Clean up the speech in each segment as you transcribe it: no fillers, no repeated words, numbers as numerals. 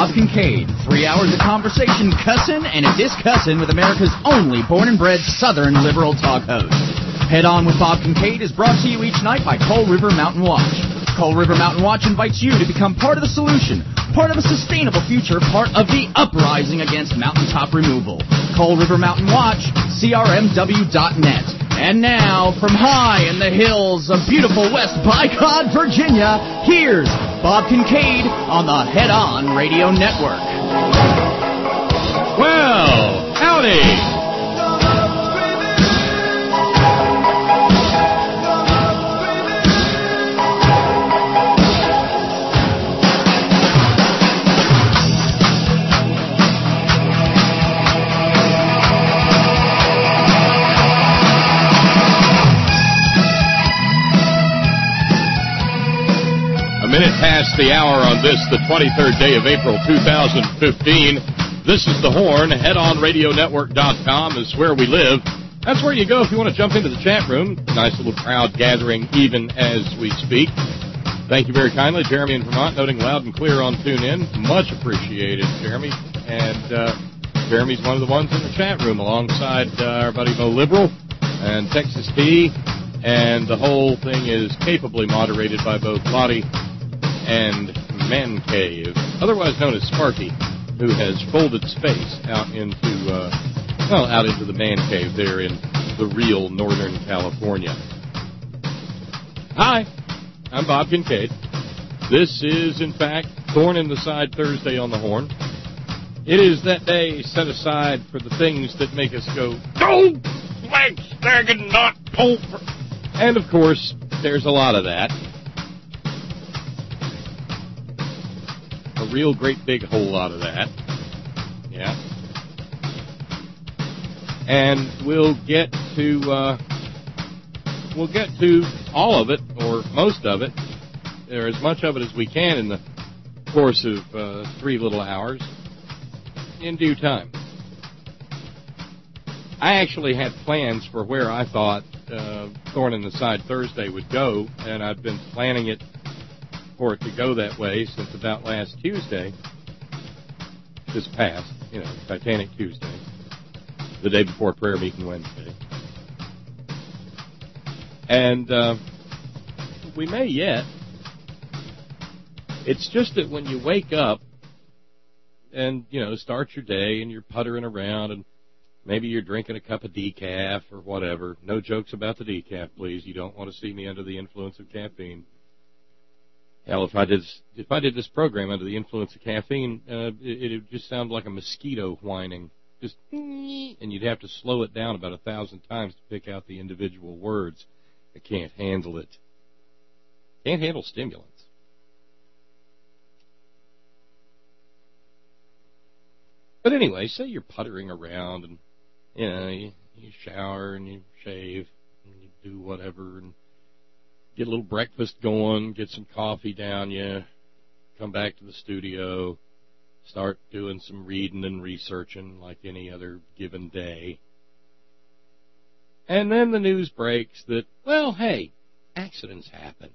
Bob Kincaid. 3 hours of conversation, cussin' and a discussin' with America's only born-and-bred Southern liberal talk host. Head On with Bob Kincaid is brought to you each night by Coal River Mountain Watch. Coal River Mountain Watch invites you to become part of the solution, part of a sustainable future, part of the uprising against mountaintop removal. Coal River Mountain Watch, crmw.net. And now, from high in the hills of beautiful West Bicod, Virginia, here's Bob Kincaid on the Head On Radio Network. Well, howdy. Minute past the hour on this, the 23rd day of April, 2015. This is The Horn. HeadOnRadioNetwork.com is where we live. That's where you go if you want to jump into the chat room. Nice little crowd gathering even as we speak. Thank you very kindly. Jeremy in Vermont noting loud and clear on TuneIn. Much appreciated, Jeremy. And Jeremy's one of the ones in the chat room alongside our buddy Bo Liberal and Texas T. And the whole thing is capably moderated by both Lottie and Man Cave, otherwise known as Sparky, who has folded space out into the Man Cave there in the real Northern California. Hi, I'm Bob Kincaid. This is, in fact, Thorn in the Side Thursday on the Horn. It is that day set aside for the things that make us go, "Oh, flag, stag, and not pull." And, of course, there's a lot of that. A real great big whole lot of that. Yeah. And we'll get to all of it, or most of it, or as much of it as we can in the course of 3 little hours in due time. I actually had plans for where I thought Thorn in the Side Thursday would go, and I've been planning it for it to go that way since about last Tuesday, this past, Titanic Tuesday, the day before prayer meeting Wednesday. And we may yet. It's just that when you wake up and, start your day and you're puttering around and maybe you're drinking a cup of decaf or whatever. No jokes about the decaf, please. You don't want to see me under the influence of caffeine. Hell, if I did this program under the influence of caffeine, it would just sound like a mosquito whining, just, and you'd have to slow it down about 1,000 times to pick out the individual words. I can't handle it. Can't handle stimulants. But anyway, say you're puttering around and, you shower and you shave and you do whatever and get a little breakfast going, get some coffee down you, come back to the studio, start doing some reading and researching like any other given day. And then the news breaks that, well, hey, accidents happen.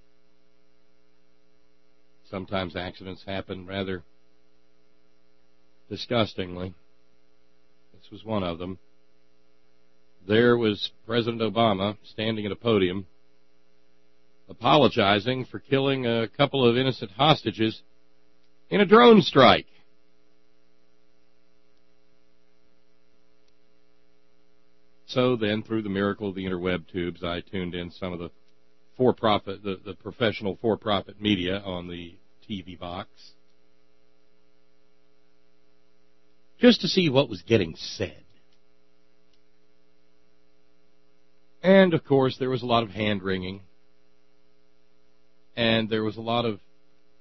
Sometimes accidents happen rather disgustingly. This was one of them. There was President Obama standing at a podium apologizing for killing a couple of innocent hostages in a drone strike. So then, through the miracle of the interweb tubes, I tuned in some of the the professional for-profit media on the TV box, just to see what was getting said. And, of course, there was a lot of hand-wringing. And there was a lot of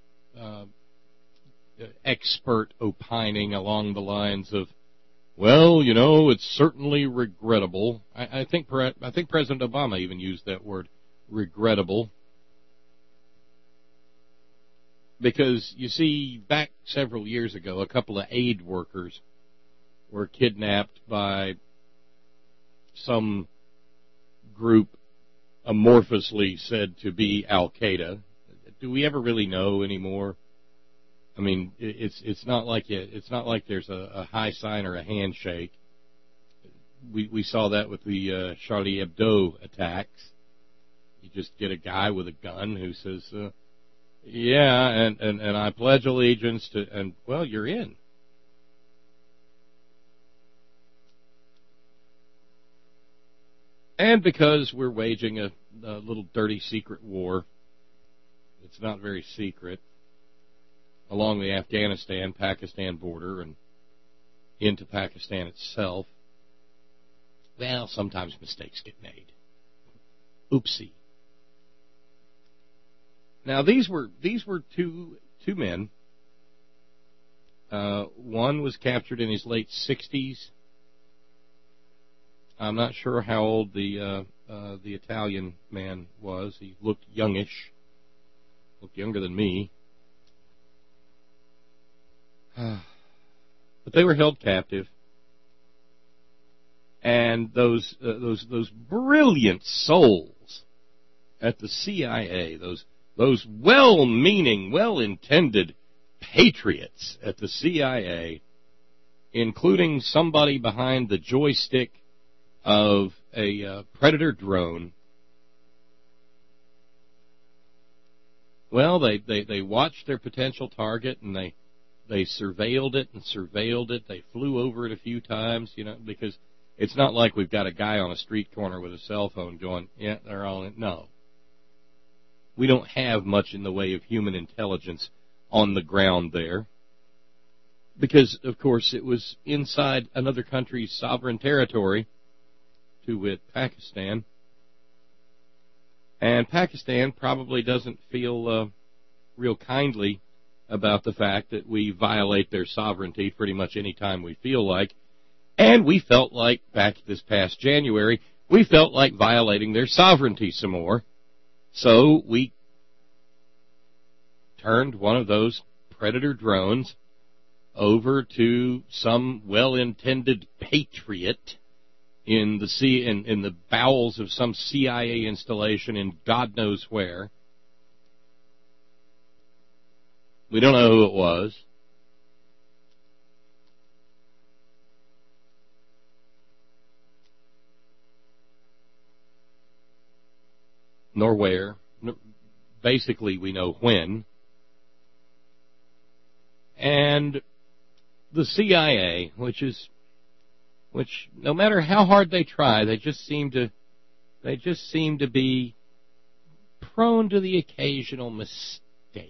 expert opining along the lines of, well, it's certainly regrettable. I think President Obama even used that word, regrettable. Because, you see, back several years ago, a couple of aid workers were kidnapped by some group amorphously said to be Al-Qaeda. Do we ever really know anymore? I mean, it's not like there's a high sign or a handshake. We saw that with the Charlie Hebdo attacks. You just get a guy with a gun who says, "Yeah, and I pledge allegiance to," and well, you're in. And because we're waging a little dirty secret war, it's not very secret, along the Afghanistan-Pakistan border and into Pakistan itself, well, sometimes mistakes get made. Oopsie. Now these were two men. One was captured in his late 60s. I'm not sure how old the Italian man was. He looked youngish, looked younger than me. But they were held captive. And those brilliant souls at the CIA, those well-meaning, well-intended patriots at the CIA, including somebody behind the joystick of a Predator drone, well, they watched their potential target and they surveilled it and surveilled it. They flew over it a few times, because it's not like we've got a guy on a street corner with a cell phone going, yeah, they're all in. No. We don't have much in the way of human intelligence on the ground there. Because, of course, it was inside another country's sovereign territory, to wit, Pakistan. And Pakistan probably doesn't feel real kindly about the fact that we violate their sovereignty pretty much any time we feel like. And we felt like, back this past January, we felt like violating their sovereignty some more. So we turned one of those Predator drones over to some well-intended patriot in the bowels of some CIA installation in God knows where. We don't know who it was. Nor where. Basically, we know when. And the CIA, which no matter how hard they try, they just seem to be prone to the occasional mistake.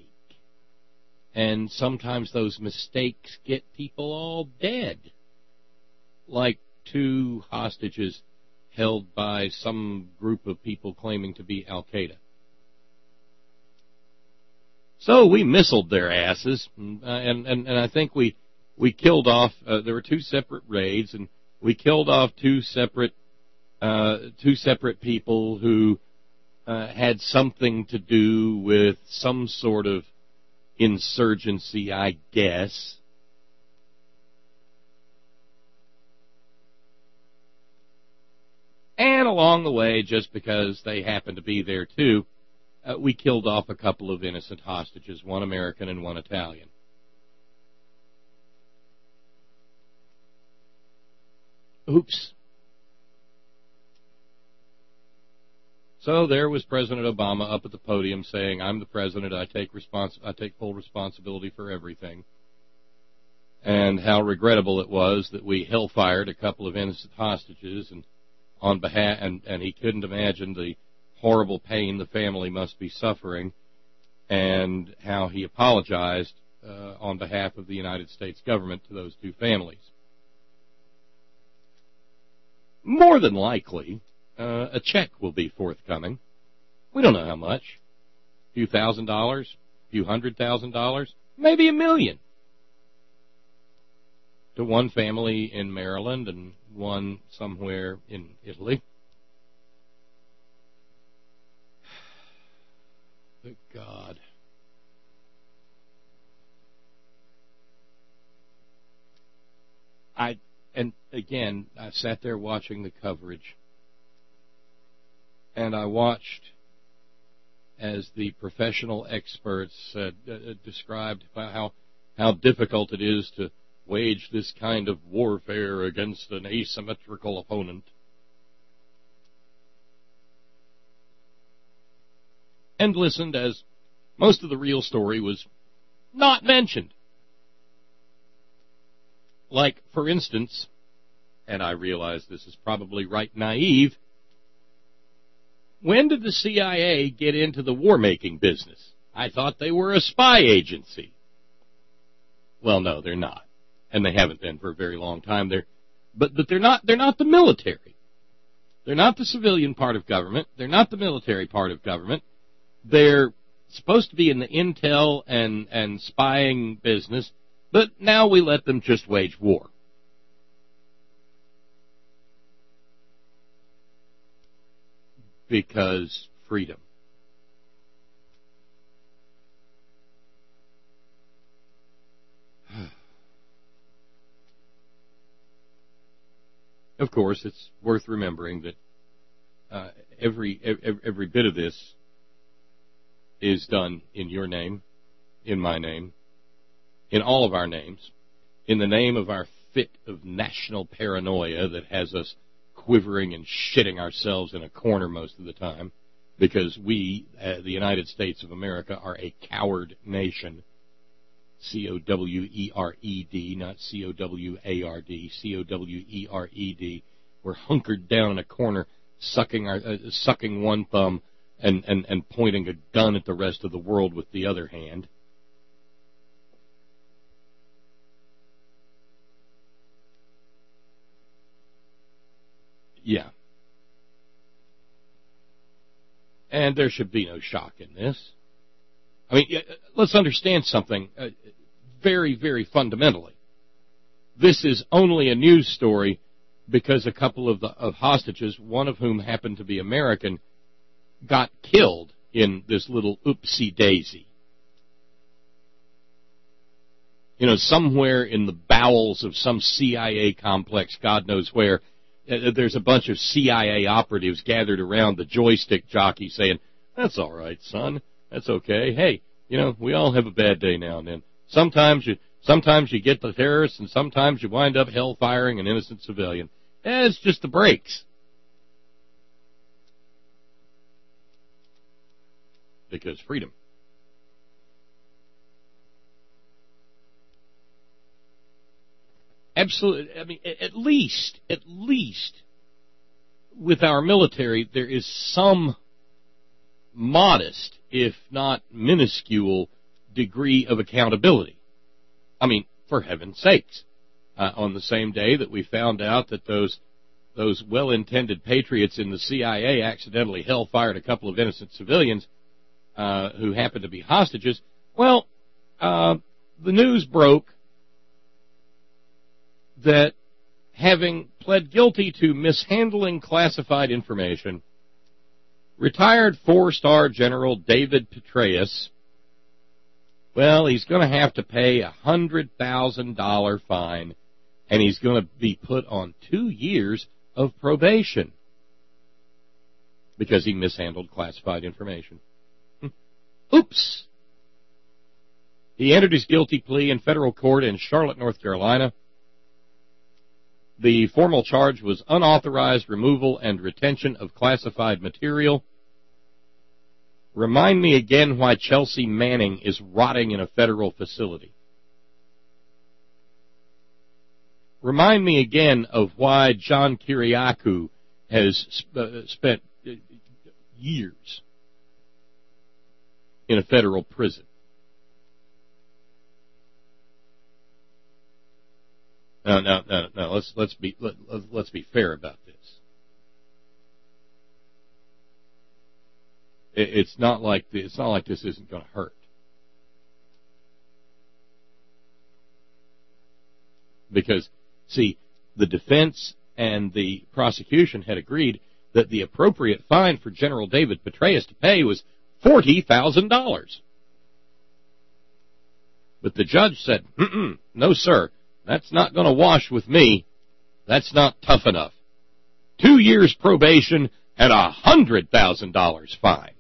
And sometimes those mistakes get people all dead. Like 2 hostages held by some group of people claiming to be Al-Qaeda. So we missiled their asses, and I think we killed off, there were 2 separate raids, and we killed off 2 separate people who had something to do with some sort of insurgency, I guess. And along the way, just because they happened to be there too, we killed off a couple of innocent hostages, 1 American and 1 Italian. Oops. So there was President Obama up at the podium saying, "I'm the president. I take full responsibility for everything." And how regrettable it was that we hellfired a couple of innocent hostages, and he couldn't imagine the horrible pain the family must be suffering, and how he apologized on behalf of the United States government to those 2 families. More than likely, a check will be forthcoming. We don't know how much. A few $1,000, a few $100,000, maybe $1 million. To 1 family in Maryland and 1 somewhere in Italy. Good God. And again, I sat there watching the coverage, and I watched as the professional experts described how how difficult it is to wage this kind of warfare against an asymmetrical opponent. And listened as most of the real story was not mentioned. Like, for instance, and I realize this is probably right naive, when did the CIA get into the war-making business? I thought they were a spy agency. Well, no, they're not. And they haven't been for a very long time. But they're not the military. They're not the civilian part of government. They're not the military part of government. They're supposed to be in the intel and spying business, but now we let them just wage war. Because freedom. Of course, it's worth remembering that every bit of this is done in your name, in my name, in all of our names, in the name of our fit of national paranoia that has us quivering and shitting ourselves in a corner most of the time, because we, the United States of America, are a coward nation. C-O-W-E-R-E-D, not C-O-W-A-R-D, C-O-W-E-R-E-D. We're hunkered down in a corner, sucking one thumb and pointing a gun at the rest of the world with the other hand. Yeah. And there should be no shock in this. I mean, let's understand something very, very fundamentally. This is only a news story because a couple of hostages, one of whom happened to be American, got killed in this little oopsie daisy. You know, somewhere in the bowels of some CIA complex, God knows where, there's a bunch of CIA operatives gathered around the joystick jockey saying, "That's all right, son. That's okay. Hey, you know, we all have a bad day now and then. Sometimes you get the terrorists, and sometimes you wind up hellfiring an innocent civilian. It's just the breaks." Because freedom. Absolutely. I mean, at least, with our military, there is some modest, if not minuscule, degree of accountability. I mean, for heaven's sakes. On the same day that we found out that those well-intended patriots in the CIA accidentally hellfired a couple of innocent civilians who happened to be hostages, well, the news broke that having pled guilty to mishandling classified information, retired four-star General David Petraeus, well, he's going to have to pay a $100,000 fine, and he's going to be put on 2 years of probation because he mishandled classified information. Oops! He entered his guilty plea in federal court in Charlotte, North Carolina. The formal charge was unauthorized removal and retention of classified material. Remind me again why Chelsea Manning is rotting in a federal facility. Remind me again of why John Kiriakou has spent years in a federal prison. No. Let's be fair about this. It's not like this isn't going to hurt. Because, see, the defense and the prosecution had agreed that the appropriate fine for General David Petraeus to pay was $40,000. But the judge said, no, sir, that's not going to wash with me. That's not tough enough. 2 years probation and a $100,000 fine.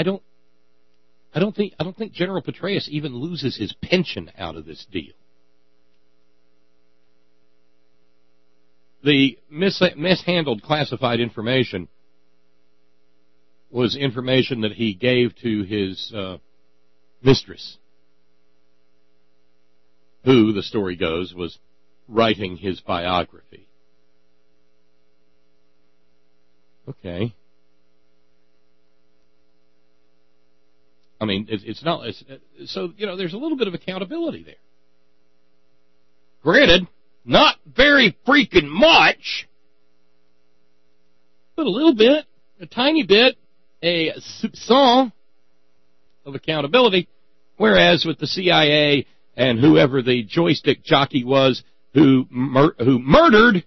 I don't think General Petraeus even loses his pension out of this deal. The mishandled classified information was information that he gave to his mistress, who, the story goes, was writing his biography. Okay. I mean, it's not... so, there's a little bit of accountability there. Granted, not very freaking much, but a little bit, a tiny bit, a soupçon of accountability, whereas with the CIA and whoever the joystick jockey was who murdered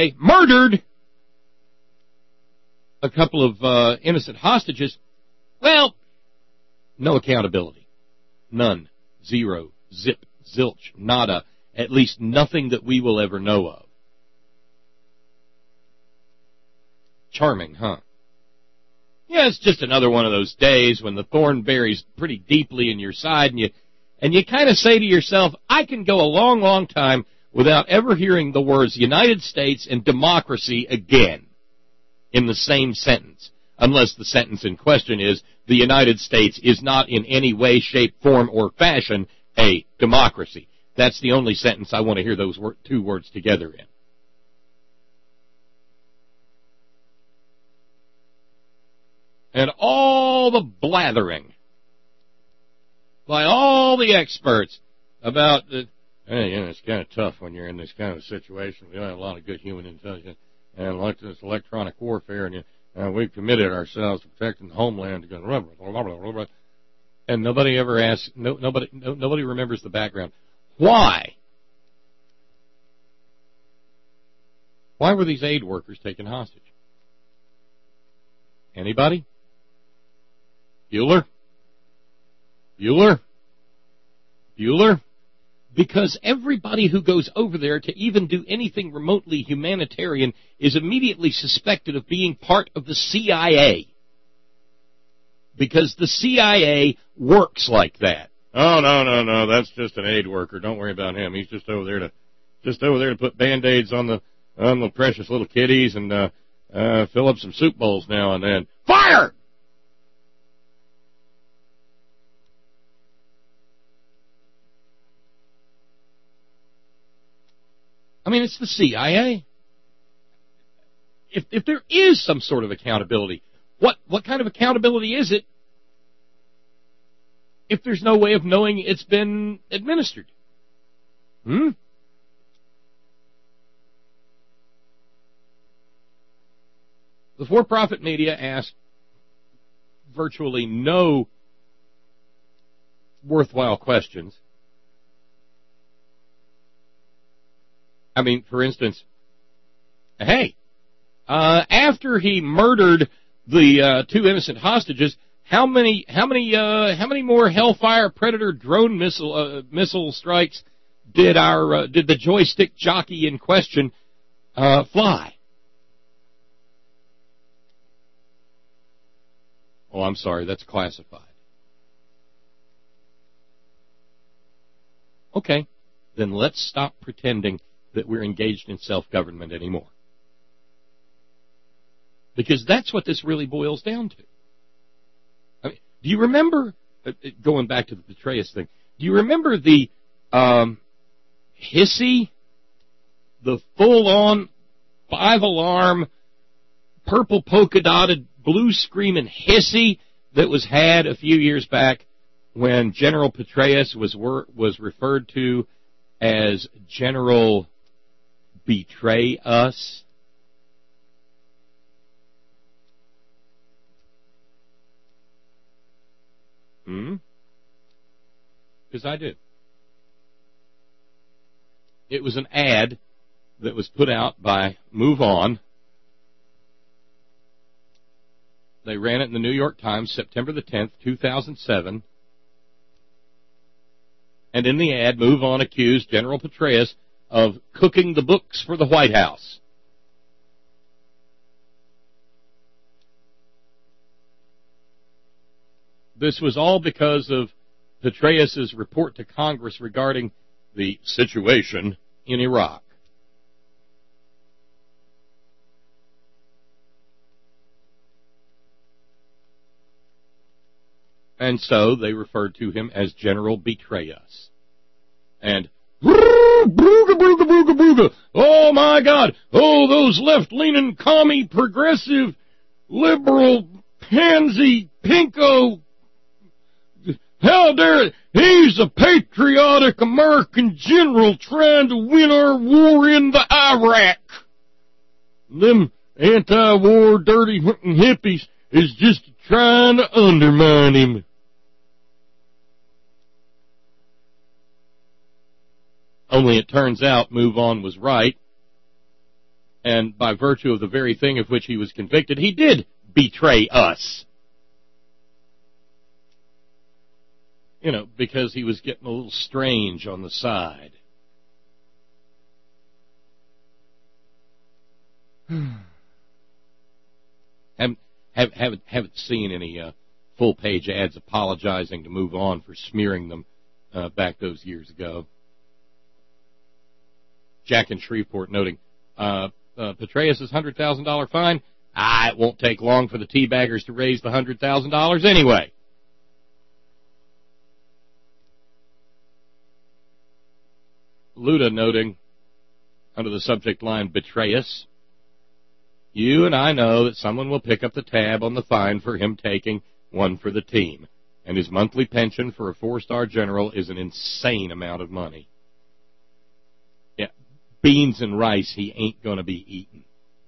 a couple of innocent hostages, well, no accountability. None. Zero. Zip. Zilch. Nada. At least nothing that we will ever know of. Charming, huh? Yeah, it's just another one of those days when the thorn buries pretty deeply in your side and you kind of say to yourself, I can go a long, long time without ever hearing the words United States and democracy again in the same sentence, unless the sentence in question is the United States is not in any way, shape, form, or fashion a democracy. That's the only sentence I want to hear those two words together in. And all the blathering by all the experts about it's kind of tough when you're in this kind of situation. We don't have a lot of good human intelligence and like this electronic warfare, and we've committed ourselves to protecting the homeland against blah, blah, blah, blah. And nobody ever asks, nobody remembers the background. Why? Why were these aid workers taken hostage? Anybody? Bueller? Because everybody who goes over there to even do anything remotely humanitarian is immediately suspected of being part of the CIA. Because the CIA works like that. Oh, no, that's just an aid worker. Don't worry about him. He's just over there to put Band-Aids on the precious little kiddies and fill up some soup bowls now and then. Fire! I mean, it's the CIA. If there is some sort of accountability, what kind of accountability is it if there's no way of knowing it's been administered? The for-profit media ask virtually no worthwhile questions. I mean, for instance, hey, after he murdered the two innocent hostages, how many more Hellfire Predator drone missile strikes did the joystick jockey in question fly? Oh, I'm sorry, that's classified. Okay, then let's stop pretending that we're engaged in self-government anymore. Because that's what this really boils down to. I mean, do you remember, going back to the Petraeus thing, do you remember the hissy, the full-on 5-alarm, purple polka-dotted, blue screaming hissy that was had a few years back when General Petraeus was referred to as General Betray Us? Because I did. It was an ad that was put out by Move On. They ran it in the New York Times, September the 10th, 2007. And in the ad, Move On accused General Petraeus of cooking the books for the White House. This was all because of Petraeus' report to Congress regarding the situation in Iraq. And so they referred to him as General Betray Us. And, booga, booga, booga, booga. Oh, my God. Oh, those left-leaning, commie, progressive, liberal, pansy, pinko. How dare it? He's a patriotic American general trying to win our war in the Iraq. Them anti-war, dirty hippies is just trying to undermine him. Only it turns out MoveOn was right, and by virtue of the very thing of which he was convicted, he did betray us. You know, because he was getting a little strange on the side. Haven't seen any full-page ads apologizing to MoveOn for smearing them back those years ago. Jack in Shreveport noting, Petraeus' $100,000 fine? It won't take long for the teabaggers to raise the $100,000 anyway. Luda noting, under the subject line, Betray Us, you and I know that someone will pick up the tab on the fine for him taking one for the team, and his monthly pension for a 4-star general is an insane amount of money. Yeah, beans and rice he ain't going to be eating.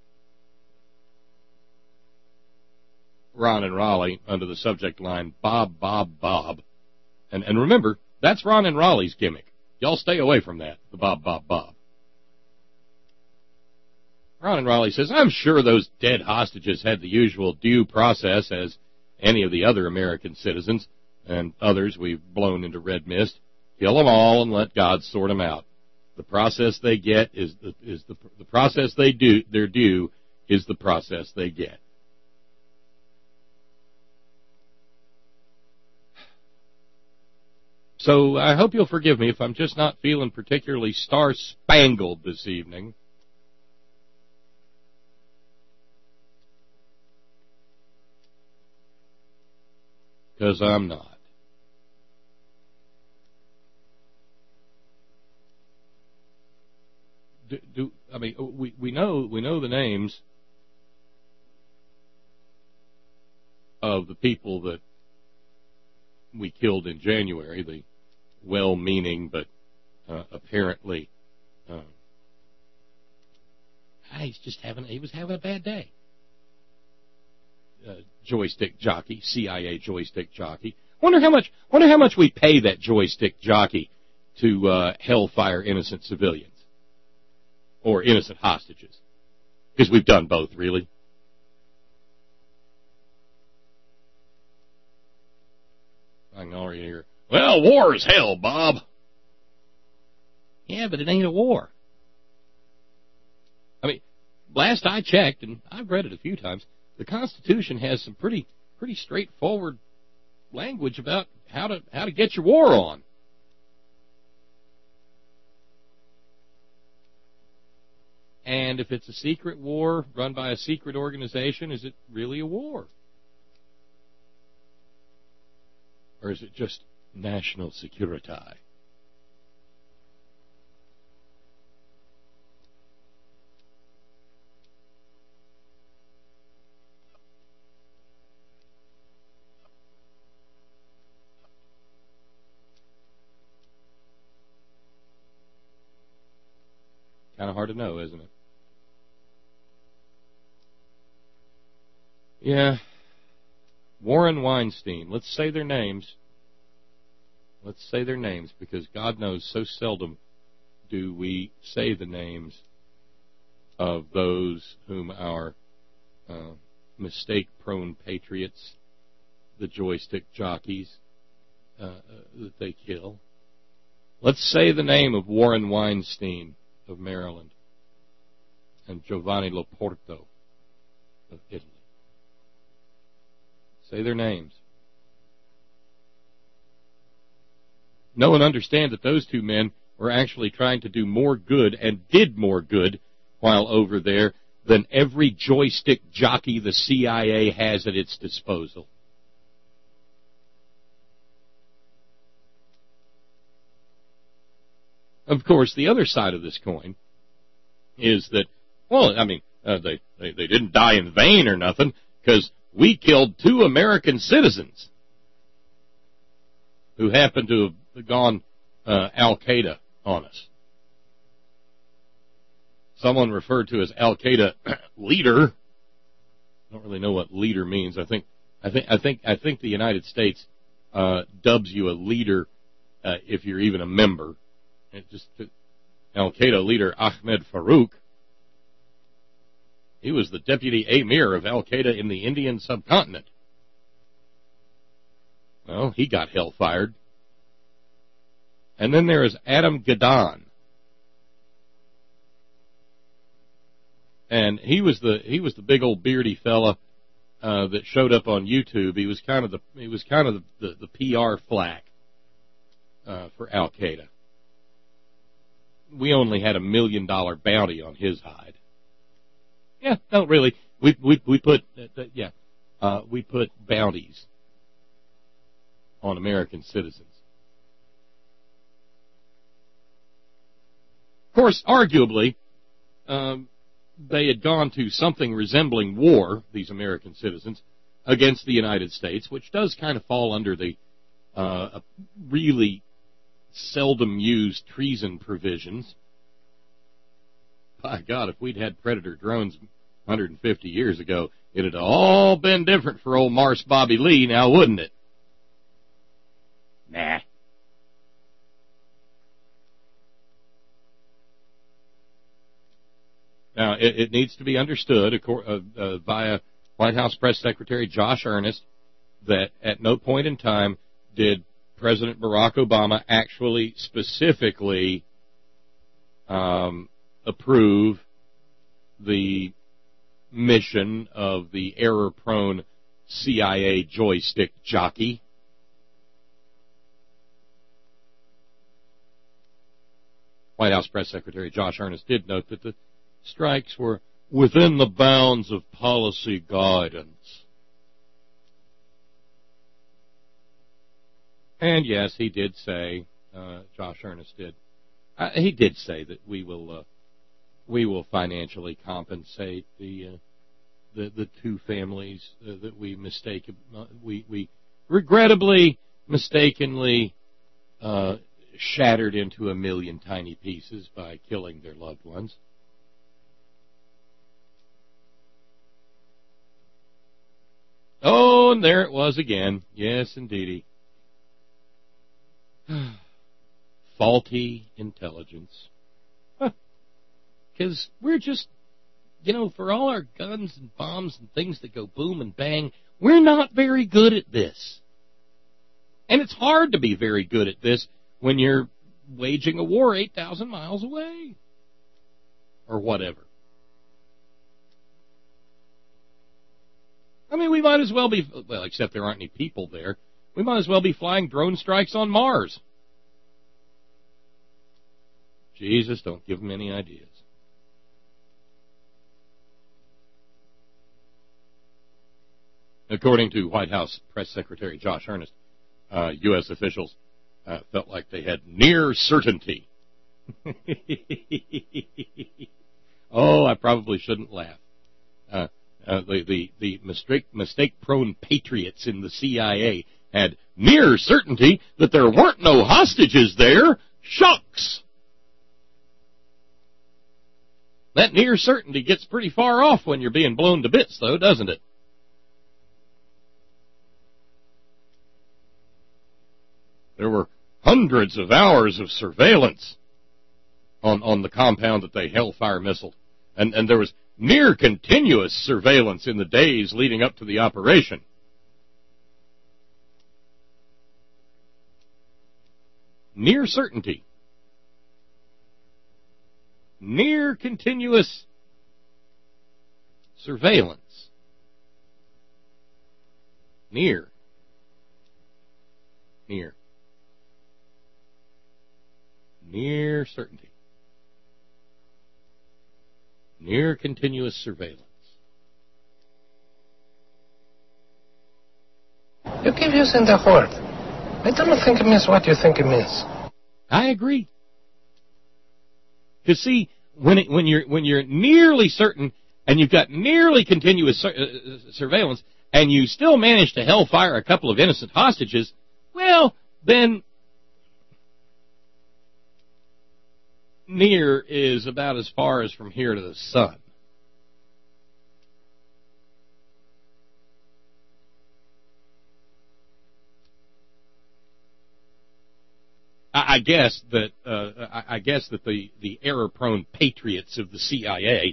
Ron and Raleigh, under the subject line, Bob, Bob, Bob. And remember, that's Ron and Raleigh's gimmick. Y'all stay away from that, the Bob, Bob, Bob. Ron and Raleigh says, I'm sure those dead hostages had the usual due process as any of the other American citizens, and others we've blown into red mist. Kill them all and let God sort them out. The process they get is the process they do. Their due is the process they get. So I hope you'll forgive me if I'm just not feeling particularly star-spangled this evening. Because I'm not. We know the names of the people that we killed in January, the well-meaning but apparently he was having a bad day. Joystick jockey, CIA joystick jockey. Wonder how much we pay that joystick jockey to hellfire innocent civilians or innocent hostages, because we've done both, really. I can already hear, well, war is hell, Bob. Yeah, but it ain't a war. I mean, last I checked, and I've read it a few times, the Constitution has some pretty straightforward language about how to get your war on. And if it's a secret war run by a secret organization, is it really a war? Or is it just national security? Kind of hard to know, isn't it? Yeah. Warren Weinstein. Let's say their names. Let's say their names, because God knows so seldom do we say the names of those whom our mistake-prone patriots, the joystick jockeys, that they kill. Let's say the name of Warren Weinstein of Maryland and Giovanni Loporto of Italy. Say their names. know and understand that those two men were actually trying to do more good and did more good while over there than every joystick jockey the CIA has at its disposal. Of course, the other side of this coin is that, well, I mean, they didn't die in vain or nothing, because we killed 2 American citizens who happened to have gone Al-Qaeda on us. Someone referred to as Al-Qaeda leader. I don't really know what leader means. I think the United States dubs you a leader if you're even a member. It just Al-Qaeda leader Ahmed Farouk. He was the deputy emir of Al-Qaeda in the Indian subcontinent. Well, he got hell-fired. And then there is Adam Gadon. And he was the big old beardy fella that showed up on YouTube. He was kind of the PR flack for Al-Qaeda. We only had $1 million bounty on his hide. Yeah, no, really. We put bounties on American citizens. Of course, arguably, they had gone to something resembling war, these American citizens, against the United States, which does kind of fall under the really seldom used treason provisions. By God, if we'd had Predator drones 150 years ago, it'd all been different for old Marse Bobby Lee now, wouldn't it? Nah. Now, it needs to be understood via White House Press Secretary Josh Earnest that at no point in time did President Barack Obama actually specifically approve the mission of the error-prone CIA joystick jockey. White House Press Secretary Josh Earnest did note that the strikes were within the bounds of policy guidance. And yes, he did say, Josh Earnest did, he did say that we will financially compensate the two families that we regrettably, mistakenly shattered into a million tiny pieces by killing their loved ones. Oh, and there it was again. Yes, indeedy. Faulty intelligence. Because we're just, for all our guns and bombs and things that go boom and bang, we're not very good at this. And it's hard to be very good at this when you're waging a war 8,000 miles away. Or whatever. I mean, we might as well be, well, except there aren't any people there, we might as well be flying drone strikes on Mars. Jesus, don't give them any ideas. According to White House Press Secretary Josh Earnest, U.S. officials felt like they had near certainty. Oh, I probably shouldn't laugh. The mistake-prone patriots in the CIA had near certainty that there weren't no hostages there. Shucks! That near certainty gets pretty far off when you're being blown to bits, though, doesn't it? There were hundreds of hours of surveillance on the compound that they Hellfire missiled. And there was near continuous surveillance in the days leading up to the operation. Near certainty. Near continuous surveillance. Near. Near certainty. Near continuous surveillance. You keep using the word. I don't think it means what you think it means. I agree. Because see, when you're nearly certain and you've got nearly continuous surveillance and you still manage to hellfire a couple of innocent hostages, well, then near is about as far as from here to the sun. I guess that the error-prone patriots of the CIA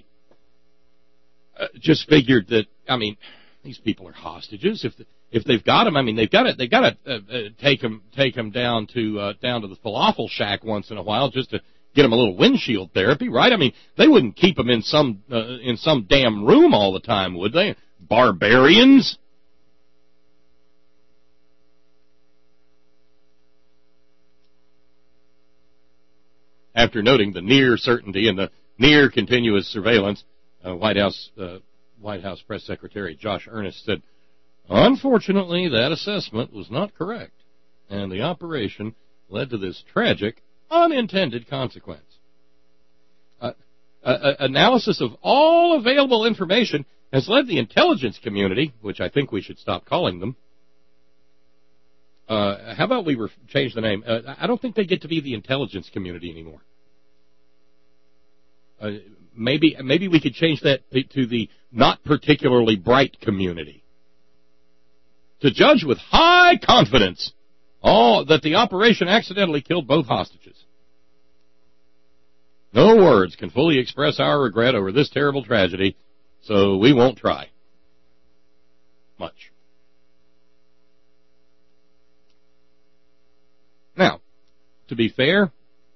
just figured that, I mean, these people are hostages. If they've got them, I mean, they've got to take them down to the falafel shack once in a while just to get them a little windshield therapy, right? I mean, they wouldn't keep them in some damn room all the time, would they? Barbarians. After noting the near certainty and the near continuous surveillance, White House Press Secretary Josh Earnest said, "Unfortunately, that assessment was not correct, and the operation led to this tragic, unintended consequence. Analysis of all available information has led the intelligence community," which I think we should stop calling them. How about we change the name? I don't think they get to be the intelligence community anymore. Maybe we could change that to the not particularly bright community. To judge with high confidence that the operation accidentally killed both hostages. No words can fully express our regret over this terrible tragedy, so we won't try much. Now, to be fair,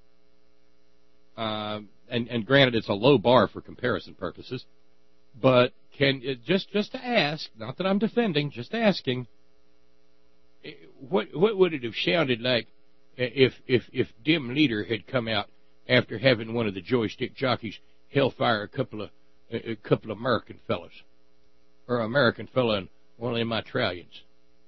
and granted it's a low bar for comparison purposes, but just to ask, not that I'm defending, just asking, what would it have sounded like if Dim Leader had come out after having one of the joystick jockeys hellfire a couple of American fellas, or an American fella and one of them Australians?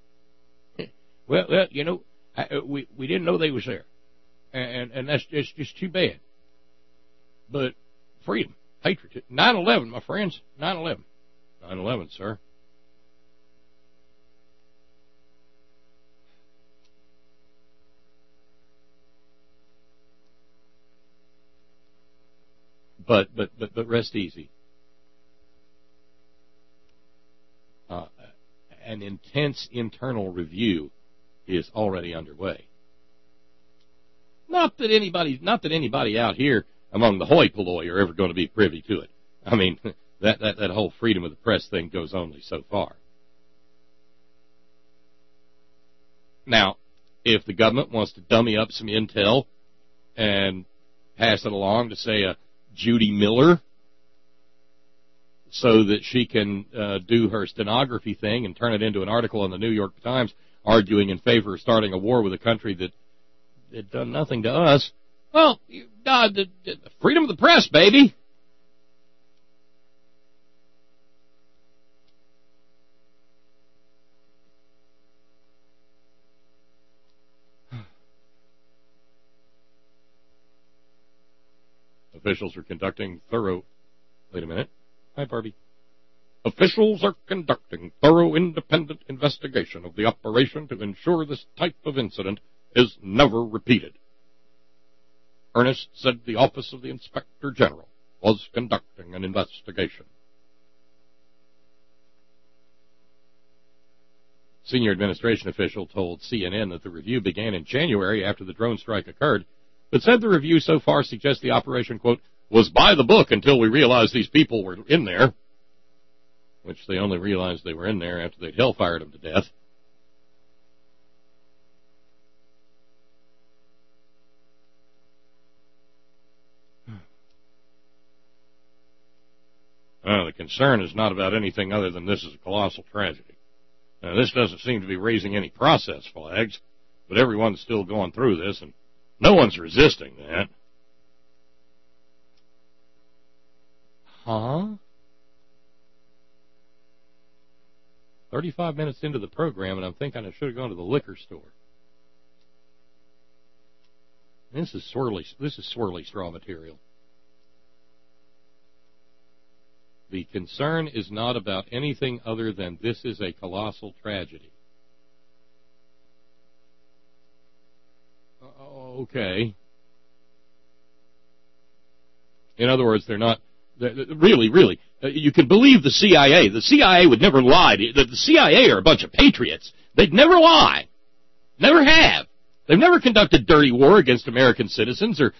Well, you know, we didn't know they was there, and that's just too bad. But freedom, patriotism, 9/11, my friends, 9/11, 9/11, sir. But rest easy. An intense internal review is already underway. Not that anybody out here among the hoi polloi are ever going to be privy to it. I mean, that whole freedom of the press thing goes only so far. Now, if the government wants to dummy up some intel and pass it along to, say, a Judy Miller so that she can do her stenography thing and turn it into an article in the New York Times arguing in favor of starting a war with a country that had done nothing to us, well, the freedom of the press, baby. Officials are conducting thorough... Wait a minute. Hi, Barbie. Officials are conducting thorough independent investigation of the operation to ensure this type of incident is never repeated. Earnest said the Office of the Inspector General was conducting an investigation. Senior administration official told CNN that the review began in January after the drone strike occurred, but said the review so far suggests the operation, quote, was by the book until we realized these people were in there, which they only realized they were in there after they'd hellfired them to death. The concern is not about anything other than this is a colossal tragedy. Now, this doesn't seem to be raising any process flags, but everyone's still going through this, and No one's resisting that. Huh? 35 minutes into the program, and I'm thinking I should have gone to the liquor store. This is swirly straw material. The concern is not about anything other than this is a colossal tragedy. Okay. In other words, they're not... Really, you can believe the CIA. The CIA would never lie. The CIA are a bunch of patriots. They'd never lie. Never have. They've never conducted dirty war against American citizens or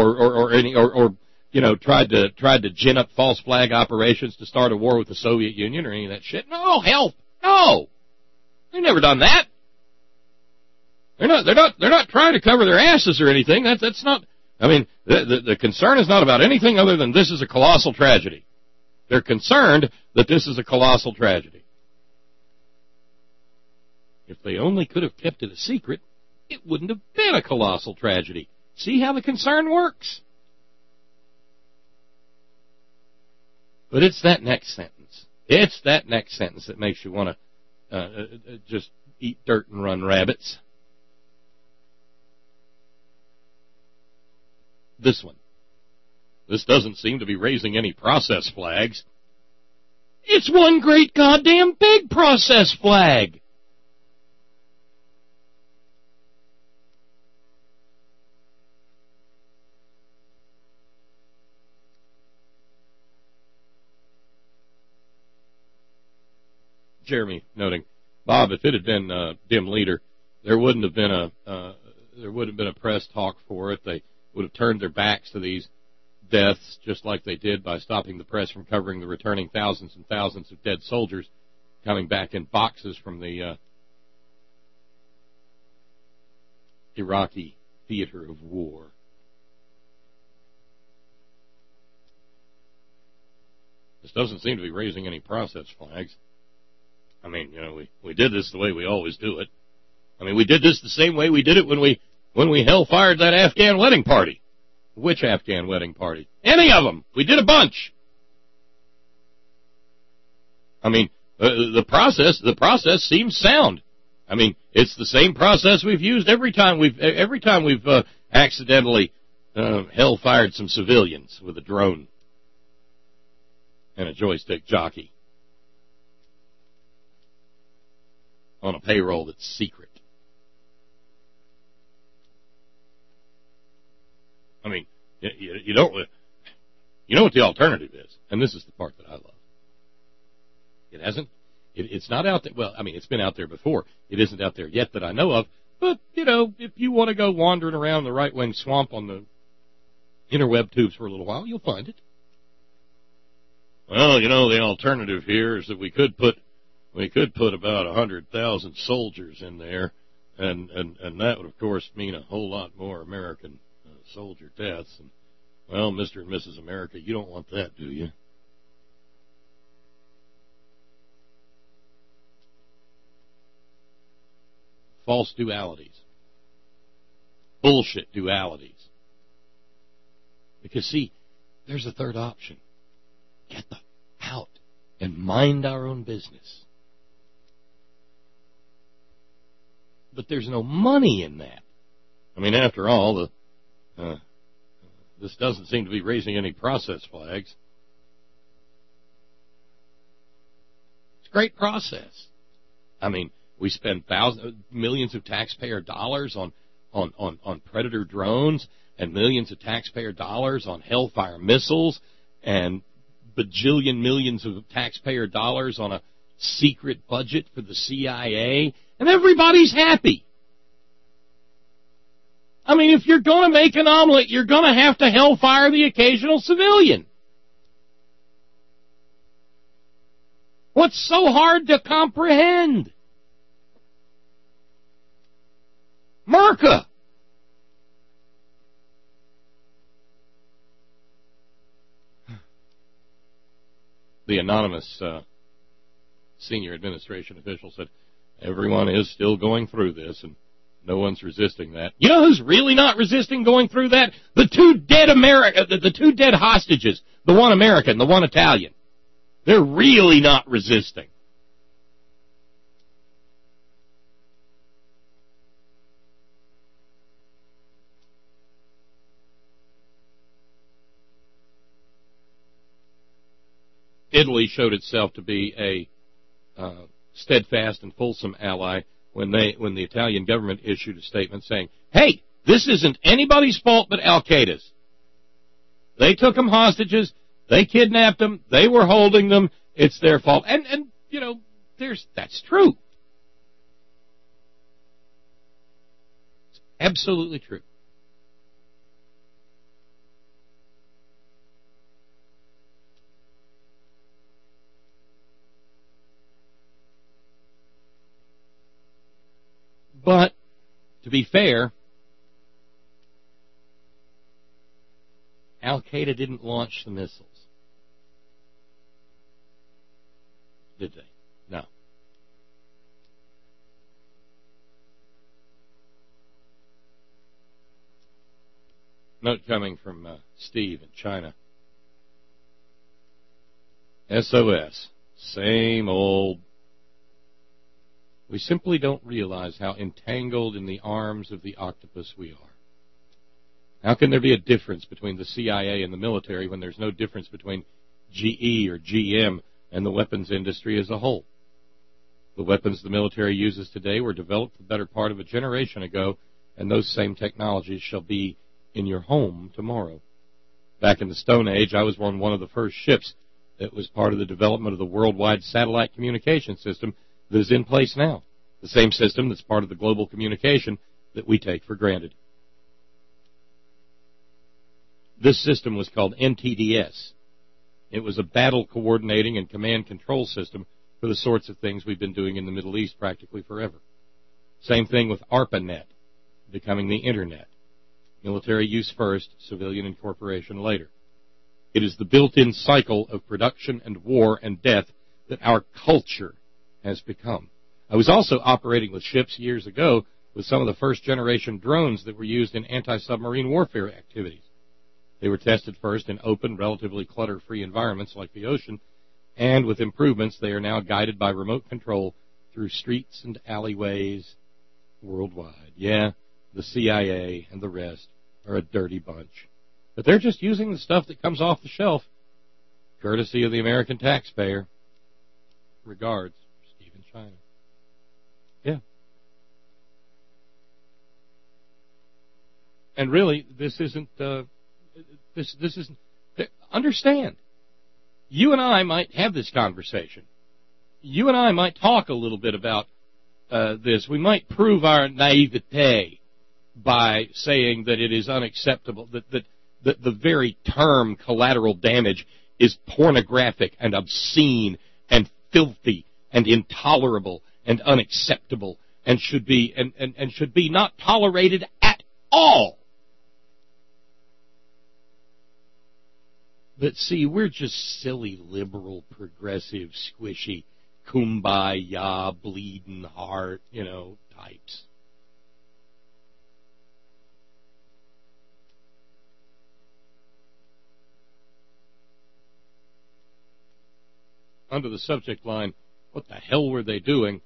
tried to gin up false flag operations to start a war with the Soviet Union or any of that shit. No, hell, no. They've never done that. They're not trying to cover their asses or anything. That's not. I mean, the concern is not about anything other than this is a colossal tragedy. They're concerned that this is a colossal tragedy. If they only could have kept it a secret, it wouldn't have been a colossal tragedy. See how the concern works? But it's that next sentence. It's that next sentence that makes you want to just eat dirt and run rabbits. This one. This doesn't seem to be raising any process flags. It's one great goddamn big process flag. Jeremy noting, Bob, if it had been Dim Leader, there wouldn't have been a press talk for it. They would have turned their backs to these deaths just like they did by stopping the press from covering the returning thousands and thousands of dead soldiers coming back in boxes from the Iraqi theater of war. This doesn't seem to be raising any process flags. I mean, we did this the way we always do it. I mean, we did this the same way we did it when we hell-fired that Afghan wedding party. Which Afghan wedding party? Any of them. We did a bunch. I mean, the process seems sound. I mean, it's the same process we've used every time we've accidentally hell-fired some civilians with a drone and a joystick jockey on a payroll that's secret. I mean, you know what the alternative is, and this is the part that I love. It's not out there. Well, I mean, it's been out there before. It isn't out there yet that I know of. But, if you want to go wandering around the right-wing swamp on the interweb tubes for a little while, you'll find it. Well, the alternative here is that we could put about 100,000 soldiers in there, and that would, of course, mean a whole lot more American soldier deaths. And, well, Mr. and Mrs. America, you don't want that, do you? False dualities. Bullshit dualities. Because, see, there's a third option. Get out and mind our own business. But there's no money in that. I mean, after all, this doesn't seem to be raising any process flags. It's a great process. I mean, we spend millions of taxpayer dollars on Predator drones and millions of taxpayer dollars on Hellfire missiles and bajillion millions of taxpayer dollars on a secret budget for the CIA, and everybody's happy. I mean, if you're going to make an omelet, you're going to have to hellfire the occasional civilian. What's so hard to comprehend? Merca. The anonymous senior administration official said, everyone is still going through this, and No one's resisting that. You know who's really not resisting going through that? The two dead hostages, the one American, the one Italian. They're really not resisting. Italy showed itself to be a steadfast and fulsome ally when the Italian government issued a statement saying, hey, this isn't anybody's fault but Al-Qaeda's. They took them hostages, they kidnapped them, they were holding them, it's their fault. And you know, that's true. It's absolutely true. But, to be fair, Al-Qaeda didn't launch the missiles. Did they? No. Note coming from Steve in China. SOS. Same old. We simply don't realize how entangled in the arms of the octopus we are. How can there be a difference between the CIA and the military when there's no difference between GE or GM and the weapons industry as a whole? The weapons the military uses today were developed the better part of a generation ago, and those same technologies shall be in your home tomorrow. Back in the Stone Age, I was on one of the first ships that was part of the development of the worldwide satellite communication system that is in place now, the same system that's part of the global communication that we take for granted. This system was called NTDS. It was a battle coordinating and command control system for the sorts of things we've been doing in the Middle East practically forever. Same thing with ARPANET, becoming the Internet. Military use first, civilian incorporation later. It is the built-in cycle of production and war and death that our culture has become. I was also operating with ships years ago with some of the first-generation drones that were used in anti-submarine warfare activities. They were tested first in open, relatively clutter-free environments like the ocean, and with improvements, they are now guided by remote control through streets and alleyways worldwide. Yeah, the CIA and the rest are a dirty bunch. But they're just using the stuff that comes off the shelf, courtesy of the American taxpayer. Regards, Steve in China. Yeah. And really, this isn't, this isn't, understand, you and I might have this conversation. You and I might talk a little bit about this. We might prove our naivete by saying that it is unacceptable, that the very term collateral damage is pornographic and obscene and filthy and intolerable and unacceptable and should be and should be not tolerated at all. But see, we're just silly, liberal, progressive, squishy, kumbaya, bleeding heart, types. Under the subject line, what the hell were they doing?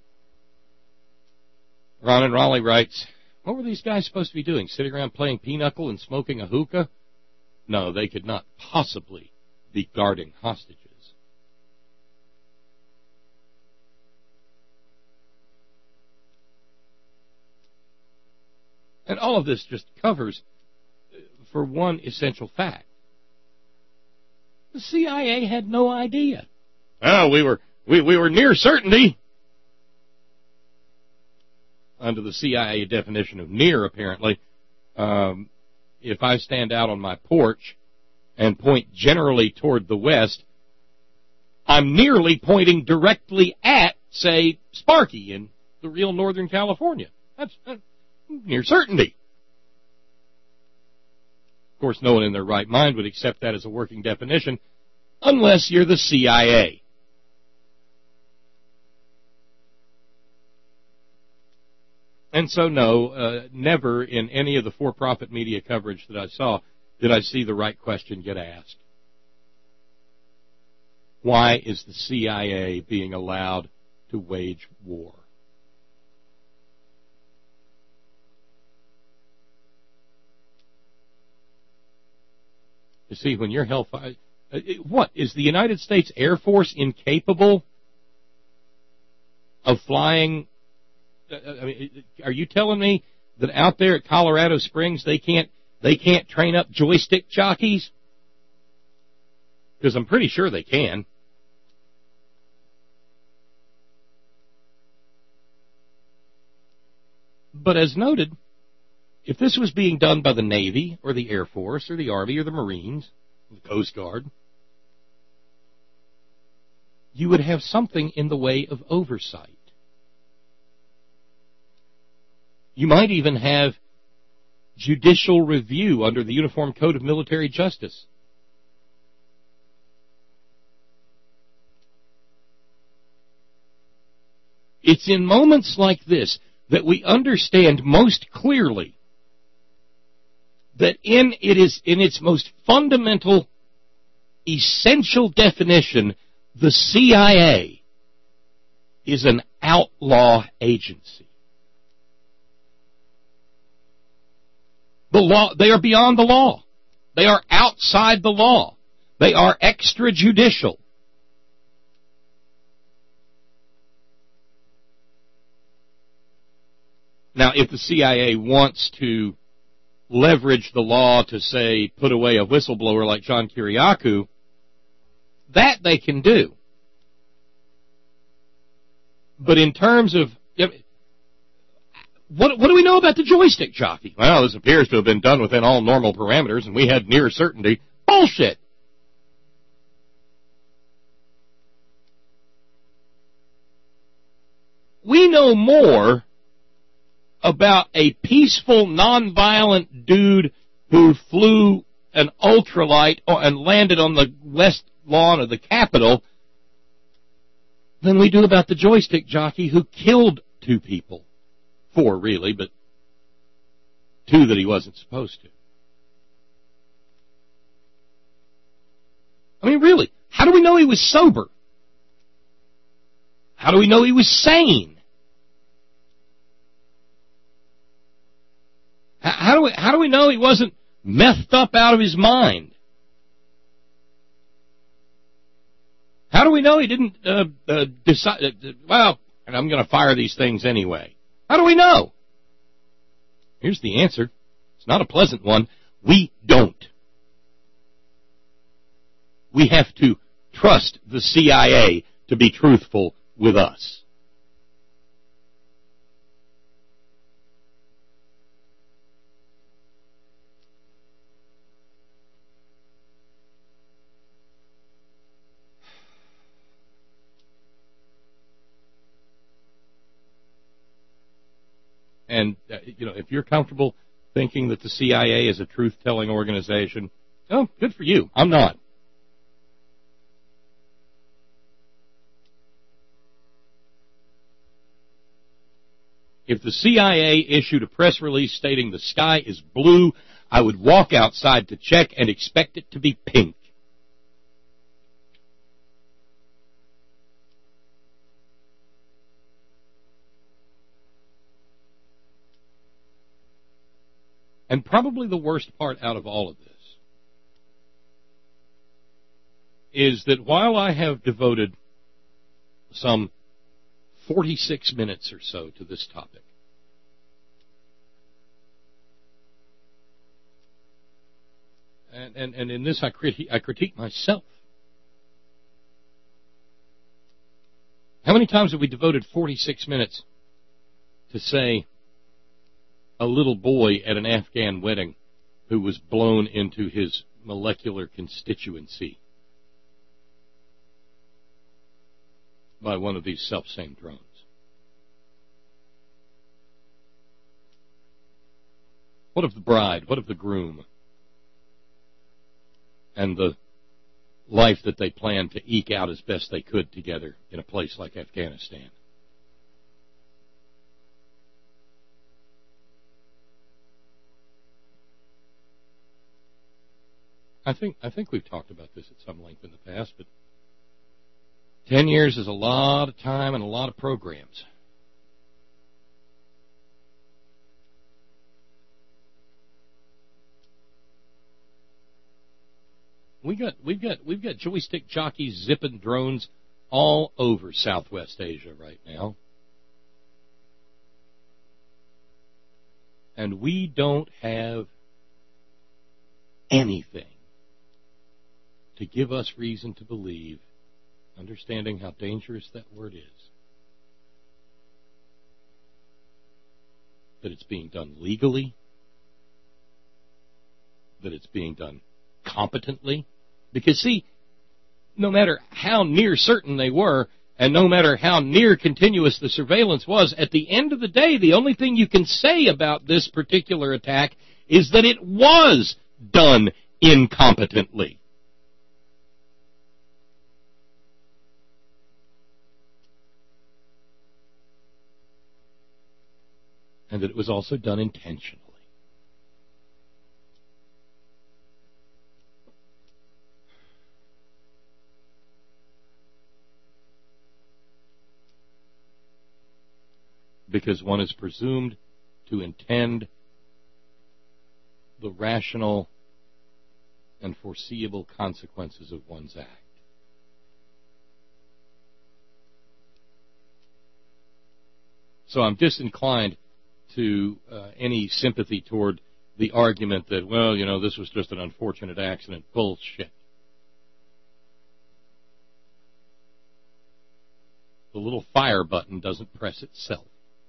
Ron in Raleigh writes, what were these guys supposed to be doing? Sitting around playing pinochle and smoking a hookah? No, they could not possibly be guarding hostages. And all of this just covers for one essential fact. The CIA had no idea. Oh, we were near certainty. Under the CIA definition of near, apparently, if I stand out on my porch and point generally toward the west, I'm nearly pointing directly at, say, Sparky in the real Northern California. That's near certainty. Of course, no one in their right mind would accept that as a working definition unless you're the CIA. And so, no, never in any of the for-profit media coverage that I saw did I see the right question get asked. Why is the CIA being allowed to wage war? You see, when you're hellfire, what, is the United States Air Force incapable of flying? I mean, are you telling me that out there at Colorado Springs they can't train up joystick jockeys? Because I'm pretty sure they can. But as noted, if this was being done by the Navy or the Air Force or the Army or the Marines, the Coast Guard, you would have something in the way of oversight. You might even have judicial review under the Uniform Code of Military Justice. It's in moments like this that we understand most clearly that in its most fundamental, essential definition, the CIA is an outlaw agency. The law, they are beyond the law. They are outside the law. They are extrajudicial. Now, if the CIA wants to leverage the law to, say, put away a whistleblower like John Kiriakou, that they can do. But in terms of, what do we know about the joystick jockey? Well, this appears to have been done within all normal parameters, and we had near certainty. Bullshit! We know more about a peaceful, nonviolent dude who flew an ultralight and landed on the west lawn of the Capitol than we do about the joystick jockey who killed 2 people. 4, really, but 2 that he wasn't supposed to. I mean, really, how do we know he was sober? How do we know he was sane? How do we know he wasn't methed up out of his mind? How do we know he didn't decide, well, I'm going to fire these things anyway? How do we know? Here's the answer. It's not a pleasant one. We don't. We have to trust the CIA to be truthful with us. And, if you're comfortable thinking that the CIA is a truth-telling organization, oh, good for you. I'm not. If the CIA issued a press release stating the sky is blue, I would walk outside to check and expect it to be pink. And probably the worst part out of all of this is that while I have devoted some 46 minutes or so to this topic, and in this I critique myself. How many times have we devoted 46 minutes to say a little boy at an Afghan wedding who was blown into his molecular constituency by one of these self-same drones? What of the bride? What of the groom? And the life that they planned to eke out as best they could together in a place like Afghanistan? I think we've talked about this at some length in the past, but 10 years is a lot of time and a lot of programs. We've got joystick jockeys zipping drones all over Southwest Asia right now. And we don't have anything to give us reason to believe, understanding how dangerous that word is, that it's being done legally, that it's being done competently. Because, see, no matter how near certain they were, and no matter how near continuous the surveillance was, at the end of the day, the only thing you can say about this particular attack is that it was done incompetently. And that it was also done intentionally. Because one is presumed to intend the rational and foreseeable consequences of one's act. So I'm disinclined to any sympathy toward the argument that, well, you know, this was just an unfortunate accident. Bullshit. The little fire button doesn't press itself.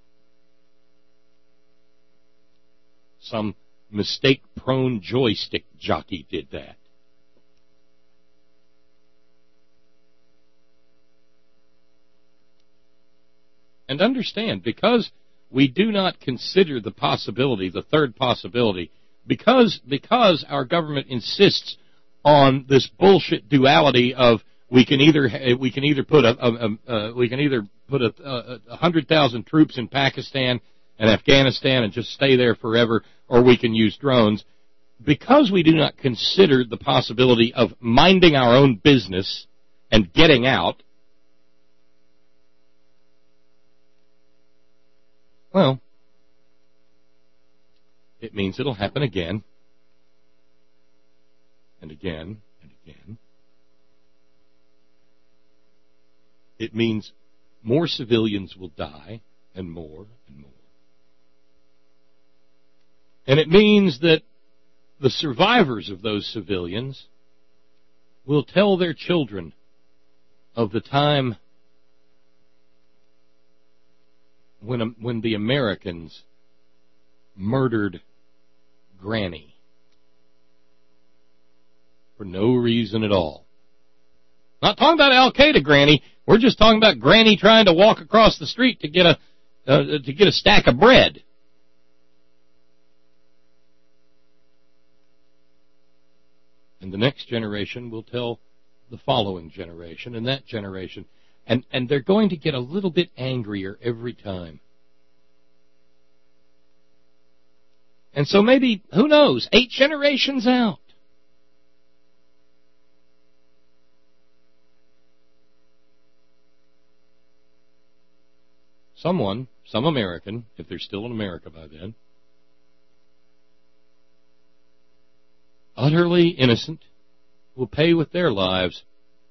Some mistake-prone joystick jockey did that. And understand, because we do not consider the possibility, the third possibility, because our government insists on this bullshit duality of we can either put 100,000 troops in Pakistan and Afghanistan and just stay there forever, or we can use drones. Because we do not consider the possibility of minding our own business and getting out, well, it means it'll happen again and again and again. It means more civilians will die, and more and more. And it means that the survivors of those civilians will tell their children of the time when the Americans murdered Granny for no reason at all. Not talking about Al-Qaeda Granny. We're just talking about Granny trying to walk across the street to get a stack of bread. And the next generation will tell the following generation and that generation. And they're going to get a little bit angrier every time. And so maybe, who knows, 8 generations out, some American, if they're still in America by then, utterly innocent, will pay with their lives,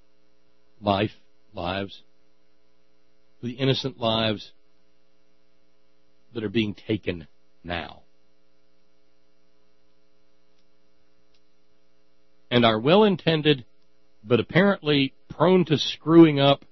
the innocent lives that are being taken now. And our well-intended, but apparently prone to screwing up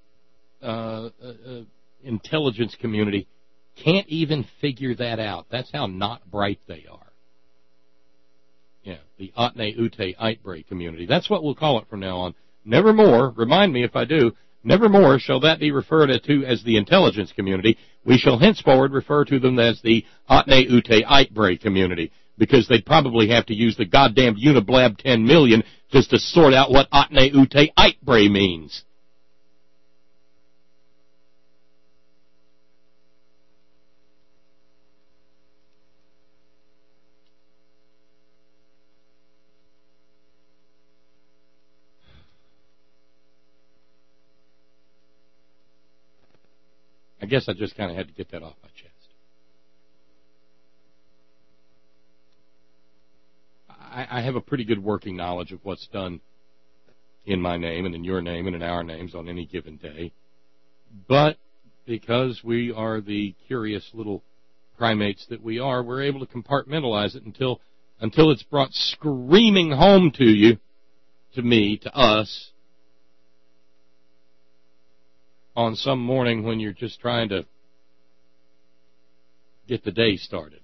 intelligence community can't even figure that out. That's how not bright they are. Yeah, the Atne Ute Aitbre community. That's what we'll call it from now on. Nevermore, remind me if I do, nevermore shall that be referred to as the intelligence community. We shall henceforward refer to them as the Atne Ute Aitbre community, because they'd probably have to use the goddamn Uniblab 10 million just to sort out what Atne Ute Aitbre means. guess I just kind of had to get that off my chest. I have a pretty good working knowledge of what's done in my name and in your name and in our names on any given day. But because we are the curious little primates that we are, we're able to compartmentalize it until it's brought screaming home to you, to me, to us, on some morning when you're just trying to get the day started.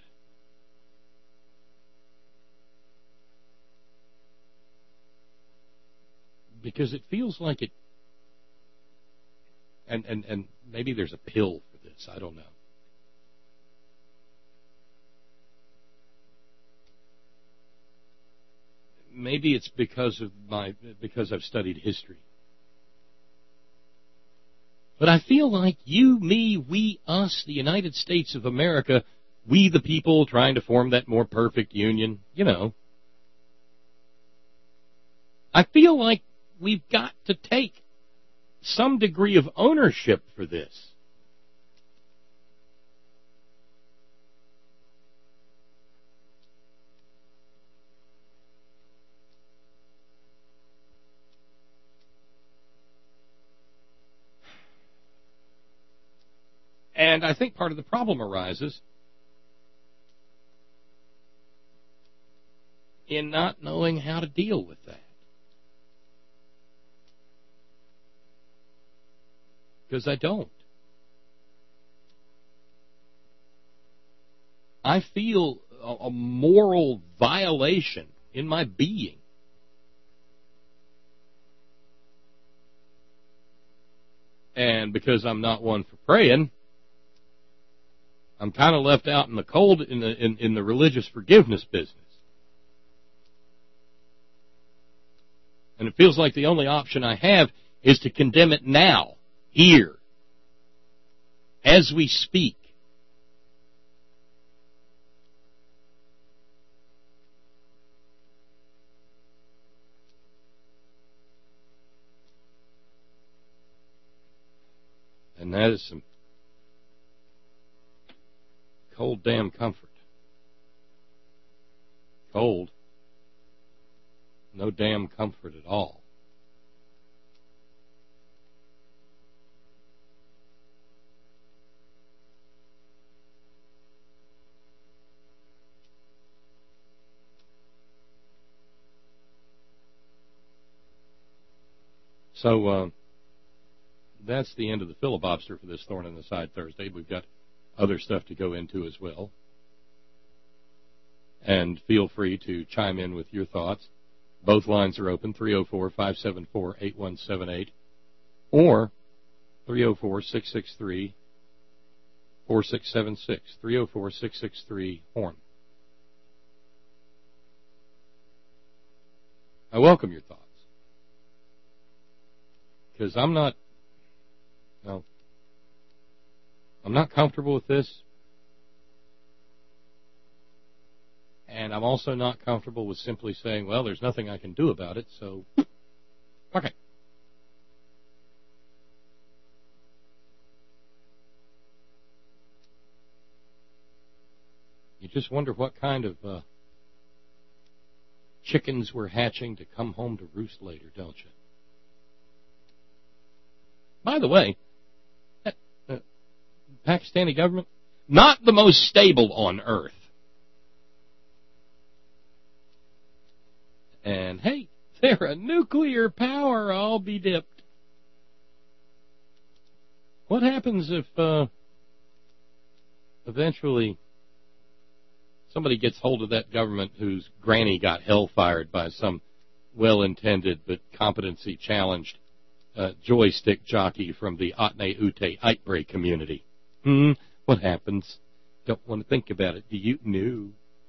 Because it feels like it, and maybe there's a pill for this, I don't know. Maybe it's because I've studied history. But I feel like you, me, we, us, the United States of America, we the people trying to form that more perfect union, I feel like we've got to take some degree of ownership for this. And I think part of the problem arises in not knowing how to deal with that. Because I don't. I feel a moral violation in my being. And because I'm not one for praying, I'm kind of left out in the cold in the religious forgiveness business. And it feels like the only option I have is to condemn it now, here, as we speak. And that is some cold damn comfort. Cold. No damn comfort at all. So, that's the end of the filibuster for this Thorn in the Side Thursday. We've got other stuff to go into as well. And feel free to chime in with your thoughts. Both lines are open, 304-574-8178 or 304-663-4676, 304-663-HORN. I welcome your thoughts. Because I'm not comfortable with this. And I'm also not comfortable with simply saying, well, there's nothing I can do about it, so, okay. You just wonder what kind of chickens we're hatching to come home to roost later, don't you? By the way, that Pakistani government, not the most stable on earth. And, hey, they're a nuclear power, I'll be dipped. What happens if eventually somebody gets hold of that government whose granny got hell-fired by some well-intended but competency-challenged joystick jockey from the Atne Ute Itbre community? What happens? Don't want to think about it. Do you know?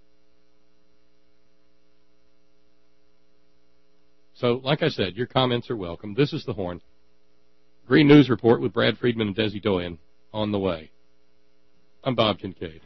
So, like I said, your comments are welcome. This is The Horn. Green News Report with Brad Friedman and Desi Doyen on the way. I'm Bob Kincaid.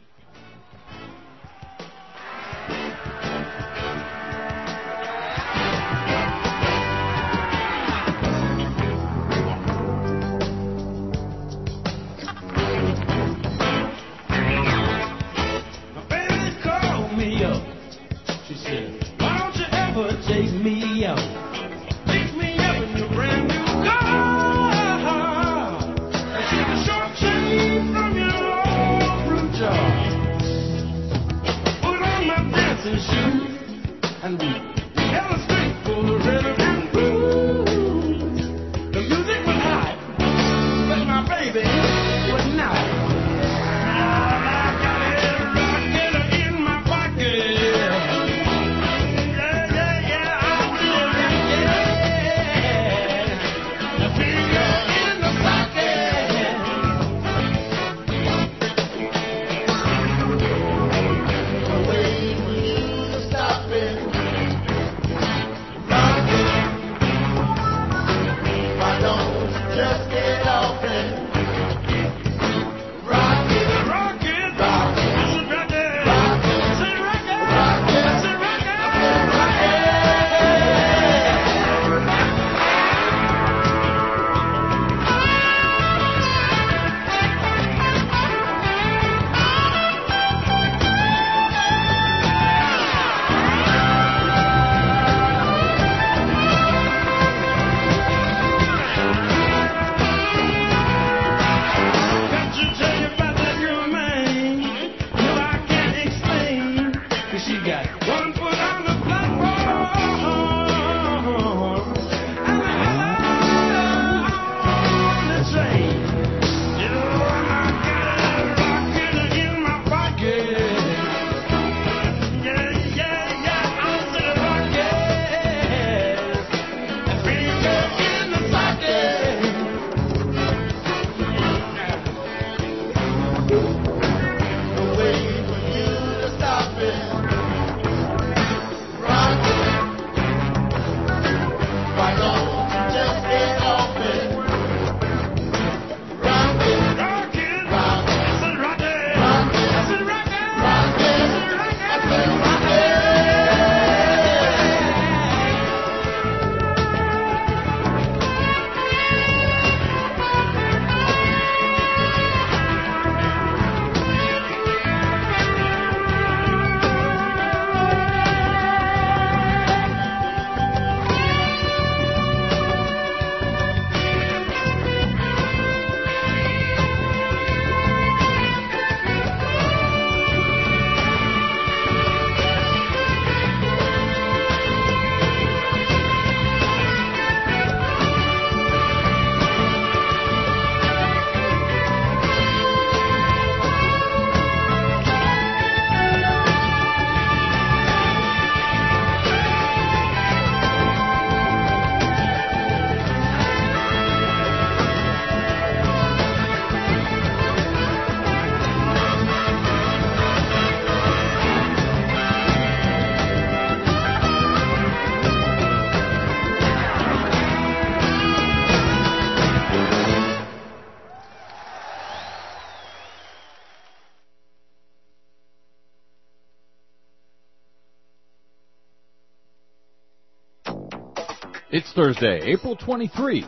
and held a street full of rhythm and blues. The music was high, but my baby was not. Now I got it rocking in my pocket. Yeah, yeah, yeah, I feel it, yeah. The finger in the pocket. Wait for you to stop it. Rock it. Why don't you just get off it? Rock it. Rock it. Rock it. Rock it. Rock it. Rock it. Rock it. Rock it. Got to tell you about that girl, man. No, I can't explain. 'Cause she got one foot on the platform and the other on the train. You know, I got it rocking in my pocket. Yeah, yeah, yeah, I'm still rocking. The finger in the pocket. Wait for you to stop it. Rock it. Why don't you just get off it? Rock it. Rock it. Rock it. I said rock it. Rock it. I said rock it. Rock it. I said rock it. It's Thursday, April 23,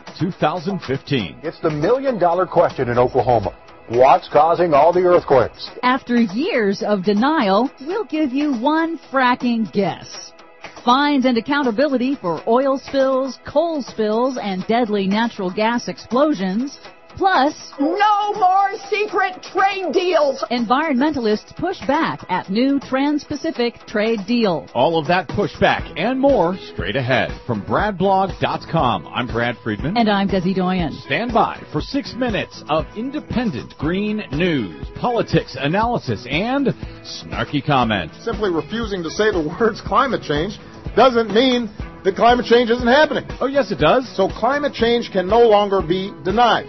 2015. It's the million-dollar question in Oklahoma. What's causing all the earthquakes? After years of denial, we'll give you one fracking guess. Fines and accountability for oil spills, coal spills, and deadly natural gas explosions. Plus, no more secret trade deals. Environmentalists push back at new Trans-Pacific trade deal. All of that pushback and more straight ahead from BradBlog.com. I'm Brad Friedman. And I'm Desi Doyen. Stand by for 6 minutes of independent green news, politics, analysis, and snarky comments. Simply refusing to say the words climate change doesn't mean that climate change isn't happening. Oh, yes, it does. So climate change can no longer be denied.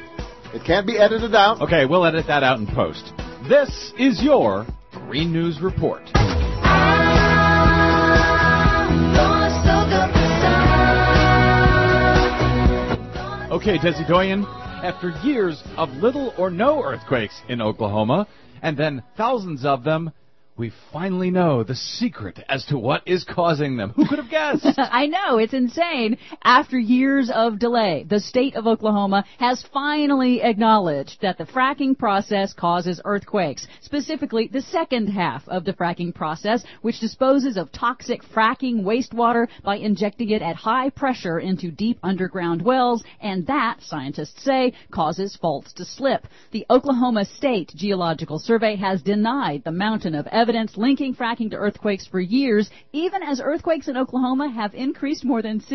It can't be edited out. Okay, we'll edit that out in post. This is your Green News Report. Okay, Desi Doyen, after years of little or no earthquakes in Oklahoma, and then thousands of them, we finally know the secret as to what is causing them. Who could have guessed? I know, it's insane. After years of delay, the state of Oklahoma has finally acknowledged that the fracking process causes earthquakes, specifically the second half of the fracking process, which disposes of toxic fracking wastewater by injecting it at high pressure into deep underground wells, and that, scientists say, causes faults to slip. The Oklahoma State Geological Survey has denied the mountain of evidence evidence linking fracking to earthquakes for years, even as earthquakes in Oklahoma have increased more than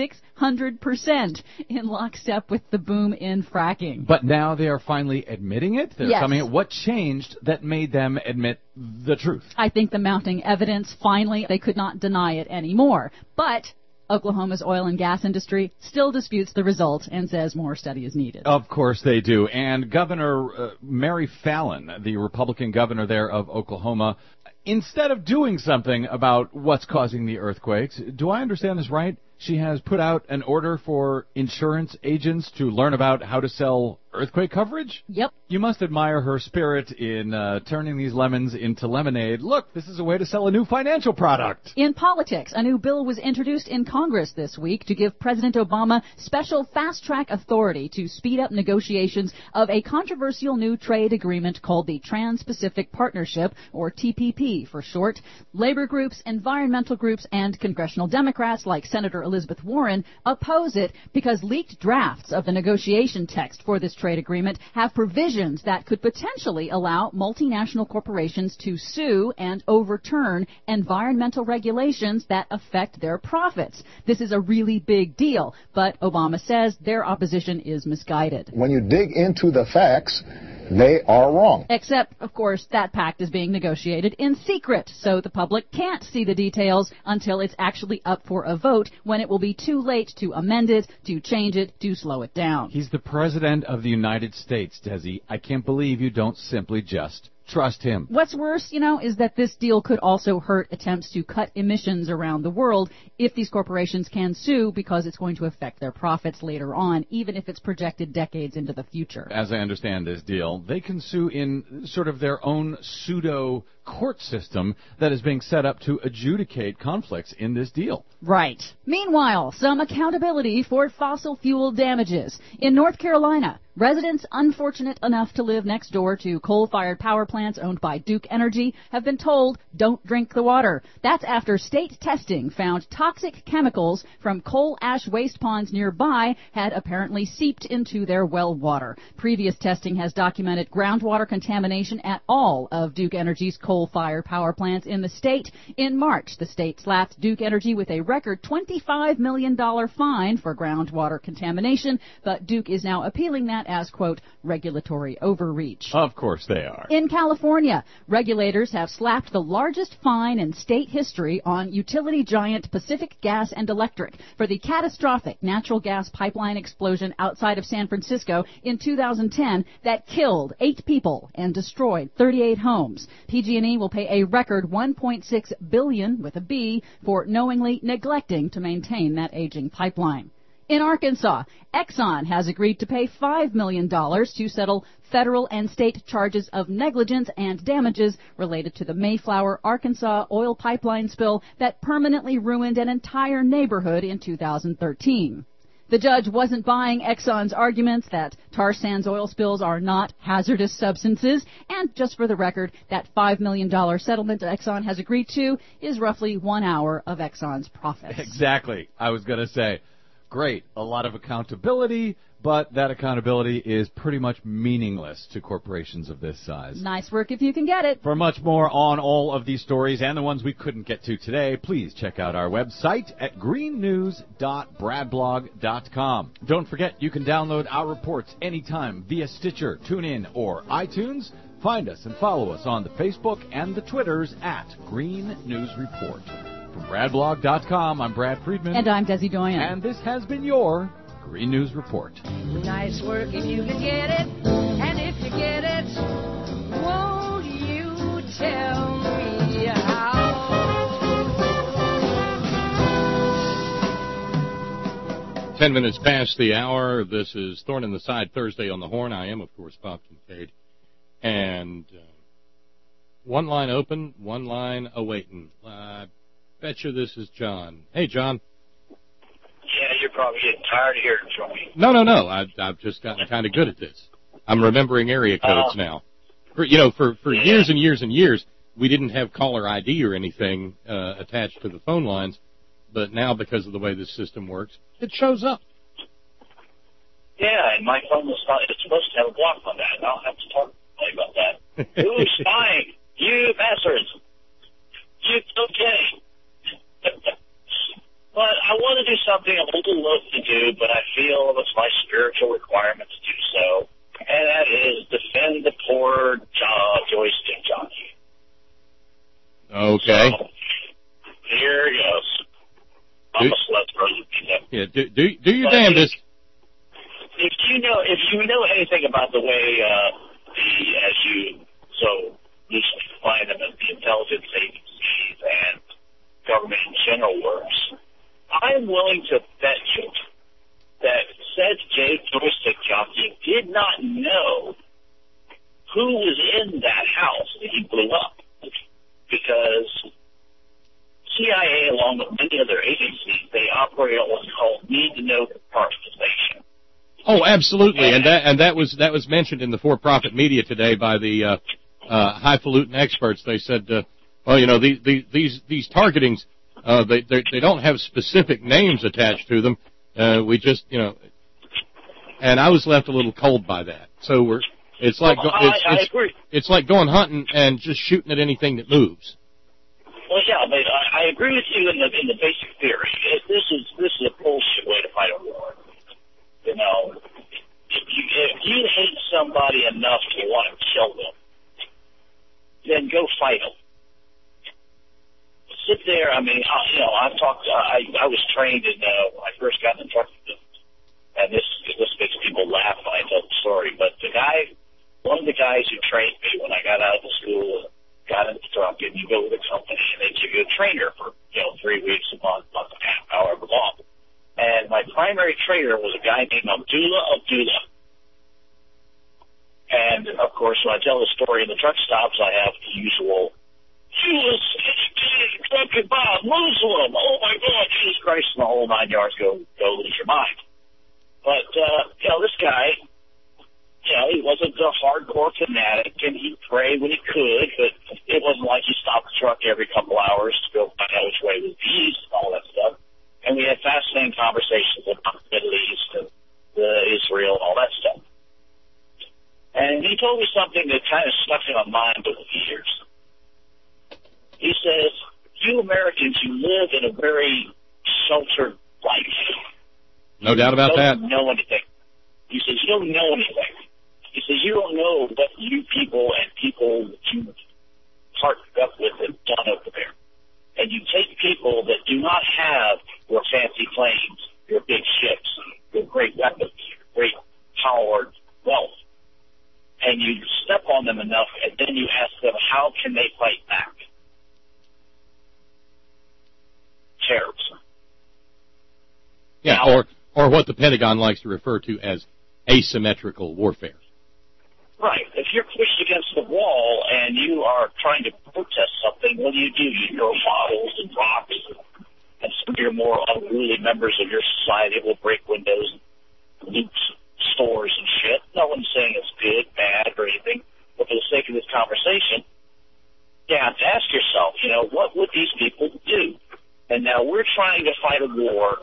600% in lockstep with the boom in fracking. But now they are finally admitting it? They're Yes. coming at what changed that made them admit the truth? I think the mounting evidence, finally, they could not deny it anymore. But Oklahoma's oil and gas industry still disputes the result and says more study is needed. Of course they do. And Governor Mary Fallin, the Republican governor there of Oklahoma, instead of doing something about what's causing the earthquakes, do I understand this right? She has put out an order for insurance agents to learn about how to sell earthquake coverage? Yep. You must admire her spirit in turning these lemons into lemonade. Look, this is a way to sell a new financial product. In politics, a new bill was introduced in Congress this week to give President Obama special fast-track authority to speed up negotiations of a controversial new trade agreement called the Trans-Pacific Partnership, or TPP for short. Labor groups, environmental groups, and congressional Democrats like Senator Elizabeth Warren oppose it because leaked drafts of the negotiation text for this trade agreement have provisions that could potentially allow multinational corporations to sue and overturn environmental regulations that affect their profits. This is a really big deal, but Obama says their opposition is misguided. When you dig into the facts, they are wrong. Except, of course, that pact is being negotiated in secret, so the public can't see the details until it's actually up for a vote, when it will be too late to amend it, to change it, to slow it down. He's the President of the United States, Desi. I can't believe you don't simply just trust him. What's worse, is that this deal could also hurt attempts to cut emissions around the world if these corporations can sue, because it's going to affect their profits later on, even if it's projected decades into the future. As I understand this deal, they can sue in sort of their own pseudo court system that is being set up to adjudicate conflicts in this deal. Right. Meanwhile, some accountability for fossil fuel damages. In North Carolina, residents unfortunate enough to live next door to coal-fired power plants owned by Duke Energy have been told, don't drink the water. That's after state testing found toxic chemicals from coal ash waste ponds nearby had apparently seeped into their well water. Previous testing has documented groundwater contamination at all of Duke Energy's coal-fired power plants in the state. In March, the state slapped Duke Energy with a record $25 million fine for groundwater contamination, but Duke is now appealing that as, quote, regulatory overreach. Of course they are. In California, regulators have slapped the largest fine in state history on utility giant Pacific Gas and Electric for the catastrophic natural gas pipeline explosion outside of San Francisco in 2010 that killed 8 people and destroyed 38 homes. PG&E will pay a record $1.6 billion with a B for knowingly neglecting to maintain that aging pipeline. In Arkansas, Exxon has agreed to pay $5 million to settle federal and state charges of negligence and damages related to the Mayflower, Arkansas oil pipeline spill that permanently ruined an entire neighborhood in 2013. The judge wasn't buying Exxon's arguments that tar sands oil spills are not hazardous substances, and just for the record, that $5 million settlement Exxon has agreed to is roughly 1 hour of Exxon's profits. Exactly. I was going to say, great, a lot of accountability, but that accountability is pretty much meaningless to corporations of this size. Nice work if you can get it. For much more on all of these stories and the ones we couldn't get to today, please check out our website at greennews.bradblog.com. Don't forget, you can download our reports anytime via Stitcher, TuneIn, or iTunes. Find us and follow us on the Facebook and the Twitters at Green News Report. From bradblog.com, I'm Brad Friedman. And I'm Desi Doyen. And this has been your Green News Report. Nice work if you can get it, and if you get it, won't you tell me how? 10 minutes past the hour. This is Thorn in the Side Thursday on the Horn. I am, of course, Bob Kincaid. And one line open, one line awaiting. Bet you this is John. Hey, John. Yeah, you're probably getting tired of hearing from me. No. I've just gotten kind of good at this. I'm remembering area codes now. For years and years and years, we didn't have caller ID or anything attached to the phone lines, but now because of the way this system works, it shows up. Yeah, and my phone was supposed to have a block on that, and I'll have to talk to you about that. Who's spying? You bastards. do something a little loath to do, but I feel it's my spiritual requirement to do so, and that is defend the poor joystick jockey. Okay. So, here he goes. I'm a slut brother. Yeah, do your damnedest. If you know anything about the way as you so loosely define them as the intelligence agencies and government in general works, I'm willing to bet you that said joystick jockey did not know who was in that house that he blew up, because CIA, along with many other agencies, they operate on what's called need-to-know compartmentalization. Oh, absolutely, and that was mentioned in the for-profit media today by the highfalutin experts. They said, well, you know, these targetings, they don't have specific names attached to them. We just, you know, and I was left a little cold by that. So it's like it's like going hunting and just shooting at anything that moves. Well, yeah, but I agree with you in the basic theory. This is a bullshit way to fight a war. You know, if you hate somebody enough to want to kill them, then go fight them. Sit there. I mean, you know, I've talked. I was trained in when I first got in the truck business, and this makes people laugh when I tell the story. But one of the guys who trained me when I got out of the school, got in the truck, and you go with a company, and they give you a trainer for 3 weeks, a month and a half, however long. And my primary trainer was a guy named Abdullah. And, of course, when I tell the story in the truck stops, I have the usual, Jesus, fucking Bob, Muslim, oh my God, Jesus Christ, and the whole 9 yards, go lose your mind. But, this guy, he wasn't a hardcore fanatic, and he'd pray when he could, but it wasn't like he stopped the truck every couple hours to go find out which way was the east and all that stuff. And we had fascinating conversations about the Middle East and Israel and all that stuff. And he told me something that kind of stuck in my mind over the years. He says, you Americans, you live in a very sheltered life. No doubt about that. You don't know anything. He says, you don't know anything. He says, you don't know what you people and people that you partnered up with have done over there. And you take people that do not have your fancy planes, your big ships, your great weapons, your great powered wealth, and you step on them enough, and then you ask them, how can they fight back? Terrorism. Yeah, now, or what the Pentagon likes to refer to as asymmetrical warfare. Right. If you're pushed against the wall and you are trying to protest something, what do? You throw bottles and rocks, and some of your more unruly members of your society will break windows and loot stores and shit. No one's saying it's good, bad, or anything. But for the sake of this conversation, you have to ask yourself, what would these people do? And now we're trying to fight a war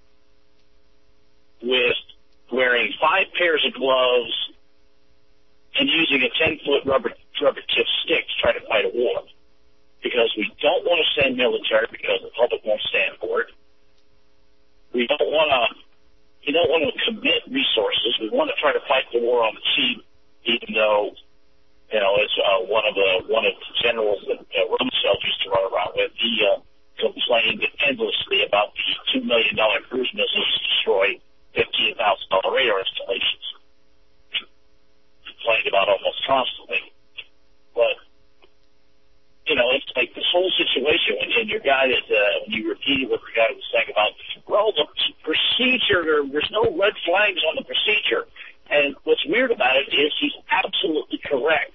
with wearing 5 pairs of gloves and using a 10-foot rubber tip stick to try to fight a war, because we don't want to send military because the public won't stand for it. We don't want to commit resources. We want to try to fight the war on the cheap, even though it's one of the generals that Rumsfeld used to run around with. He complained endlessly about the $2 million cruise missiles destroy $15,000 radar installations. Complained about almost constantly. But, it's like this whole situation, and your guy that, when you repeated what the guy was saying about, well, the procedure, there's no red flags on the procedure. And what's weird about it is he's absolutely correct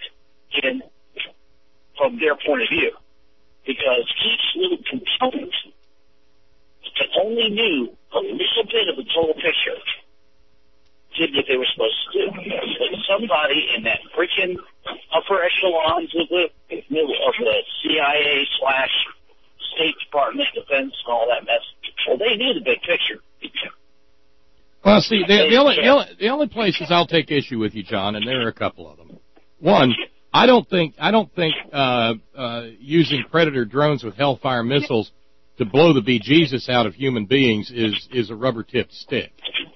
from their point of view. Because each little component that only knew a little bit of the total picture did what they were supposed to do. But somebody in that freaking upper echelons of the CIA / State Department, Defense, and all that mess, well, they knew the big picture. Well, see, the only places I'll take issue with you, John, and there are a couple of them. One, I don't think using Predator drones with Hellfire missiles to blow the bejesus out of human beings is a rubber-tipped stick.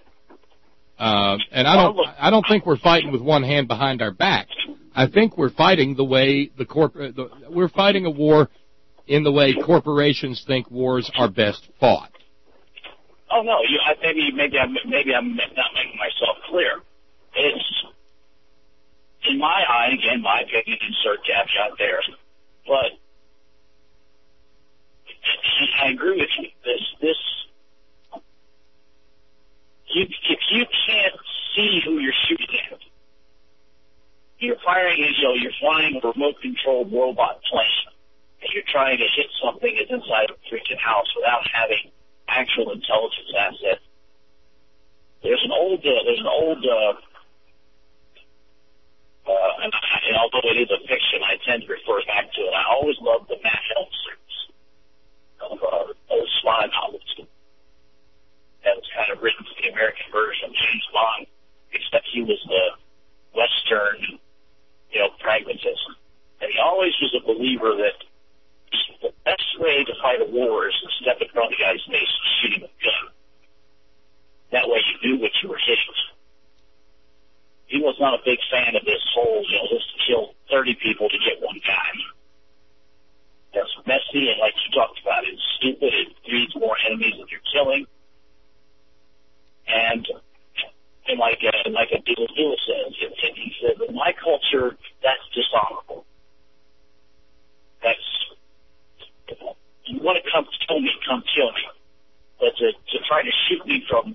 And I don't think we're fighting with one hand behind our back. I think we're fighting the way we're fighting a war in the way corporations think wars are best fought. Oh no, maybe I'm not making myself clear. It's in my eye, again, my opinion, insert caveat there. But I agree with you. If you can't see who you're shooting at, you're you're flying a remote-controlled robot plane, and you're trying to hit something that's inside a freaking house without having actual intelligence assets. There's an old, and although it is a fiction, I tend to refer back to it. I always loved the Matt Helm series of old spy novels. That was kind of written for the American version of James Bond, except he was the Western, pragmatism. And he always was a believer that the best way to fight a war is to step in front of the guy's face and shoot him with a gun. That way you knew what you were hitting. He was not a big fan of this whole, let's kill 30 people to get one guy. That's messy, and like you talked about, it's stupid. It breeds more enemies that you're killing. And like a Dula says, he said, in my culture, that's dishonorable. That's, you want to come kill me, come kill me. But to try to shoot me from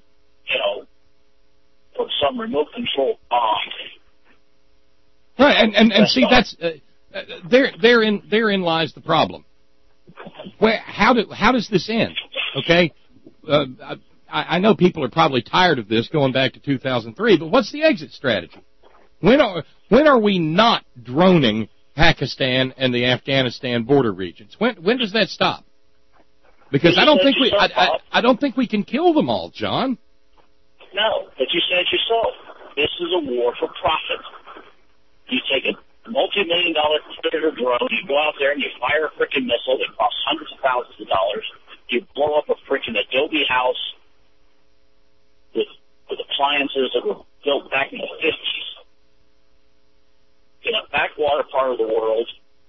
some remote control bomb. Right, and see, that's therein lies the problem. How does this end? Okay, I know people are probably tired of this going back to 2003, but what's the exit strategy? When are we not droning Pakistan and the Afghanistan border regions? When does that stop? Because I don't think we can kill them all, John. No, but you said yourself, this is a war for profit. You take a multi-million-dollar Predator drone, you go out there and you fire a frickin' missile that costs hundreds of thousands of dollars, you blow up a frickin' adobe house with appliances that were built back in the 50s in a backwater part of the world,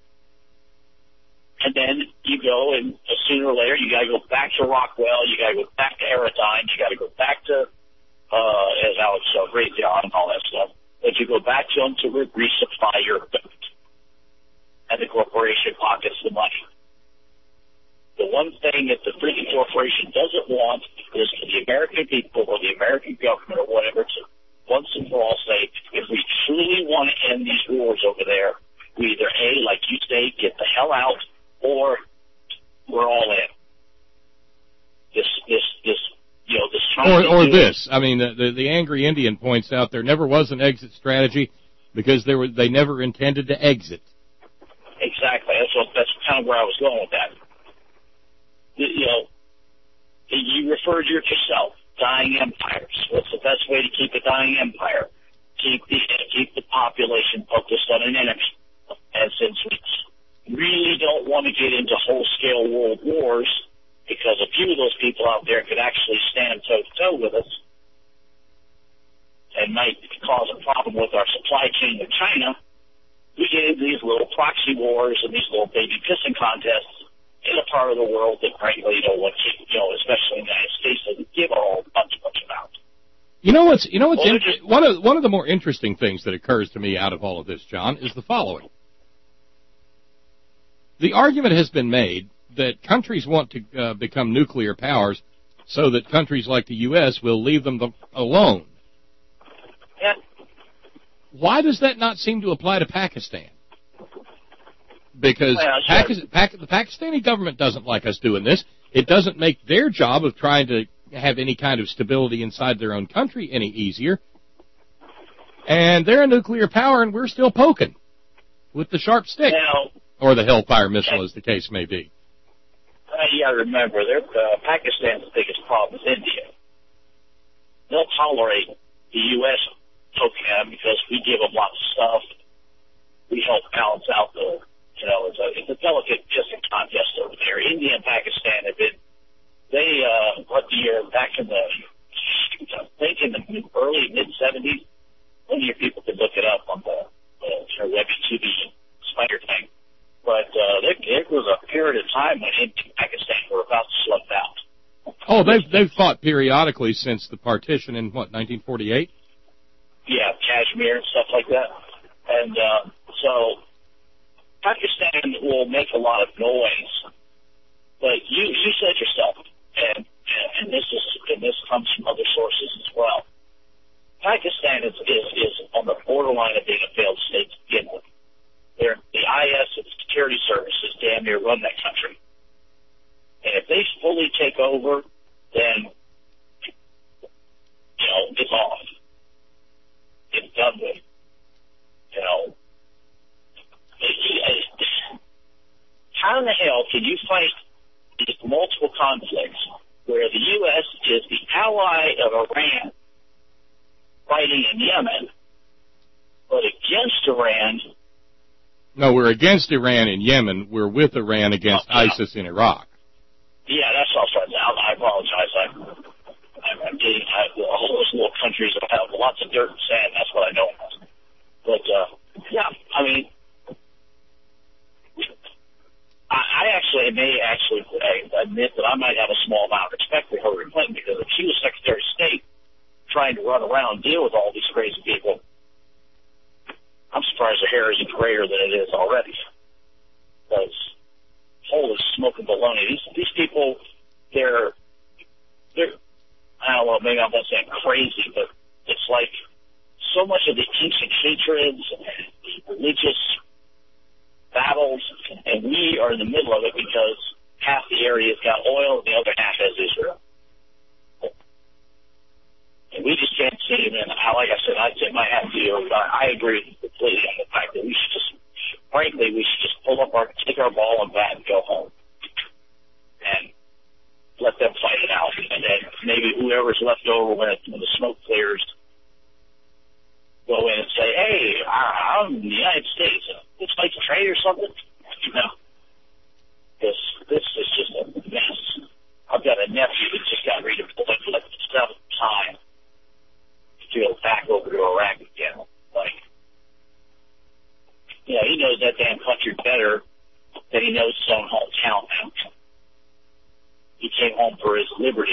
and then you go and sooner or later you got to go back to Rockwell, you got to go back to Aerodyne, you got to go back to as Alex Raytheon and all that stuff, but you go back to them to resupply your equipment, and the corporation pockets the money. The one thing that the freaking corporation doesn't want is for the American people or the American government or whatever to once and for all say, if we truly want to end these wars over there, we either A, like you say, get the hell out, or we're all in. This or this. I mean, the angry Indian points out there never was an exit strategy because they never intended to exit. Exactly. That's kind of where I was going with that. You referred to it yourself, dying empires. What's the best way to keep a dying empire? Keep the population focused on an enemy. And since we really don't want to get into whole-scale world wars, because a few of those people out there could actually stand toe-to-toe with us and might cause a problem with our supply chain with China, we get into these little proxy wars and these little baby pissing contests in a part of the world that, frankly, you don't want to, especially in the United States, doesn't give a whole bunch about. One of the more interesting things that occurs to me out of all of this, John, is the following. The argument has been made that countries want to become nuclear powers so that countries like the U.S. will leave them alone. Yeah. Why does that not seem to apply to Pakistan? Because the Pakistani government doesn't like us doing this. It doesn't make their job of trying to have any kind of stability inside their own country any easier. And they're a nuclear power, and we're still poking with the sharp stick. Or the Hellfire missile, as the case may be. You got to remember, Pakistan's biggest problem is India. They'll tolerate the U.S. poking at them because we give them lots of stuff. We help balance out it's a delicate kissing contest over there. India and Pakistan have been back in the, I think in the early mid-70s. Plenty of your people could look it up on the WebTV spider thing. But there was a period of time when India and Pakistan were about to slow down. Oh, they've fought periodically since the partition in, 1948? Yeah, Kashmir and stuff like that. And so Pakistan will make a lot of noise. But you said yourself, and this comes from other sources as well, Pakistan is on the borderline of being a failed state to begin with. The IS and security services damn near run that country. And if they fully take over, then, it's off. It's done with. How in the hell can you fight these multiple conflicts where the U.S. is the ally of Iran fighting in Yemen, but against Iran? No, we're against Iran in Yemen. We're with Iran against ISIS in Iraq. Yeah, that's also. I apologize. I'm getting all those little countries that have lots of dirt and sand. That's what I know. But yeah, I mean, I may admit that I might have a small amount of respect for Hillary Clinton, because if she was Secretary of State trying to run around and deal with all these crazy people, I'm surprised her hair isn't grayer than it is already. Because holy smoke and baloney, these people, they're I don't know, maybe I'm not saying crazy, but it's like so much of the ancient hatreds and religious battles, and we are in the middle of it because half the area's got oil and the other half has Israel. And we just can't see it. And like I said, I tip my hat to you. I agree completely on the fact that we should just, frankly, take our ball and bat and go home. And let them fight it out. And then maybe whoever's left over when the smoke clears, go in and say, hey, I'm in the United States. Let's like to trade or something. This is just a mess. I've got a nephew that just got redeployed for like the seventh time to go back over to Iraq again. He knows that damn country better than he knows his own hometown now. He came home for his liberty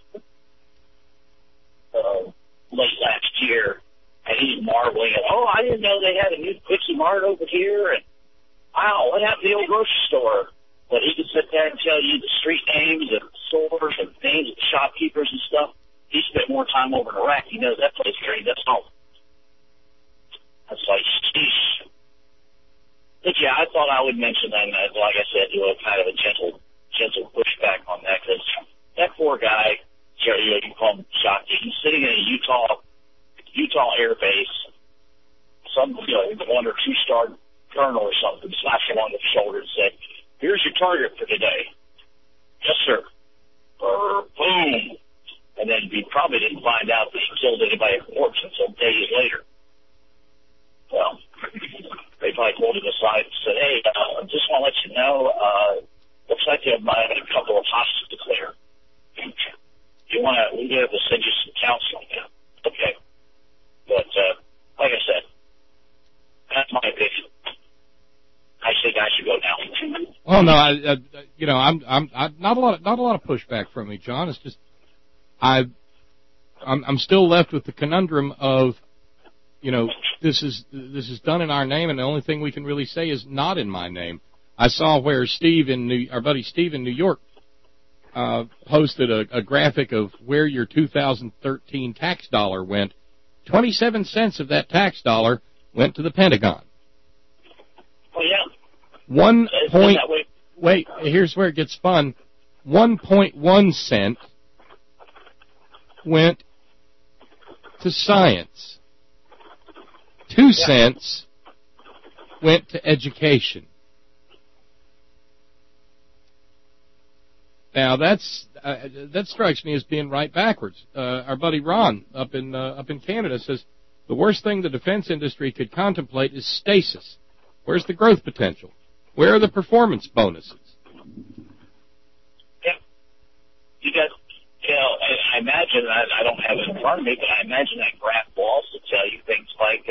late last year, and he's marveling at, I didn't know they had a new Quickie Mart over here, and wow, what happened to the old grocery store? But he could sit there and tell you the street names and stores and names of shopkeepers and stuff. He spent more time over in Iraq. He knows that place where he does home. That's like, sheesh. But yeah, I thought I would mention that, and like I said, do a kind of a gentle pushback on that, because that poor guy, you can call him Shockey, he's sitting in a Utah Air Base, some 1 or 2 star colonel or something slapped him on the shoulder and said, here's your target for today. Yes, sir. Boom. And then he probably didn't find out that he killed anybody at Corpse until days later. Well, they probably pulled him aside and said, hey, I just want to let you know, looks like you might have a couple of hostages to clear. We'll be able to send you some counseling. Okay. But, like I said, that's my opinion. I think I should go now. Well, no, I'm not a lot of pushback from me, John. It's just, I'm still left with the conundrum of, this is done in our name, and the only thing we can really say is not in my name. I saw where our buddy Steve in New York, posted a graphic of where your 2013 tax dollar went. 27 cents of that tax dollar went to the Pentagon. Oh, yeah. Wait, here's where it gets fun. 1.1 cent went to science. 2 cents went to education. Now that strikes me as being right backwards. Our buddy Ron up in Canada says the worst thing the defense industry could contemplate is stasis. Where's the growth potential? Where are the performance bonuses? Yeah, you got, imagine, I don't have it in front of me, but I imagine that graph will also tell you things like,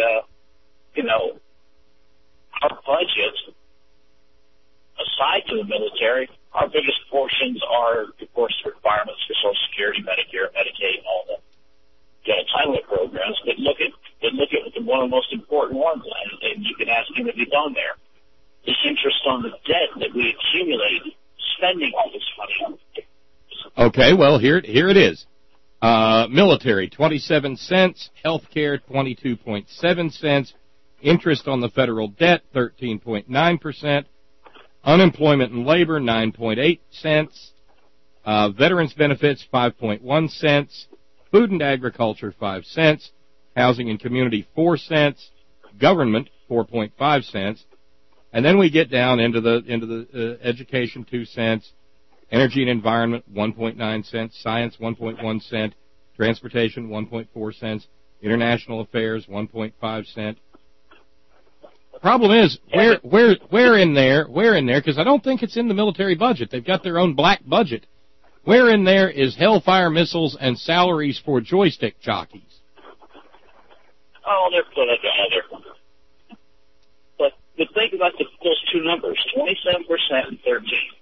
our budget, aside to the military, our biggest portions are, of course, requirements for Social Security, Medicare, Medicaid, and all the entitlement programs. But look at one of the most important ones, and you can ask him if he's on there. The interest on the debt that we accumulate, spending all this money on. Okay, well, here it is. Military, 27 cents. Healthcare, 22.7 cents. Interest on the federal debt, 13.9%. Unemployment and labor, 9.8 cents. Veterans benefits, 5.1 cents. Food and agriculture, 5 cents. Housing and community, 4 cents. Government, 4.5 cents. And then we get down into the education, 2 cents. Energy and environment, 1.9 cents. Science, 1.1 cent. Transportation, 1.4 cents. International affairs, 1.5 cent. Problem is, where in there, because I don't think it's in the military budget. They've got their own black budget. Where in there is Hellfire missiles and salaries for joystick jockeys? Oh, they're put together. But think about those two numbers, 27% and 13.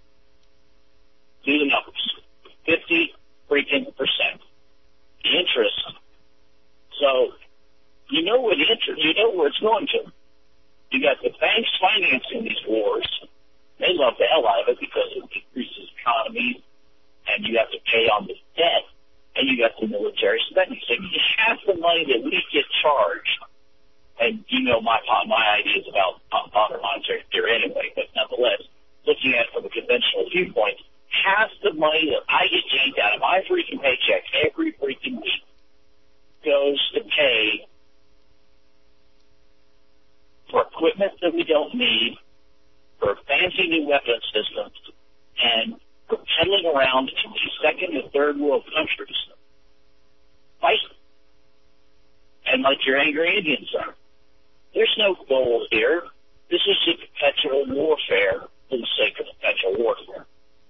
Do the numbers. 50 freaking percent. The interest. So, you know where it's going to. You got the banks financing these wars. They love the hell out of it because it decreases economies, and you have to pay on the debt, and you got the military spending. So half the money that we get charged, and you know my ideas about modern monetary theory anyway, but nonetheless, looking at it from a conventional viewpoint, half the money that I get yanked out of my freaking paycheck every freaking week goes to pay for equipment that we don't need, for fancy new weapon systems, and for peddling around in these second and third world countries. Fight. And like your angry Indians are. There's no goal here. This is a perpetual warfare for the sake of perpetual warfare.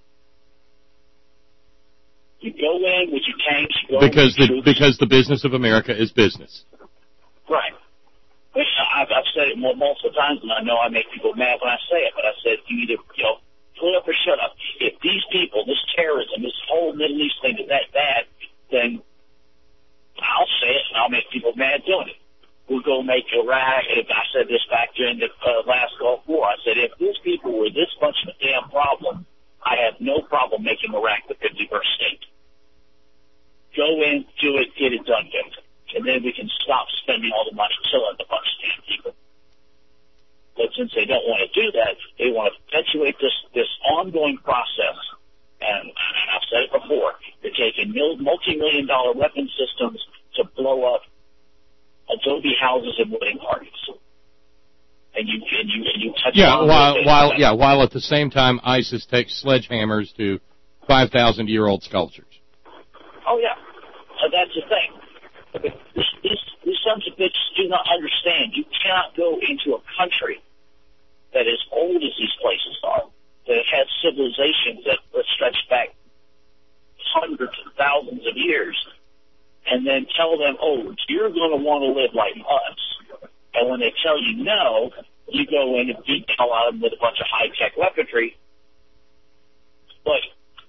You go in with your tanks. Because the business of America is business. Right. Which I've said it multiple times, and I know I make people mad when I say it, but I said you either, pull up or shut up. If these people, this terrorism, this whole Middle East thing is that bad, then I'll say it, and I'll make people mad doing it. We'll go make Iraq, and I said this back during the last Gulf War. I said, if these people were this much of a damn problem, I have no problem making Iraq the 51st state. Go in, do it, get it done with. And then we can stop spending all the money killing a bunch of damn people. But since they don't want to do that, they want to perpetuate this ongoing process. And I've said it before, they're taking multi-million-dollar weapon systems to blow up adobe houses and wedding parties. And you touch while at the same time ISIS takes sledgehammers to 5,000-year-old sculptures. Oh yeah, that's the thing. These sons of bitches do not understand. You cannot go into a country that is old as these places are, that had civilizations that stretch back hundreds of thousands of years, and then tell them, oh, you're going to want to live like us. And when they tell you no, you go in and beat the hell out of them with a bunch of high-tech weaponry. But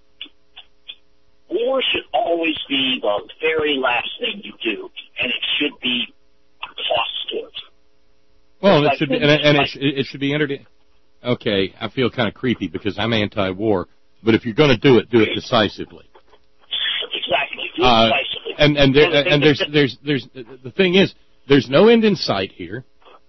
war should always be the very last thing you do, and it should be a cost to it. Well, it should be, it should be entered. Okay, I feel kind of creepy because I'm anti-war, but if you're going to do it decisively. Exactly, do it decisively. And there's the thing is, there's no end in sight here.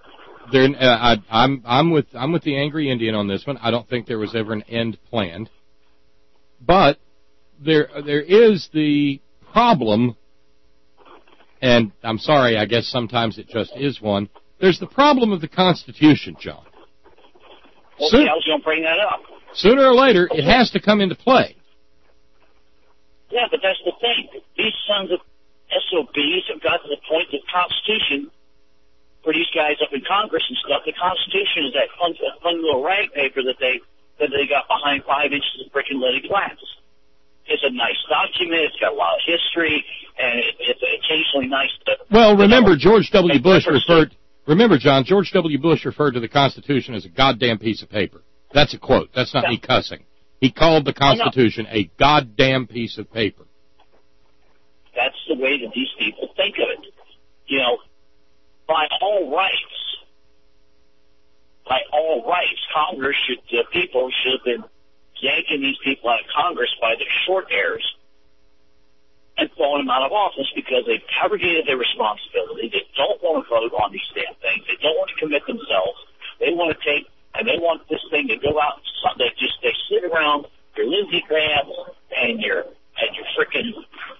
I'm with the angry Indian on this one. I don't think there was ever an end planned, but there is the problem, and I'm sorry, I guess sometimes it just is one. There's the problem of the Constitution, John. Okay, I was going to bring that up. Sooner or later, it has to come into play. Yeah, but that's the thing. These sons of SOBs have got to the point that the Constitution, for these guys up in Congress and stuff, the Constitution is that fun little rag paper that they got behind 5 inches of freaking leaded glass. It's a nice document. It's got a lot of history, and it's occasionally nice to. Well, remember George W. Bush referred. Remember, John, George W. Bush referred to the Constitution as a goddamn piece of paper. That's a quote. That's not me cussing. He called the Constitution a goddamn piece of paper. That's the way that these people think of it. You know, by all rights, Congress people should have been yanking these people out of Congress by their short hairs and throwing them out of office because they've abrogated their responsibility. They don't want to vote on these damn things. They don't want to commit themselves. They want to take, and they want this thing to go out. They sit around your Lindsey Graham and your frickin'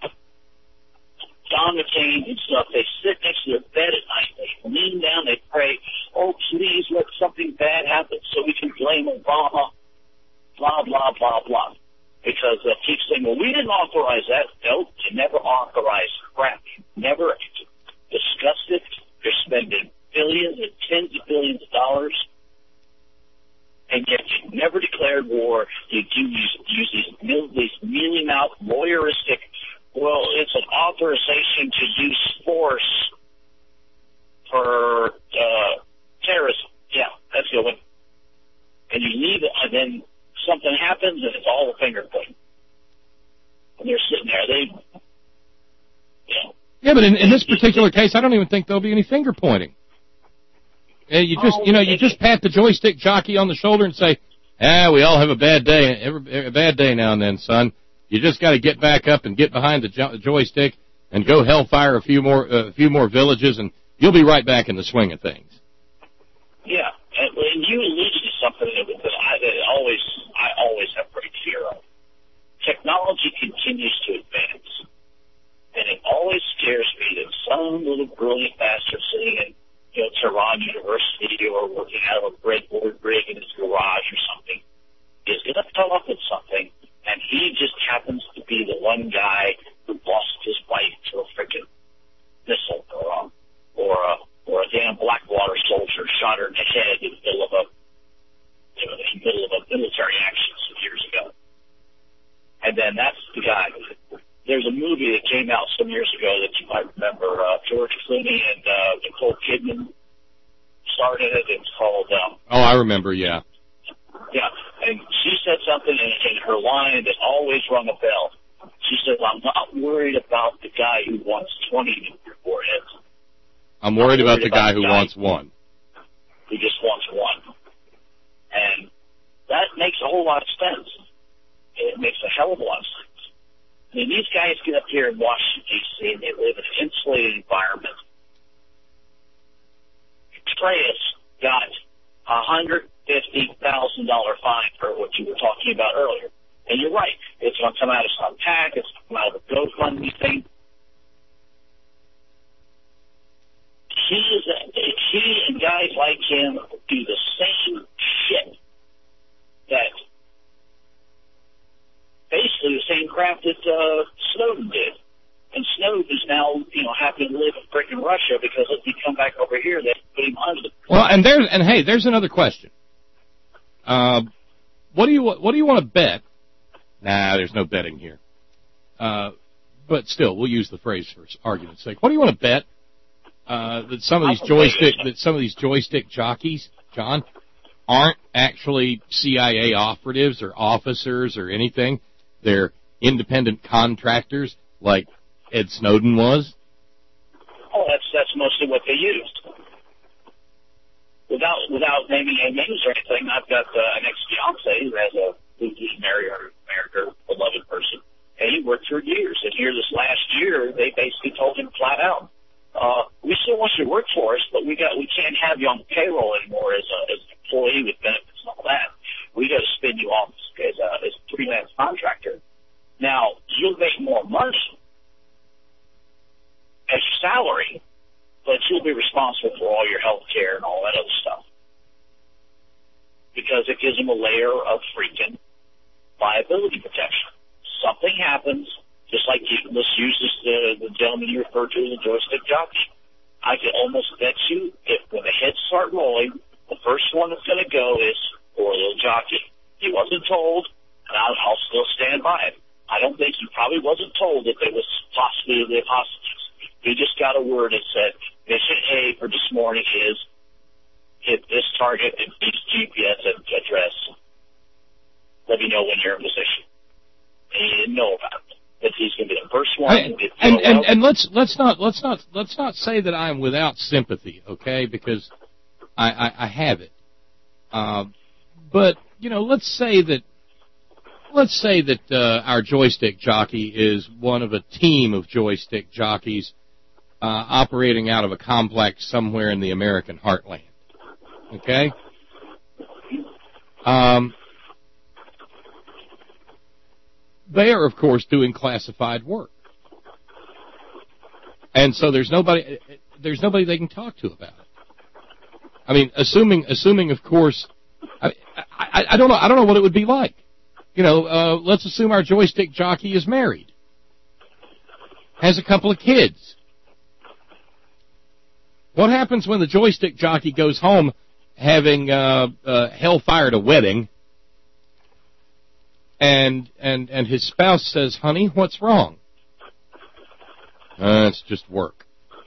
John McCain and stuff. They sit next to their bed at night. They lean down. They pray, "Oh, please let something bad happen so we can blame Obama." Blah blah blah blah. Because they'll keep saying, well, we didn't authorize that. No, you never authorized crap. You never discussed it. You're spending billions and tens of billions of dollars, and yet you never declared war. You do use these mealy-mouthed, lawyeristic, well, it's an authorization to use force for terrorism. Yeah, that's a good one. And you leave it, and then something happens, and it's all a finger point. And they're sitting there. Yeah, but in this particular case, I don't even think there'll be any finger pointing. You just pat the joystick jockey on the shoulder and say, we all have a bad day now and then, son. You just got to get back up and get behind the joystick and go hellfire a few more villages, and you'll be right back in the swing of things. Yeah, and you alluded to something that I always have great fear of. Technology continues to advance, and it always scares me that some little brilliant bastard sitting in, Tehran University or working out of a breadboard rig in his garage or something is going to come up with something, and he just happens to be the one guy who lost his wife to a freaking missile or a damn Blackwater soldier shot her in the head in the middle of a military action some years ago. And then that's the guy. There's a movie that came out some years ago that you might remember. George Clooney and Nicole Kidman starred in it. It's called... I remember, yeah. Yeah, and she said something in her line that always rung a bell. She said, I'm not worried about the guy who wants 20 nuclear warheads. I'm worried about the guy who wants one. Who just wants one. And that makes a whole lot of sense. It makes a hell of a lot of sense. I mean, these guys get up here in Washington, D.C., and they live in an insulated environment. Petraeus got $150,000 fine for what you were talking about earlier. And you're right. It's going to come out of some PAC. It's going to come out of the GoFundMe thing. He and guys like him do the same shit that basically the same crap that Snowden did. And Snowden is now, happy to live in freaking Russia because if he come back over here, they put him under the... Well, and there's another question. What do you want to bet? Nah, there's no betting here. But still, we'll use the phrase for argument's sake. What do you want to bet that some of these joystick jockeys, John, aren't actually CIA operatives or officers or anything? They're independent contractors like Ed Snowden was? Oh, that's mostly what they used. Without naming any names or anything, I've got an ex-fiance who's married her beloved person, and he worked for years. And here this last year, they basically told him flat out, we still want you to work for us, but we can't have you on the payroll anymore as an employee with benefits and all that. We got to spin you off as a freelance contractor. Now, you'll make more money as your salary, but you'll be responsible for all your health care and all that other stuff. Because it gives them a layer of freaking liability protection. Something happens, just like let's use the gentleman you referred to as a joystick jockey. I can almost bet you if when the heads start rolling, the first one that's going to go is poor little jockey. He wasn't told, and I'll still stand by it. I don't probably wasn't told that there was possibly the hostages. He just got a word that said, mission A for this morning is hit this target and this GPS address. Let me know when you're in position. And he didn't know about it. That he's going to be the first one. And let's not say that I'm without sympathy, okay? Because I have it. But let's say that our joystick jockey is one of a team of joystick jockeys operating out of a complex somewhere in the American heartland. Okay? They are, of course, doing classified work. And so there's nobody they can talk to about it. I mean, assuming of course, I don't know what it would be like. Let's assume our joystick jockey is married, has a couple of kids. What happens when the joystick jockey goes home having hellfire at a wedding, and his spouse says, "Honey, what's wrong?" It's just work.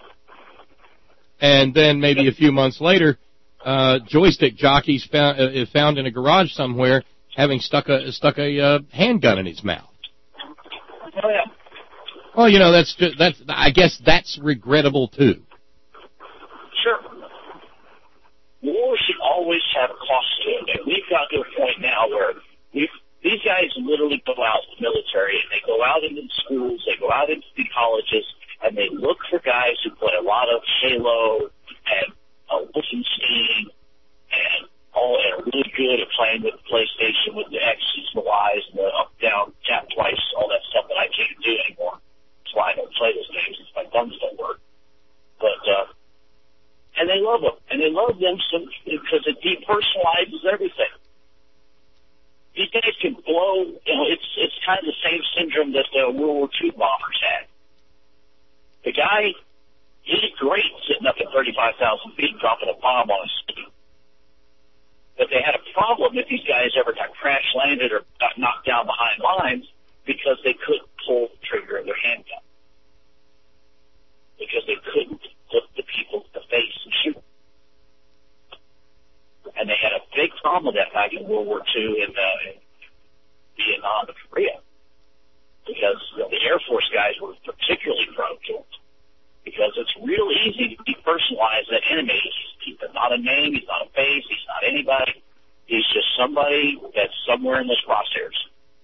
And then maybe a few months later, joystick jockey's found in a garage somewhere having stuck a handgun in his mouth. Oh yeah. Well, that's I guess that's regrettable too. Sure. War should always have a cost to it, and we've got to a point now where these guys literally go out in the military, and they go out into the schools, they go out into the colleges, and they look for guys who play a lot of Halo and Wolfenstein and are really good at playing with the PlayStation, with the X's, the Y's, and the up, down, tap twice, all that stuff that I can't do anymore. That's why I don't play those games, because my thumbs don't work. But, and they love them. And they love them because it depersonalizes everything. These guys can blow, it's kind of the same syndrome that the World War II bombers had. The guy, he's great sitting up at 35,000 feet dropping a bomb on a city. But they had a problem if these guys ever got crash landed or got knocked down behind lines because they couldn't pull the trigger of their handgun. Because they couldn't look the people in the face and shoot. And they had a big problem with that back in World War II in Vietnam and Korea. Because the Air Force guys were particularly prone to it. Because it's real easy to depersonalize that enemy. He's not a name, he's not a face, he's not anybody. He's just somebody that's somewhere in those crosshairs.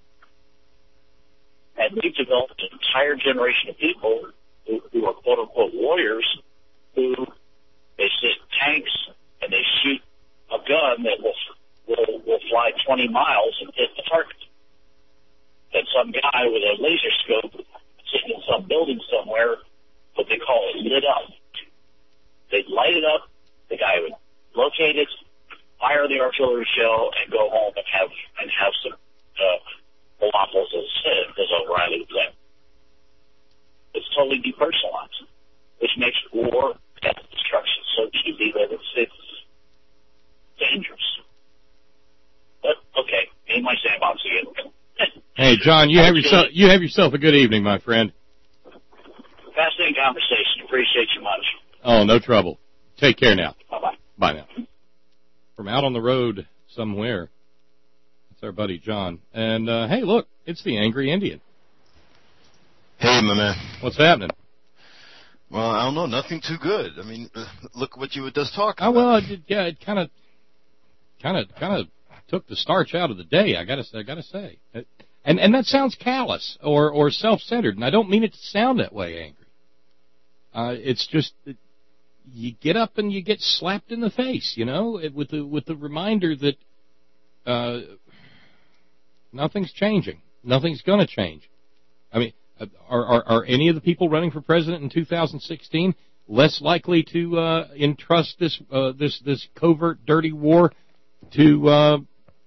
And we've developed an entire generation of people who are quote-unquote warriors who they sit in tanks and they shoot a gun that will fly 20 miles and hit the target. And some guy with a laser scope sitting in some building somewhere, what they call it, lit up. They'd light it up, the guy would locate it, fire the artillery shell, and go home and have some falafels, as O'Reilly would say. It's totally depersonalized, which makes war and destruction so easy that it's dangerous. But okay, in my sandbox again. Hey, John, you have yourself a good evening, my friend. Fascinating conversation. Appreciate you much. Oh, no trouble. Take care now. Bye-bye. Bye now. From out on the road somewhere, that's our buddy John. And, hey, look, it's the Angry Indian. Hey, my man. What's happening? Well, I don't know. Nothing too good. I mean, look what you were just talking about. Well, it kind of took the starch out of the day, I gotta say. And that sounds callous or self-centered, and I don't mean it to sound that way, Angry. It's just you get up and you get slapped in the face, with the reminder that nothing's changing, nothing's going to change. I mean, are any of the people running for president in 2016 less likely to entrust this covert, dirty war to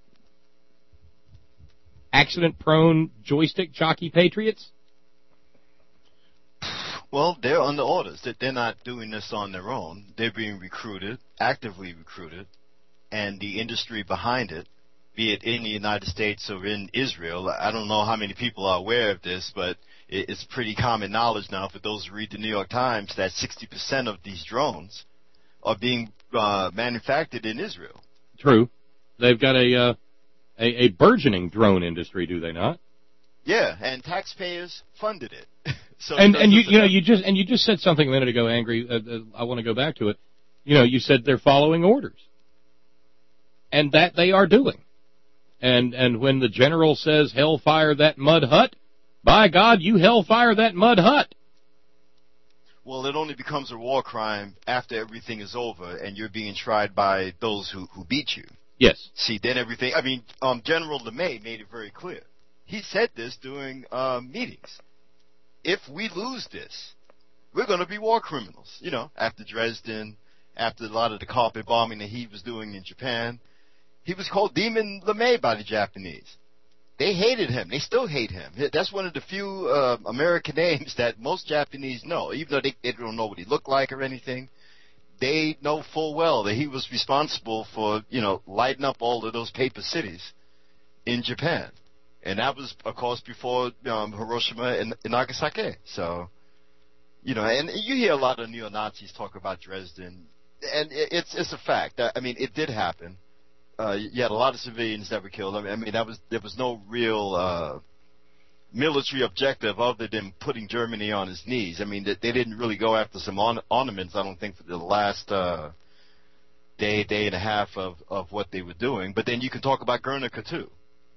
accident-prone joystick jockey patriots? Well, they're under orders. They're not doing this on their own. They're being recruited, actively recruited, and the industry behind it be it in the United States or in Israel. I don't know how many people are aware of this, but it's pretty common knowledge now for those who read the New York Times that 60% of these drones are being manufactured in Israel. True. They've got a burgeoning drone industry, do they not? Yeah, and taxpayers funded it. So you just said something a minute ago, Angry. I want to go back to it. You said they're following orders, and that they are doing. And when the general says hellfire that mud hut, by God, you hellfire that mud hut. Well, it only becomes a war crime after everything is over and you're being tried by those who beat you. Yes. See, then everything. I mean, General LeMay made it very clear. He said this during meetings. If we lose this, we're going to be war criminals. After Dresden, after a lot of the carpet bombing that he was doing in Japan, he was called Demon LeMay by the Japanese. They hated him. They still hate him. That's one of the few American names that most Japanese know, even though they don't know what he looked like or anything. They know full well that he was responsible for, lighting up all of those paper cities in Japan. And that was, of course, before Hiroshima and Nagasaki. So, and you hear a lot of neo-Nazis talk about Dresden, and it's a fact. I mean, it did happen. You had a lot of civilians that were killed. I mean, there was no real military objective other than putting Germany on its knees. I mean, they didn't really go after some ornaments, I don't think, for the last day and a half of what they were doing. But then you can talk about Guernica, too.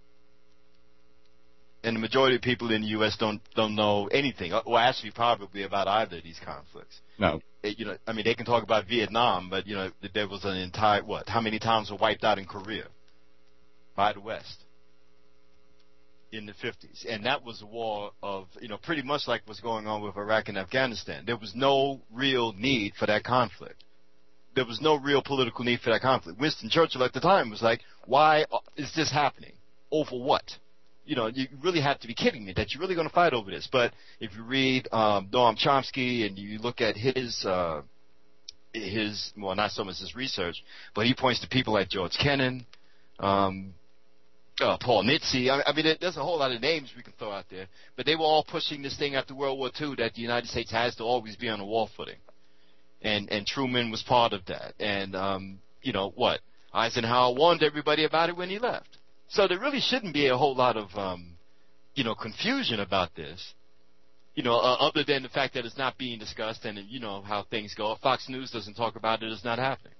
And the majority of people in the U.S. don't know anything, or actually probably about either of these conflicts. No. I mean, they can talk about Vietnam, but, there was an entire, how many times were wiped out in Korea by the West in the 50s? And that was a war of, pretty much like what's going on with Iraq and Afghanistan. There was no real need for that conflict. There was no real political need for that conflict. Winston Churchill at the time was like, why is this happening? Over what? You really have to be kidding me that you're really going to fight over this. But if you read Noam Chomsky and you look at his, well, not so much his research, but he points to people like George Kennan, Paul Nitze. I mean, there's a whole lot of names we can throw out there. But they were all pushing this thing after World War II that the United States has to always be on a war footing. And Truman was part of that. And, Eisenhower warned everybody about it when he left. So there really shouldn't be a whole lot of, confusion about this, other than the fact that it's not being discussed and, how things go. If Fox News doesn't talk about it, it's not happening.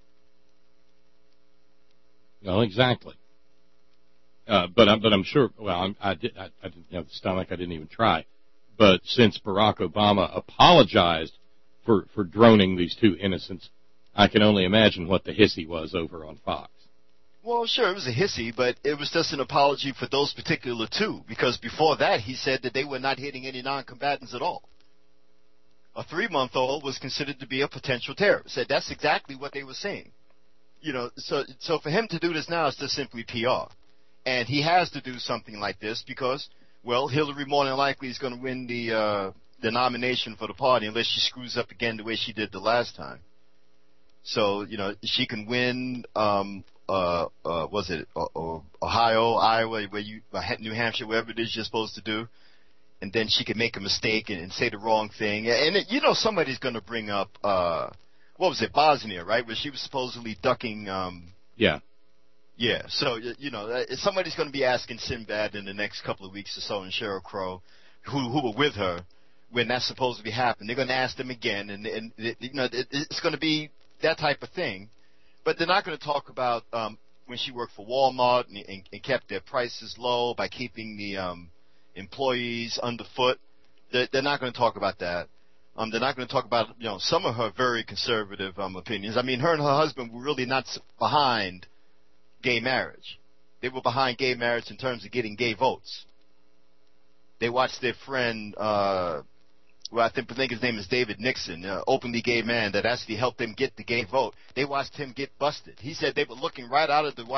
Well, exactly. But I'm sure, well, I didn't have the stomach, I didn't even try. But since Barack Obama apologized for droning these two innocents, I can only imagine what the hissy was over on Fox. Well, sure, it was a hissy, but it was just an apology for those particular two, because before that he said that they were not hitting any non-combatants at all. A 3-month-old was considered to be a potential terrorist. Said that's exactly what they were saying. So for him to do this now is just simply PR. And he has to do something like this because, well, Hillary more than likely is going to win the nomination for the party unless she screws up again the way she did the last time. So, she can win, was it Ohio, Iowa, New Hampshire, wherever it is you're supposed to do, and then she can make a mistake and say the wrong thing. And somebody's going to bring up, what was it, Bosnia, right, where she was supposedly ducking. Yeah. Yeah, so, somebody's going to be asking Sinbad in the next couple of weeks or so, and Sheryl Crow, who were with her when that's supposed to be happening. They're going to ask them again, and it's going to be that type of thing. But they're not going to talk about when she worked for Walmart and kept their prices low by keeping the employees underfoot. They're not going to talk about that. They're not going to talk about some of her very conservative opinions. I mean, her and her husband were really not behind gay marriage. They were behind gay marriage in terms of getting gay votes. They watched their friend, I think his name is David Nixon, openly gay man that actually helped them get the gay vote. They watched him get busted. He said they were looking right out of the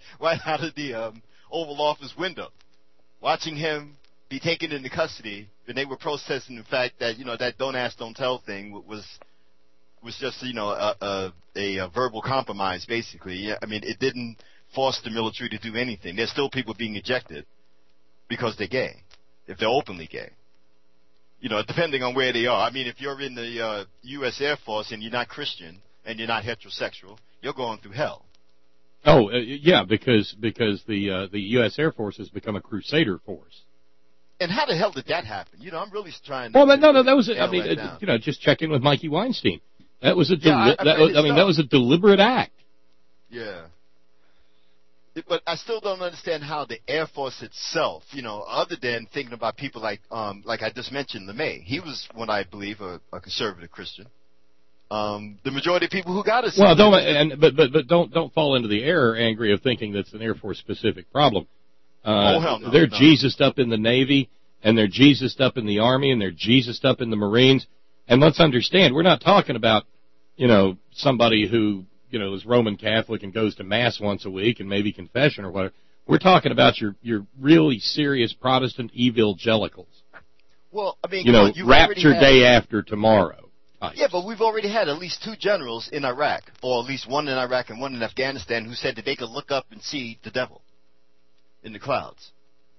Oval Office window, watching him be taken into custody, and they were protesting the fact that that don't ask, don't tell thing was just a verbal compromise basically. I mean, it didn't force the military to do anything. There's still people being ejected because they're gay, if they're openly gay. You know, depending on where they are. I mean, if you're in the U.S. Air Force and you're not Christian and you're not heterosexual, you're going through hell. Oh, yeah, because the U.S. Air Force has become a crusader force. And how the hell did that happen? You know, I'm really trying to... Well, no, that was, I mean, you know, just check in with Mikey Weinstein. That was that was a deliberate act. Yeah. But I still don't understand how the Air Force itself, you know, other than thinking about people like I just mentioned, LeMay. He was, what I believe, a conservative Christian. The majority of people who got us. Well, don't fall into the error, Angry, of thinking that's an Air Force specific problem. Hell no. They're Jesused up in the Navy, and they're Jesused up in the Army, and they're Jesused up in the Marines. And let's understand, we're not talking about, you know, somebody who, you know, is Roman Catholic and goes to Mass once a week and maybe confession or whatever. We're talking about your really serious Protestant evangelicals. Well, I mean, you know, rapture day after tomorrow. Yeah, but we've already had at least 2 generals in Iraq, or at least one in Iraq and one in Afghanistan, who said that they could look up and see the devil in the clouds.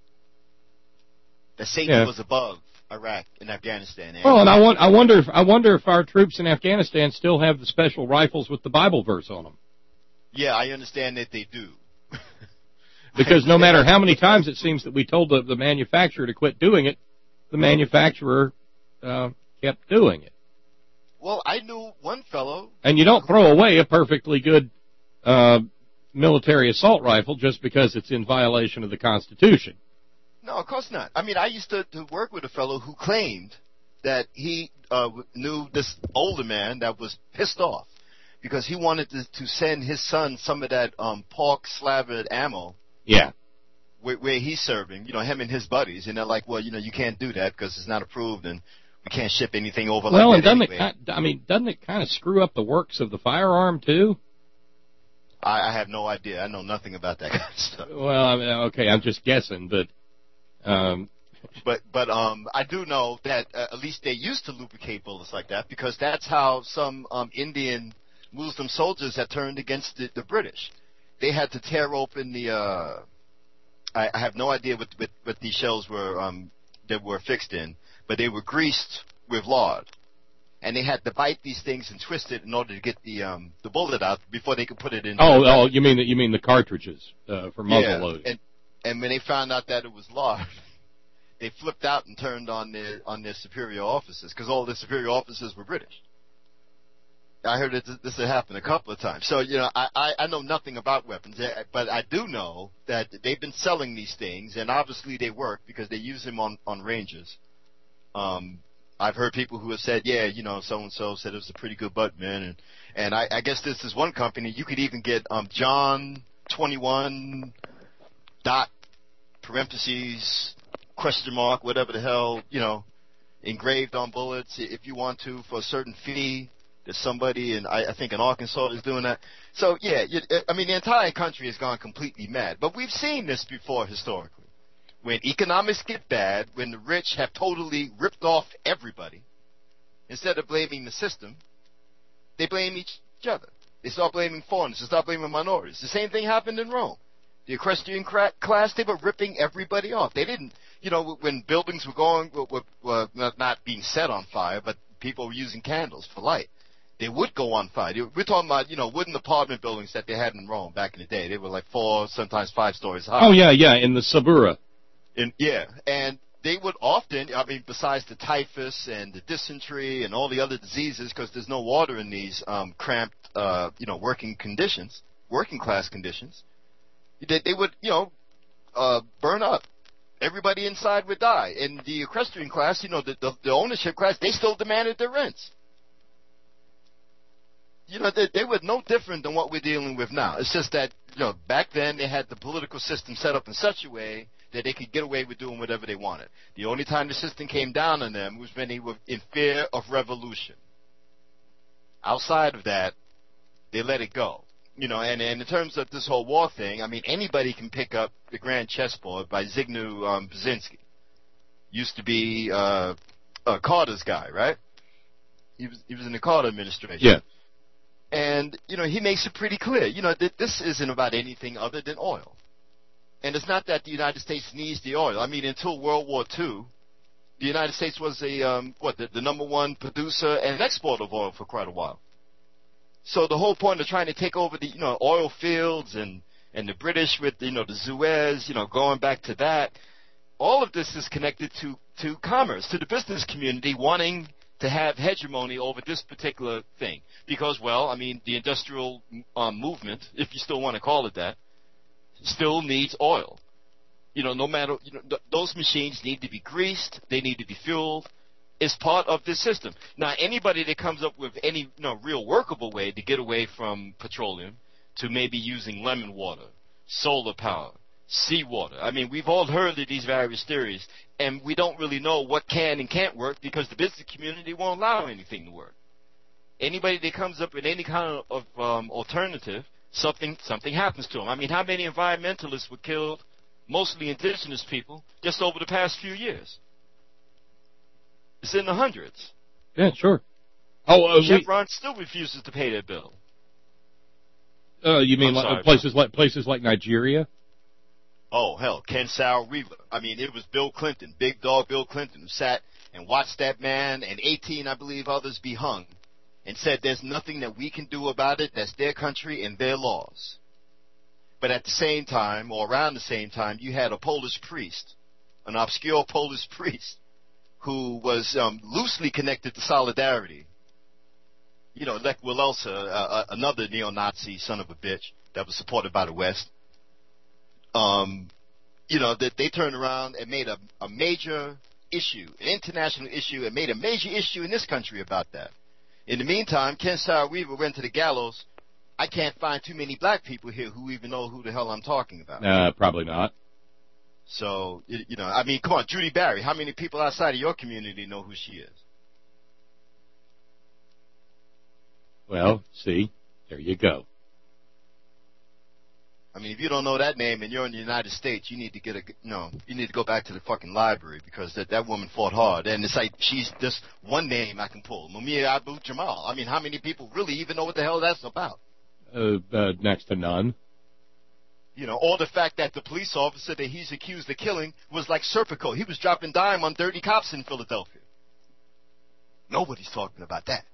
That Satan was above Iraq and Afghanistan. Well, and I wonder if our troops in Afghanistan still have the special rifles with the Bible verse on them. Yeah, I understand that they do. Because no matter how many times it seems that we told the manufacturer to quit doing it, the manufacturer kept doing it. Well, I knew one fellow. And you don't throw away a perfectly good military assault rifle just because it's in violation of the Constitution. No, of course not. I mean, I used to work with a fellow who claimed that he knew this older man that was pissed off because he wanted to send his son some of that pork-slathered ammo. Yeah. Where he's serving, you know, him and his buddies. And they're like, well, you know, you can't do that because it's not approved and we can't ship anything over like that. Well, and doesn't it kind of screw up the works of the firearm, too? I have no idea. I know nothing about that kind of stuff. Well, I mean, okay, I'm just guessing, but... But I do know that at least they used to lubricate bullets like that because that's how some Indian Muslim soldiers had turned against the British. They had to tear open the I have no idea what these shells were that were fixed in, but they were greased with lard, and they had to bite these things and twist it in order to get the bullet out before they could put it in. Oh, you mean the cartridges for muzzle loading? And when they found out that it was lard, they flipped out and turned on their superior officers because all the superior officers were British. I heard that this had happened a couple of times. So, you know, I know nothing about weapons, but I do know that they've been selling these things, and obviously they work because they use them on ranges. I've heard people who have said, yeah, you know, so-and-so said it was a pretty good butt, man. And I guess this is one company. You could even get John 21... dot, parentheses, question mark, whatever the hell, you know, engraved on bullets if you want to for a certain fee. There's somebody, and I think in Arkansas is doing that. So, yeah, I mean, the entire country has gone completely mad. But we've seen this before historically. When economics get bad, when the rich have totally ripped off everybody, instead of blaming the system, they blame each other. They start blaming foreigners. They start blaming minorities. The same thing happened in Rome. The equestrian class, they were ripping everybody off. They didn't, you know, when buildings were not being set on fire, but people were using candles for light. They would go on fire. We're talking about, you know, wooden apartment buildings that they had in Rome back in the day. They were like 4, sometimes 5 stories high. Oh, yeah, in the Suburra. And they would often, I mean, besides the typhus and the dysentery and all the other diseases, because there's no water in these cramped, you know, working class conditions, they would, you know, burn up. Everybody inside would die. And the equestrian class, you know, the ownership class, they still demanded their rents. You know, they were no different than what we're dealing with now. It's just that, you know, back then they had the political system set up in such a way that they could get away with doing whatever they wanted. The only time the system came down on them was when they were in fear of revolution. Outside of that, they let it go. You know, and in terms of this whole war thing, I mean, anybody can pick up The Grand Chessboard by Zygmunt Brzezinski. Used to be Carter's guy, right? He was in the Carter administration. Yeah. And, he makes it pretty clear, that this isn't about anything other than oil. And it's not that the United States needs the oil. I mean, until World War II, the United States was the number one producer and exporter of oil for quite a while. So the whole point of trying to take over the, oil fields and the British with, the Suez, going back to that, all of this is connected to commerce, to the business community wanting to have hegemony over this particular thing. Because, the industrial movement, if you still want to call it that, still needs oil. No matter, those machines need to be greased, they need to be fueled. It's part of this system. Now, anybody that comes up with any real workable way to get away from petroleum to maybe using lemon water, solar power, seawater. I mean, we've all heard of these various theories, and we don't really know what can and can't work because the business community won't allow anything to work. Anybody that comes up with any kind of alternative, something happens to them. I mean, how many environmentalists were killed, mostly indigenous people, just over the past few years? It's in the hundreds. Yeah, sure. Chevron still refuses to pay their bill. You mean places like Nigeria? Oh, hell, Ken Saro-Wiwa. I mean, it was Bill Clinton, big dog Bill Clinton, who sat and watched that man and 18, I believe, others be hung and said there's nothing that we can do about it. That's their country and their laws. But at the same time, or around the same time, you had a Polish priest, an obscure Polish priest, who was loosely connected to Solidarity. Lech Walesa, another neo-Nazi son of a bitch that was supported by the West. That they turned around and made a major issue, an international issue, and made a major issue in this country about that. In the meantime, Ken Saro-Wiwa went to the gallows. I can't find too many black people here who even know who the hell I'm talking about. Probably not. So, come on, Judy Barry. How many people outside of your community know who she is? Well, see, there you go. I mean, if you don't know that name and you're in the United States, you need to you need to go back to the fucking library because that woman fought hard. And it's like she's just one name I can pull, Mumia Abu-Jamal. I mean, how many people really even know what the hell that's about? Next to none. Or the fact that the police officer that he's accused of killing was like Serpico. He was dropping dime on dirty cops in Philadelphia. Nobody's talking about that.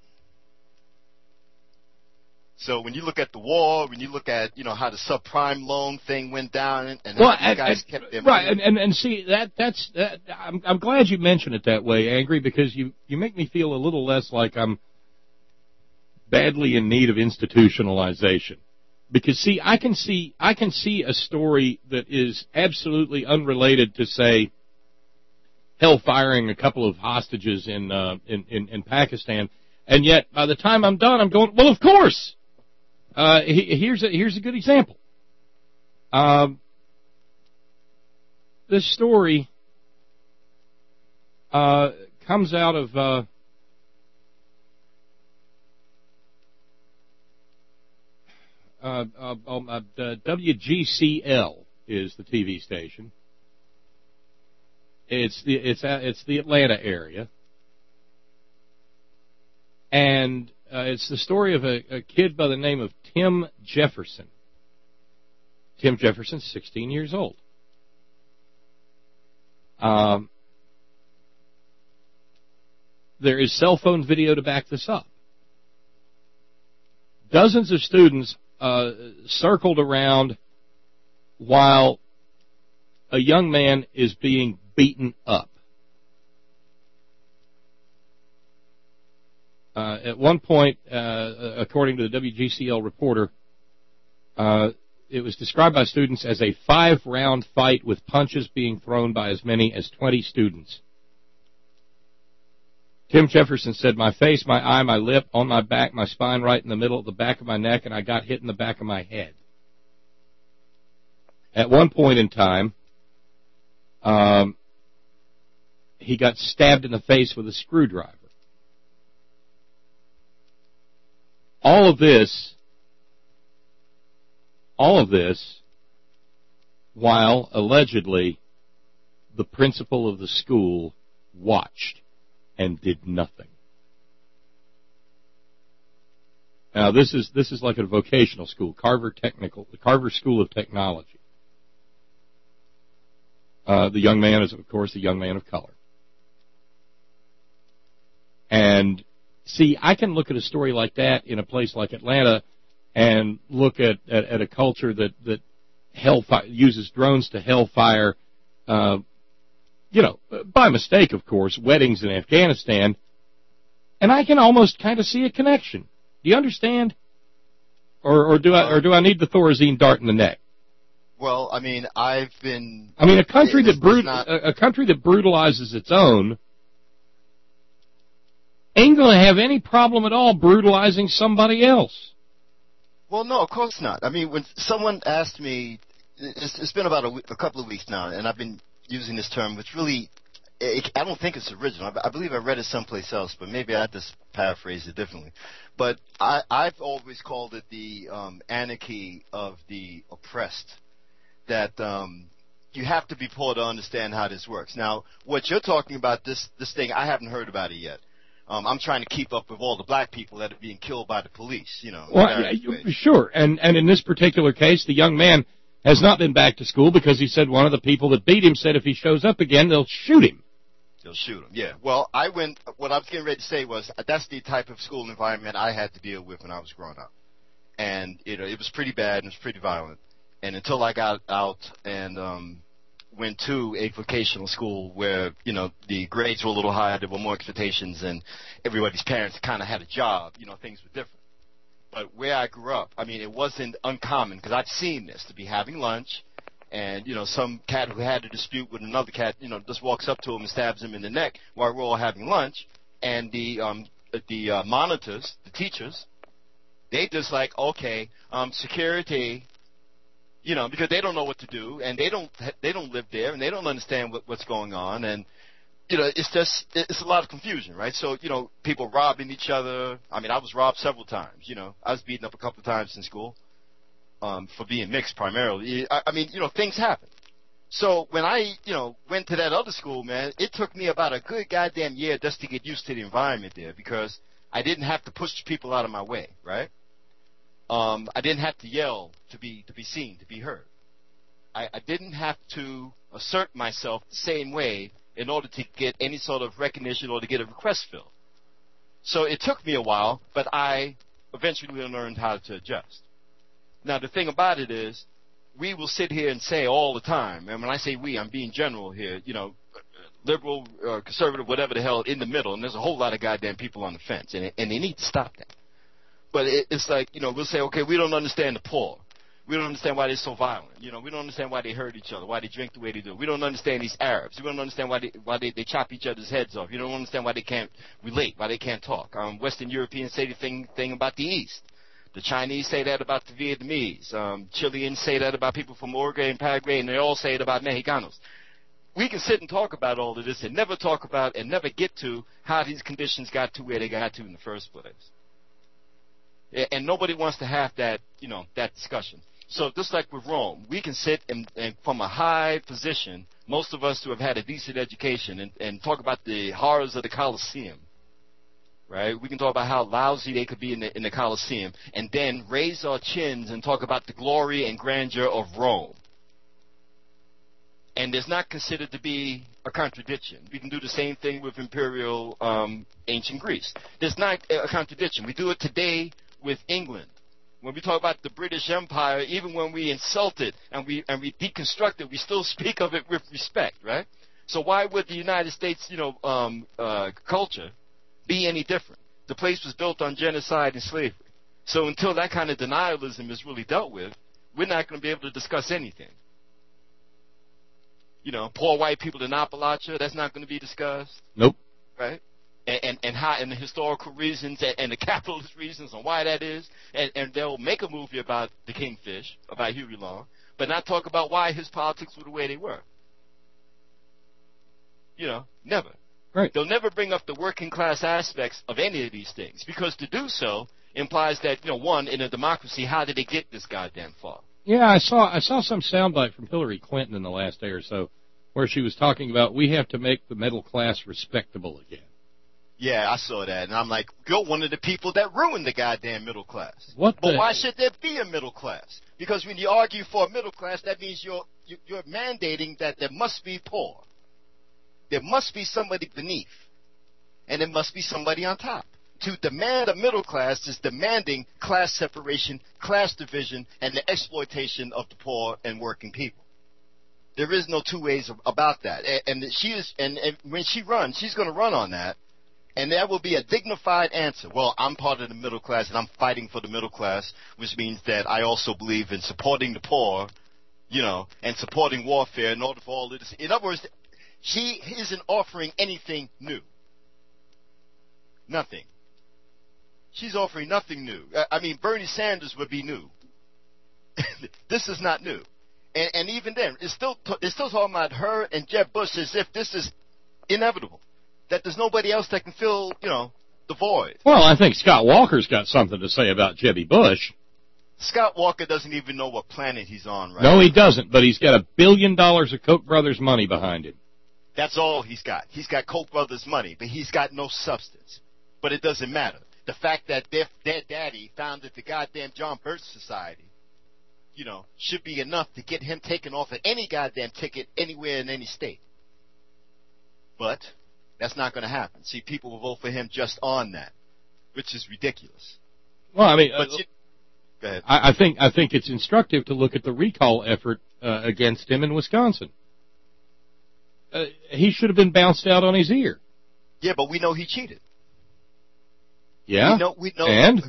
So when you look at the war, when you look at how the subprime loan thing went down, and how you guys kept their money. and see that's I'm glad you mentioned it that way, Angry, because you make me feel a little less like I'm badly in need of institutionalization. Because see, I can see a story that is absolutely unrelated to, say, hell firing a couple of hostages in Pakistan, and yet by the time I'm done, I'm going, well, of course. Here's a good example. This story comes out of WGCL is the TV station. It's the Atlanta area, and it's the story of a kid by the name of Tim Jefferson. Tim Jefferson's 16 years old. There is cell phone video to back this up. Dozens of students circled around while a young man is being beaten up. At one point, according to the WGCL reporter, it was described by students as a 5-round fight with punches being thrown by as many as 20 students. Tim Jefferson said, my face, my eye, my lip, on my back, my spine right in the middle, the back of my neck, and I got hit in the back of my head. At one point in time, he got stabbed in the face with a screwdriver. All of this, while allegedly the principal of the school watched and did nothing. Now, this is like a vocational school, Carver School of Technology. The young man is, of course, a young man of color. And see, I can look at a story like that in a place like Atlanta and look at a culture that uses drones to hellfire, by mistake, of course, weddings in Afghanistan, and I can almost kind of see a connection. Do you understand? Or do I need the Thorazine dart in the neck? Well, I mean, a country that brutalizes its own ain't going to have any problem at all brutalizing somebody else. Well, no, of course not. I mean, when someone asked me, it's been about a couple of weeks now, and I've been using this term, which really, I don't think it's original. I believe I read it someplace else, but maybe I just paraphrased it differently. But I've always called it the anarchy of the oppressed, that you have to be poor to understand how this works. Now, what you're talking about, this thing, I haven't heard about it yet. I'm trying to keep up with all the black people that are being killed by the police, Well, sure. And in this particular case, the young man has not been back to school because he said one of the people that beat him said if he shows up again, they'll shoot him. They'll shoot him, yeah. Well, what I was getting ready to say was that's the type of school environment I had to deal with when I was growing up. And, it was pretty bad and it was pretty violent. And until I got out and went to a vocational school where, the grades were a little higher, there were more expectations, and everybody's parents kind of had a job, things were different. But where I grew up, I mean, it wasn't uncommon, because I've seen this, to be having lunch, and, some cat who had a dispute with another cat, just walks up to him and stabs him in the neck while we're all having lunch, and the monitors, the teachers, they just like, okay, security, because they don't know what to do, and they don't live there, and they don't understand what's going on, and it's a lot of confusion, right? So people robbing each other. I mean, I was robbed several times. I was beaten up a couple of times in school for being mixed primarily. I mean, things happen. So when I went to that other school, man, it took me about a good goddamn year just to get used to the environment there, because I didn't have to push people out of my way, right? I didn't have to yell to be seen, to be heard. I didn't have to assert myself the same way in order to get any sort of recognition or to get a request filled. So it took me a while, but I eventually learned how to adjust. Now, the thing about it is, we will sit here and say all the time, and when I say we, I'm being general here, liberal, conservative, whatever the hell, in the middle, and there's a whole lot of goddamn people on the fence, and they need to stop that. But it's like, we'll say, okay, we don't understand the poor. We don't understand why they're so violent. We don't understand why they hurt each other, why they drink the way they do. We don't understand these Arabs. We don't understand why they chop each other's heads off. You don't understand why they can't relate, why they can't talk. Western Europeans say the thing about the East. The Chinese say that about the Vietnamese. Chileans say that about people from Uruguay and Paraguay, and they all say it about Mexicanos. We can sit and talk about all of this and never talk about and never get to how these conditions got to where they got to in the first place. And nobody wants to have that, that discussion. So just like with Rome, we can sit and from a high position, most of us who have had a decent education, and talk about the horrors of the Colosseum, right? We can talk about how lousy they could be in the Colosseum, and then raise our chins and talk about the glory and grandeur of Rome. And there's not considered to be a contradiction. We can do the same thing with imperial ancient Greece. There's not a contradiction. We do it today with England. When we talk about the British Empire, even when we insult it and we deconstruct it, we still speak of it with respect, right? So why would the United States, culture be any different? The place was built on genocide and slavery. So until that kind of denialism is really dealt with, we're not going to be able to discuss anything. Poor white people in Appalachia, that's not going to be discussed. Nope. Right? And how, and the historical reasons and the capitalist reasons on why that is, and they'll make a movie about the Kingfish, about Huey Long, but not talk about why his politics were the way they were. Never. Right. They'll never bring up the working class aspects of any of these things, because to do so implies that, one, in a democracy, how did they get this goddamn far? Yeah, I saw some soundbite from Hillary Clinton in the last day or so, where she was talking about we have to make the middle class respectable again. Yeah, I saw that, and I'm like, you're one of the people that ruined the goddamn middle class. What? But why should there be a middle class? Because when you argue for a middle class, that means you're mandating that there must be poor. There must be somebody beneath, and there must be somebody on top. To demand a middle class is demanding class separation, class division, and the exploitation of the poor and working people. There is no two ways about that. And when she runs, she's going to run on that. And there will be a dignified answer. Well, I'm part of the middle class, and I'm fighting for the middle class, which means that I also believe in supporting the poor, and supporting warfare in order for all of this. In other words, she isn't offering anything new. Nothing. She's offering nothing new. I mean, Bernie Sanders would be new. This is not new. And even then, it's still talking about her and Jeb Bush as if this is inevitable. That there's nobody else that can fill, the void. Well, I think Scott Walker's got something to say about Jebby Bush. Scott Walker doesn't even know what planet he's on, right? No, he doesn't, but he's got $1 billion of Koch brothers money behind him. That's all he's got. He's got Koch brothers money, but he's got no substance. But it doesn't matter. The fact that their daddy founded the goddamn John Birch Society, should be enough to get him taken off of any goddamn ticket anywhere in any state. But that's not going to happen. See, people will vote for him just on that, which is ridiculous. Well, I mean, go ahead. I think it's instructive to look at the recall effort against him in Wisconsin. He should have been bounced out on his ear. Yeah, but we know he cheated. Yeah. We know. And?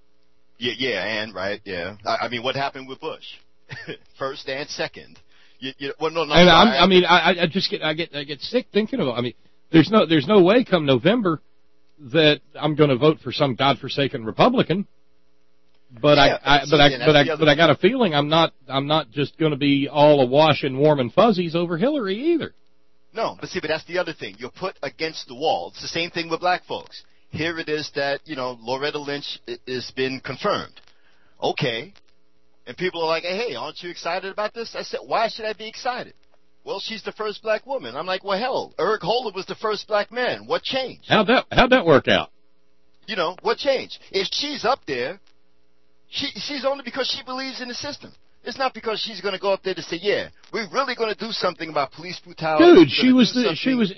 Right. I mean, what happened with Bush? First and second. Well, no. And I just get sick thinking of it. I mean, there's no way come November that I'm going to vote for some godforsaken Republican. But I got a feeling I'm not just going to be all awash in warm and fuzzies over Hillary either. No, but that's the other thing. You're put against the wall. It's the same thing with black folks. Here it is that, Loretta Lynch has been confirmed. Okay. And people are like, hey, aren't you excited about this? I said, why should I be excited? Well, she's the first black woman. I'm like, well, hell, Eric Holder was the first black man. What changed? How'd that work out? What changed? If she's up there, she's only because she believes in the system. It's not because she's going to go up there to say, yeah, we're really going to do something about police brutality. Dude, she was the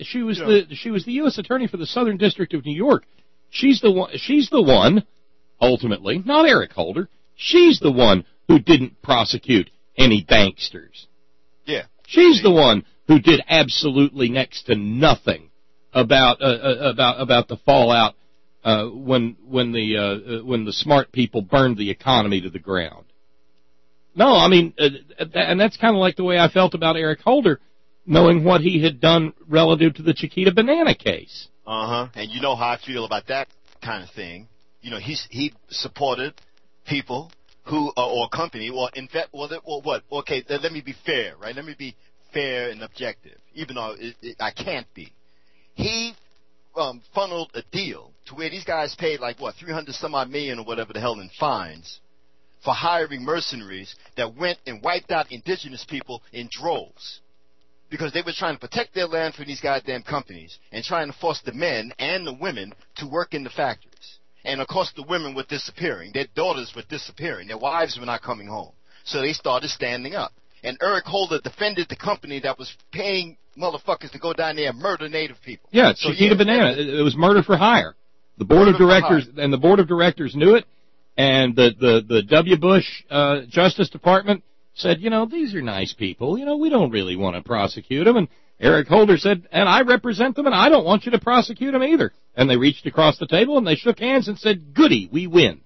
U.S. Attorney for the Southern District of New York. She's the one, ultimately, not Eric Holder. She's the one who didn't prosecute any banksters. Yeah. She's the one who did absolutely next to nothing about the fallout when the smart people burned the economy to the ground. No, I mean, and that's kind of like the way I felt about Eric Holder, knowing what he had done relative to the Chiquita Banana case. And you know how I feel about that kind of thing. He supported people who, or a company, or in fact, what? Okay, let me be fair, right? Let me be fair and objective, even though I can't be. He funneled a deal to where these guys paid like, $300-some-odd million or whatever the hell in fines for hiring mercenaries that went and wiped out indigenous people in droves. Because they were trying to protect their land from these goddamn companies and trying to force the men and the women to work in the factories. And, of course, the women were disappearing. Their daughters were disappearing. Their wives were not coming home. So they started standing up. And Eric Holder defended the company that was paying motherfuckers to go down there and murder Native people. Yeah, Chiquita Banana. It was murder for hire. The board of directors knew it, and the W. Bush Justice Department said, these are nice people. We don't really want to prosecute them. And Eric Holder said, and I represent them, and I don't want you to prosecute them either. And they reached across the table, and they shook hands and said, goody, we win.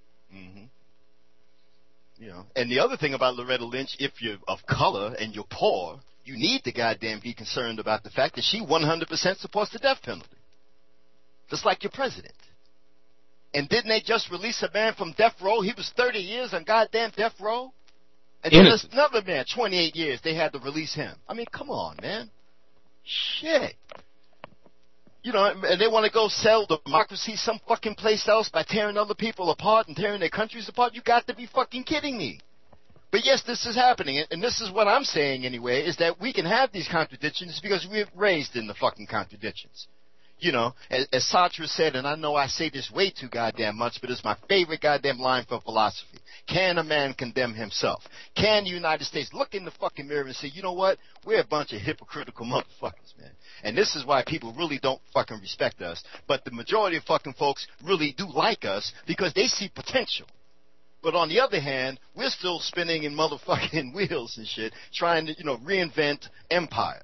And the other thing about Loretta Lynch, if you're of color and you're poor, you need to goddamn be concerned about the fact that she 100% supports the death penalty. Just like your president. And didn't they just release a man from death row? He was 30 years on goddamn death row. And then there's another man, 28 years, they had to release him. I mean, come on, man. Shit. And they want to go sell democracy some fucking place else by tearing other people apart and tearing their countries apart. You got to be fucking kidding me. But yes, this is happening, and this is what I'm saying anyway, is that we can have these contradictions because we're raised in the fucking contradictions. You know, as Sartre said, and I know I say this way too goddamn much, but it's my favorite goddamn line for philosophy. Can a man condemn himself? Can the United States look in the fucking mirror and say, you know what? We're a bunch of hypocritical motherfuckers, man. And this is why people really don't fucking respect us. But the majority of fucking folks really do like us because they see potential. But on the other hand, we're still spinning in motherfucking wheels and shit, trying to, reinvent empire.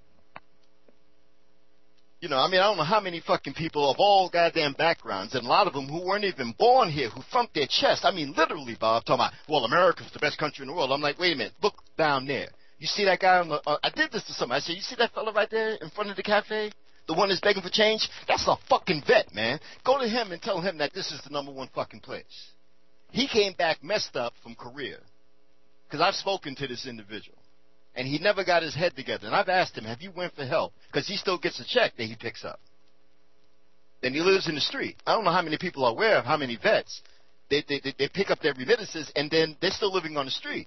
I don't know how many fucking people of all goddamn backgrounds, and a lot of them who weren't even born here, who thumped their chest. I mean, literally, Bob, talking about, well, America's the best country in the world. I'm like, wait a minute, look down there. You see that guy on the, I did this to somebody. I said, you see that fella right there in front of the cafe? The one that's begging for change? That's a fucking vet, man. Go to him and tell him that this is the number one fucking place. He came back messed up from Korea. Because I've spoken to this individual. And he never got his head together. And I've asked him, have you went for help? Because he still gets a check that he picks up. Then he lives in the street. I don't know how many people are aware of how many vets. They pick up their remittances, and then they're still living on the street.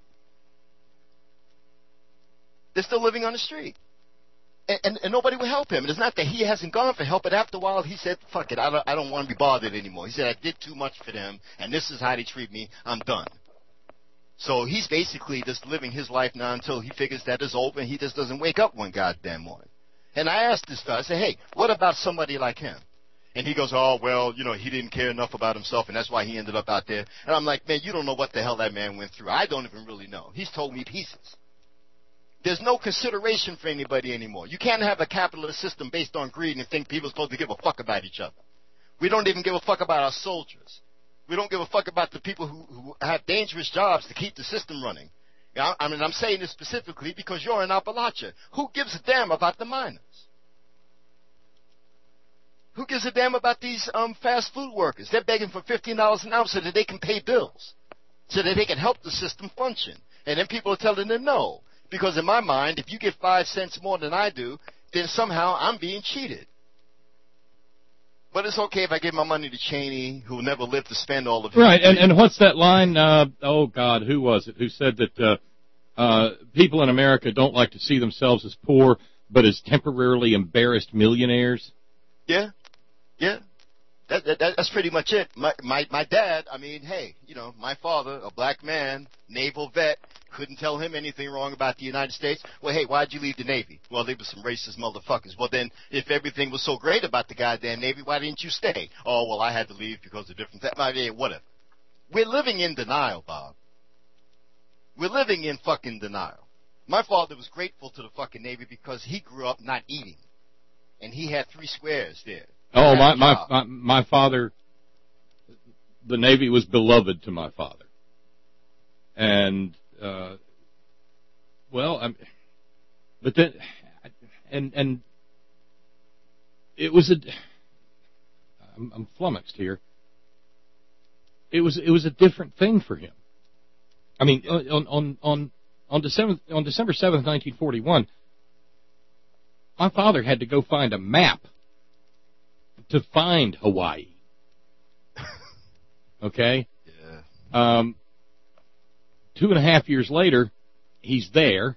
They're still living on the street. And nobody will help him. And it's not that he hasn't gone for help, but after a while he said, fuck it, I don't want to be bothered anymore. He said, I did too much for them, and this is how they treat me. I'm done. So he's basically just living his life now until he figures that it's over and he just doesn't wake up one goddamn morning. And I asked this guy, I said, hey, what about somebody like him? And he goes, oh, well, he didn't care enough about himself and that's why he ended up out there. And I'm like, man, you don't know what the hell that man went through. I don't even really know. He's told me pieces. There's no consideration for anybody anymore. You can't have a capitalist system based on greed and think people are supposed to give a fuck about each other. We don't even give a fuck about our soldiers. We don't give a fuck about the people who have dangerous jobs to keep the system running. I'm saying this specifically because you're in Appalachia. Who gives a damn about the miners? Who gives a damn about these fast food workers? They're begging for $15 an hour so that they can pay bills, so that they can help the system function. And then people are telling them no. Because in my mind, if you get 5 cents more than I do, then somehow I'm being cheated. But it's okay if I give my money to Cheney, who will never live to spend all of it. Right, and what's that line? Oh, God, who was it? Who said that people in America don't like to see themselves as poor, but as temporarily embarrassed millionaires? Yeah. That's pretty much it. My dad, my father, a black man, naval vet, couldn't tell him anything wrong about the United States. Well, hey, why'd you leave the Navy? Well, they were some racist motherfuckers. Well, then, if everything was so great about the goddamn Navy, why didn't you stay? Oh, well, I had to leave because of different things. Whatever. We're living in denial, Bob. We're living in fucking denial. My father was grateful to the fucking Navy because he grew up not eating. And he had 3 squares there. Oh, my father, the Navy was beloved to my father. And, but then, and it was I'm flummoxed here. It was a different thing for him. I mean, on December 7th, 1941, my father had to go find a map to find Hawaii. Okay? Yeah. 2.5 years later, he's there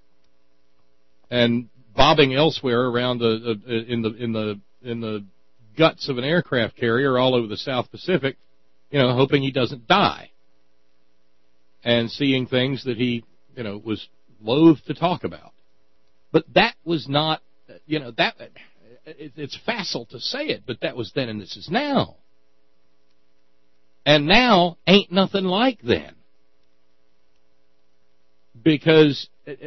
and bobbing elsewhere around in the guts of an aircraft carrier all over the South Pacific, hoping he doesn't die, and seeing things that he, was loath to talk about. But that was not, it's facile to say it, but that was then and this is now. And now ain't nothing like then. Because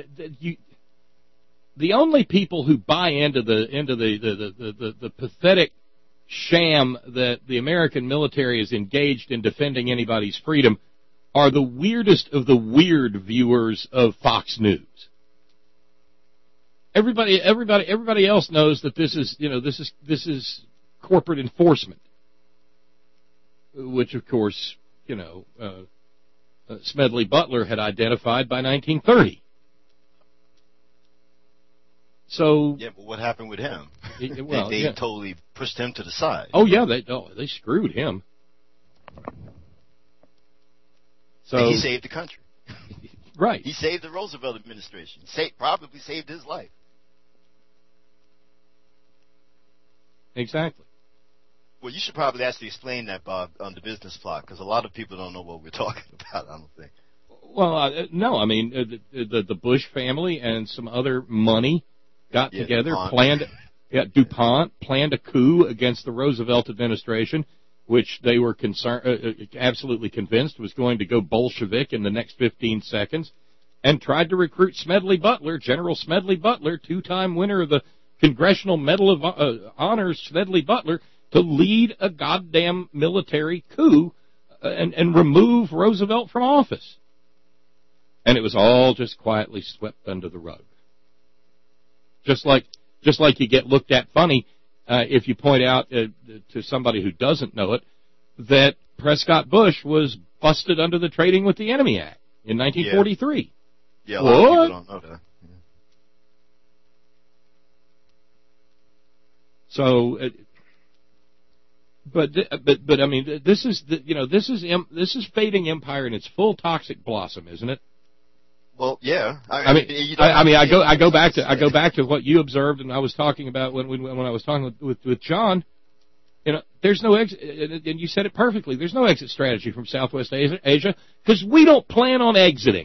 the only people who buy into the pathetic sham that the American military is engaged in defending anybody's freedom are the weirdest of the weird viewers of Fox News. Everybody else knows that this is corporate enforcement, which of course, Smedley Butler had identified by 1930. So yeah, but what happened with him? Well, they totally pushed him to the side. Oh yeah, they screwed him. So and he saved the country. Right. He saved the Roosevelt administration. Probably saved his life. Exactly. Well, you should probably actually explain that, Bob, on the business plot, because a lot of people don't know what we're talking about, I don't think. Well, no, I mean, the Bush family and some other money got together, DuPont planned a coup against the Roosevelt administration, which they were absolutely convinced was going to go Bolshevik in the next 15 seconds, and tried to recruit Smedley Butler, General Smedley Butler, two-time winner of the Congressional Medal of Honor, Smedley Butler, to lead a goddamn military coup and remove Roosevelt from office. And it was all just quietly swept under the rug. Just like you get looked at funny if you point out to somebody who doesn't know it that Prescott Bush was busted under the Trading with the Enemy Act in 1943. Yeah, a lot of people don't know that. Yeah. So, but I mean, this is fading empire in its full toxic blossom, isn't it? Well, yeah. I go back to what you observed, and I was talking about when I was talking with John. You know, there's no exit, and you said it perfectly. There's no exit strategy from Southwest Asia because we don't plan on exiting.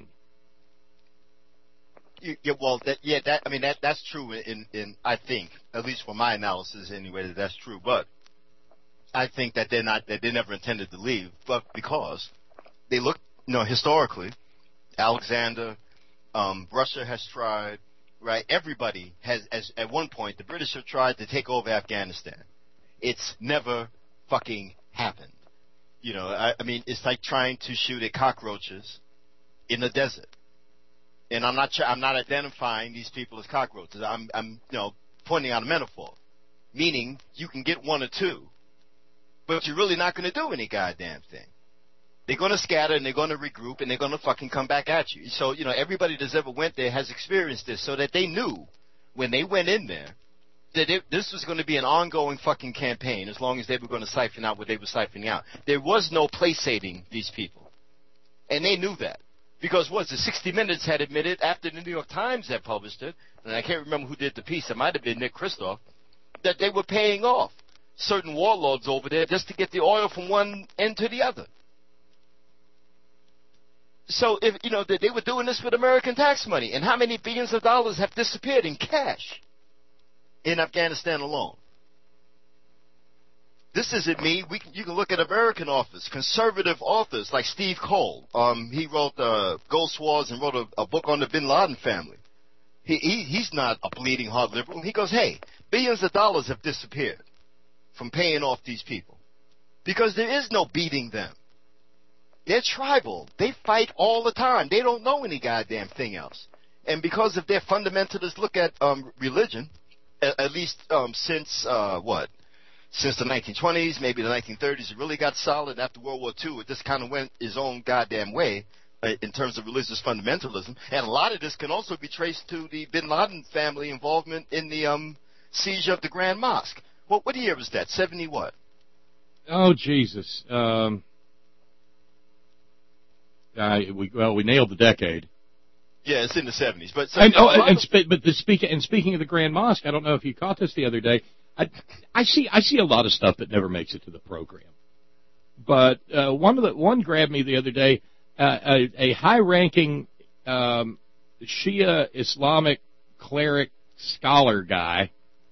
That's true. In I think, at least for my analysis anyway, that's true. But I think that they never intended to leave, but because they look, historically, Alexander, Russia has tried, right? Everybody has, at one point, the British have tried to take over Afghanistan. It's never fucking happened. It's like trying to shoot at cockroaches in the desert. And I'm not identifying these people as cockroaches. I'm pointing out a metaphor, meaning you can get one or two, but you're really not going to do any goddamn thing. They're going to scatter and they're going to regroup and they're going to fucking come back at you. So, everybody that's ever went there has experienced this, so that they knew when they went in there that this was going to be an ongoing fucking campaign as long as they were going to siphon out what they were siphoning out. There was no place-saving these people. And they knew that. Because the 60 Minutes had admitted after the New York Times had published it, and I can't remember who did the piece, it might have been Nick Kristof, that they were paying off certain warlords over there just to get the oil from one end to the other. So, they were doing this with American tax money. And how many billions of dollars have disappeared in cash in Afghanistan alone? This isn't me. You can look at American authors, conservative authors like Steve Cole. He wrote Ghost Wars and wrote a book on the Bin Laden family. He's not a bleeding heart liberal. He goes, hey, billions of dollars have disappeared from paying off these people because there is no beating them. They're tribal. They fight all the time. They don't know any goddamn thing else. And because of their fundamentalist look at religion, at least since the 1920s, maybe the 1930s, it really got solid. After World War II, it just kind of went its own goddamn way in terms of religious fundamentalism. And a lot of this can also be traced to the Bin Laden family involvement in the siege of the Grand Mosque. What year was that? 70 what? Oh, Jesus. We nailed the decade. Yeah, it's in the 70s. But speaking of the Grand Mosque, I don't know if you caught this the other day. I see a lot of stuff that never makes it to the program. But one grabbed me the other day. A high-ranking Shia Islamic cleric scholar guy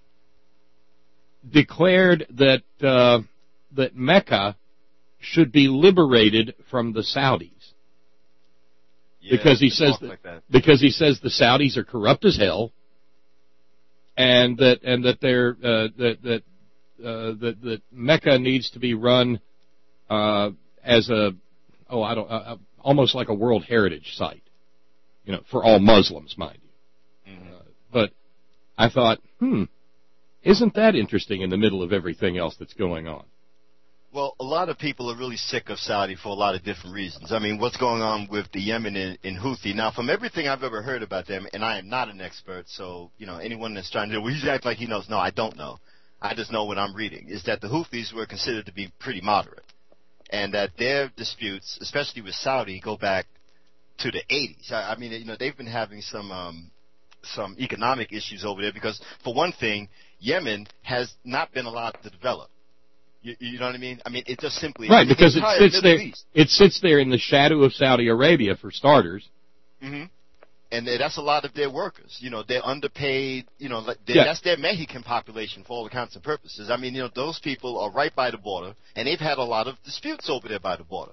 declared that Mecca should be liberated from the Saudis. Yeah, because he says the Saudis are corrupt as hell, and that Mecca needs to be run as almost like a World Heritage Site, for all Muslims, mind you. Mm-hmm. But I thought, isn't that interesting in the middle of everything else that's going on? Well, a lot of people are really sick of Saudi for a lot of different reasons. I mean, what's going on with the Yemen and Houthi? Now, from everything I've ever heard about them, and I am not an expert, so, anyone that's trying to, he's act like he knows. No, I don't know. I just know what I'm reading, is that the Houthis were considered to be pretty moderate, and that their disputes, especially with Saudi, go back to the 80s. I mean, they've been having some economic issues over there because, for one thing, Yemen has not been allowed to develop. You know what I mean? I mean, it just simply right, because it sits there in the shadow of Saudi Arabia for starters. Mm-hmm. And that's a lot of their workers. You know, they're underpaid. You know, that's their Mexican population for all accounts and purposes. I mean, you know, those people are right by the border, and they've had a lot of disputes over there by the border.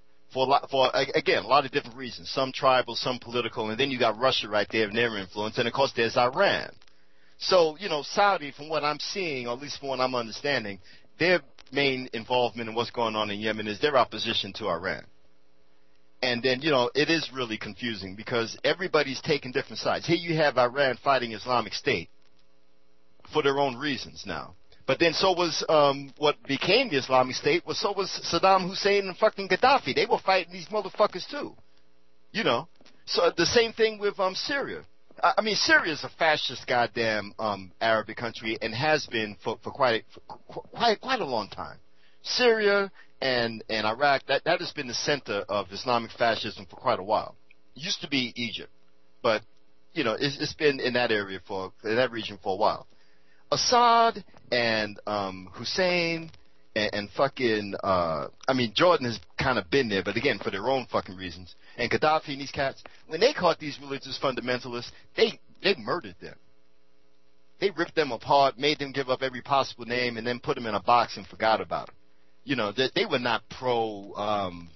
Again, a lot of different reasons. Some tribal, some political, and then you got Russia right there and their influence, and of course there's Iran. So, you know, Saudi, from what I'm seeing, or at least from what I'm understanding, their main involvement in what's going on in Yemen is their opposition to Iran. And then, you know, it is really confusing because everybody's taking different sides. Here you have Iran fighting Islamic State for their own reasons now. But then so was what became the Islamic State, so was Saddam Hussein and fucking Gaddafi. They were fighting these motherfuckers too. You know? So the same thing with Syria. I mean, Syria is a fascist goddamn Arabic country and has been for quite a long time. Syria and Iraq, that has been the center of Islamic fascism for quite a while. It used to be Egypt, but you know, it's been in that area in that region for a while. Assad and Hussein and fucking I mean, Jordan has kind of been there, but again for their own fucking reasons. And Gaddafi and these cats, when they caught these religious fundamentalists, they murdered them. They ripped them apart, made them give up every possible name, and then put them in a box and forgot about them. You know, they were not fundamentalists.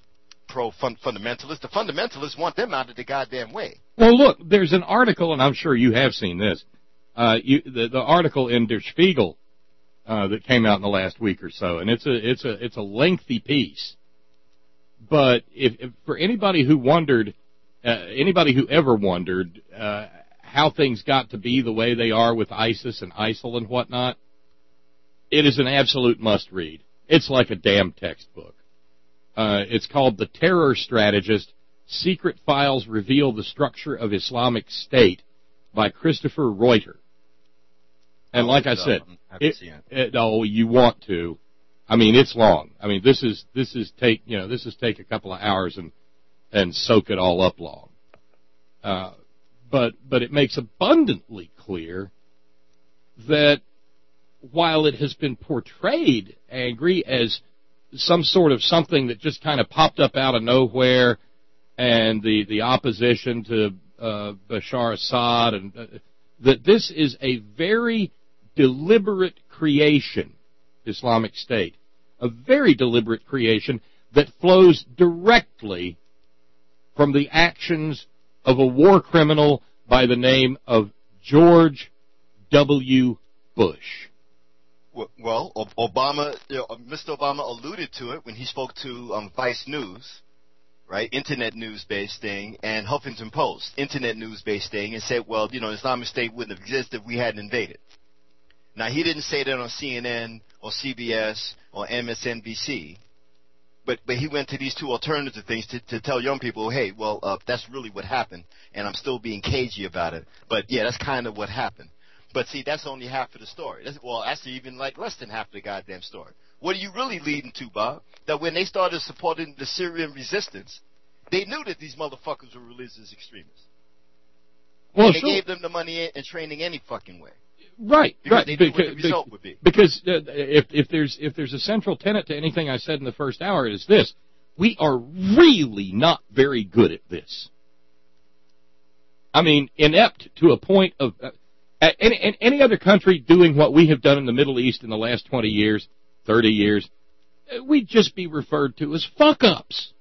The fundamentalists want them out of the goddamn way. Well, look, there's an article, and I'm sure you have seen this. The article in Der Spiegel that came out in the last week or so, and it's a lengthy piece. But if for anybody who wondered, anybody who ever wondered how things got to be the way they are with ISIS and ISIL and whatnot, it is an absolute must-read. It's like a damn textbook. It's called The Terror Strategist, Secret Files Reveal the Structure of Islamic State by Christopher Reuter. And like I said, you want to. I mean, it's long. I mean, this is take a couple of hours and soak it all up long. But it makes abundantly clear that while it has been portrayed, Angry, as some sort of something that just kind of popped up out of nowhere, and the opposition to Bashar Assad, and that this is a very deliberate creation, Islamic State, a very deliberate creation that flows directly from the actions of a war criminal by the name of George W. Bush. Well, Obama, Mr. Obama alluded to it when he spoke to Vice News, right, internet news-based thing, and Huffington Post, internet news-based thing, and said, well, you know, Islamic State wouldn't have existed if we hadn't invaded. Now, he didn't say that on CNN or CBS or MSNBC, but he went to these two alternative things to tell young people, hey, well, that's really what happened, and I'm still being cagey about it. But, yeah, that's kind of what happened. But, see, that's only half of the story. That's even like less than half of the goddamn story. What are you really leading to, Bob? That when they started supporting the Syrian resistance, they knew that these motherfuckers were religious extremists. Well, and they gave them the money and training any fucking way. Right, because they knew what the result would be. Because if there's a central tenet to anything I said in the first hour, it is this: we are really not very good at this. I mean, inept to a point of any other country doing what we have done in the Middle East in the last 20 years, 30 years, we'd just be referred to as fuck-ups.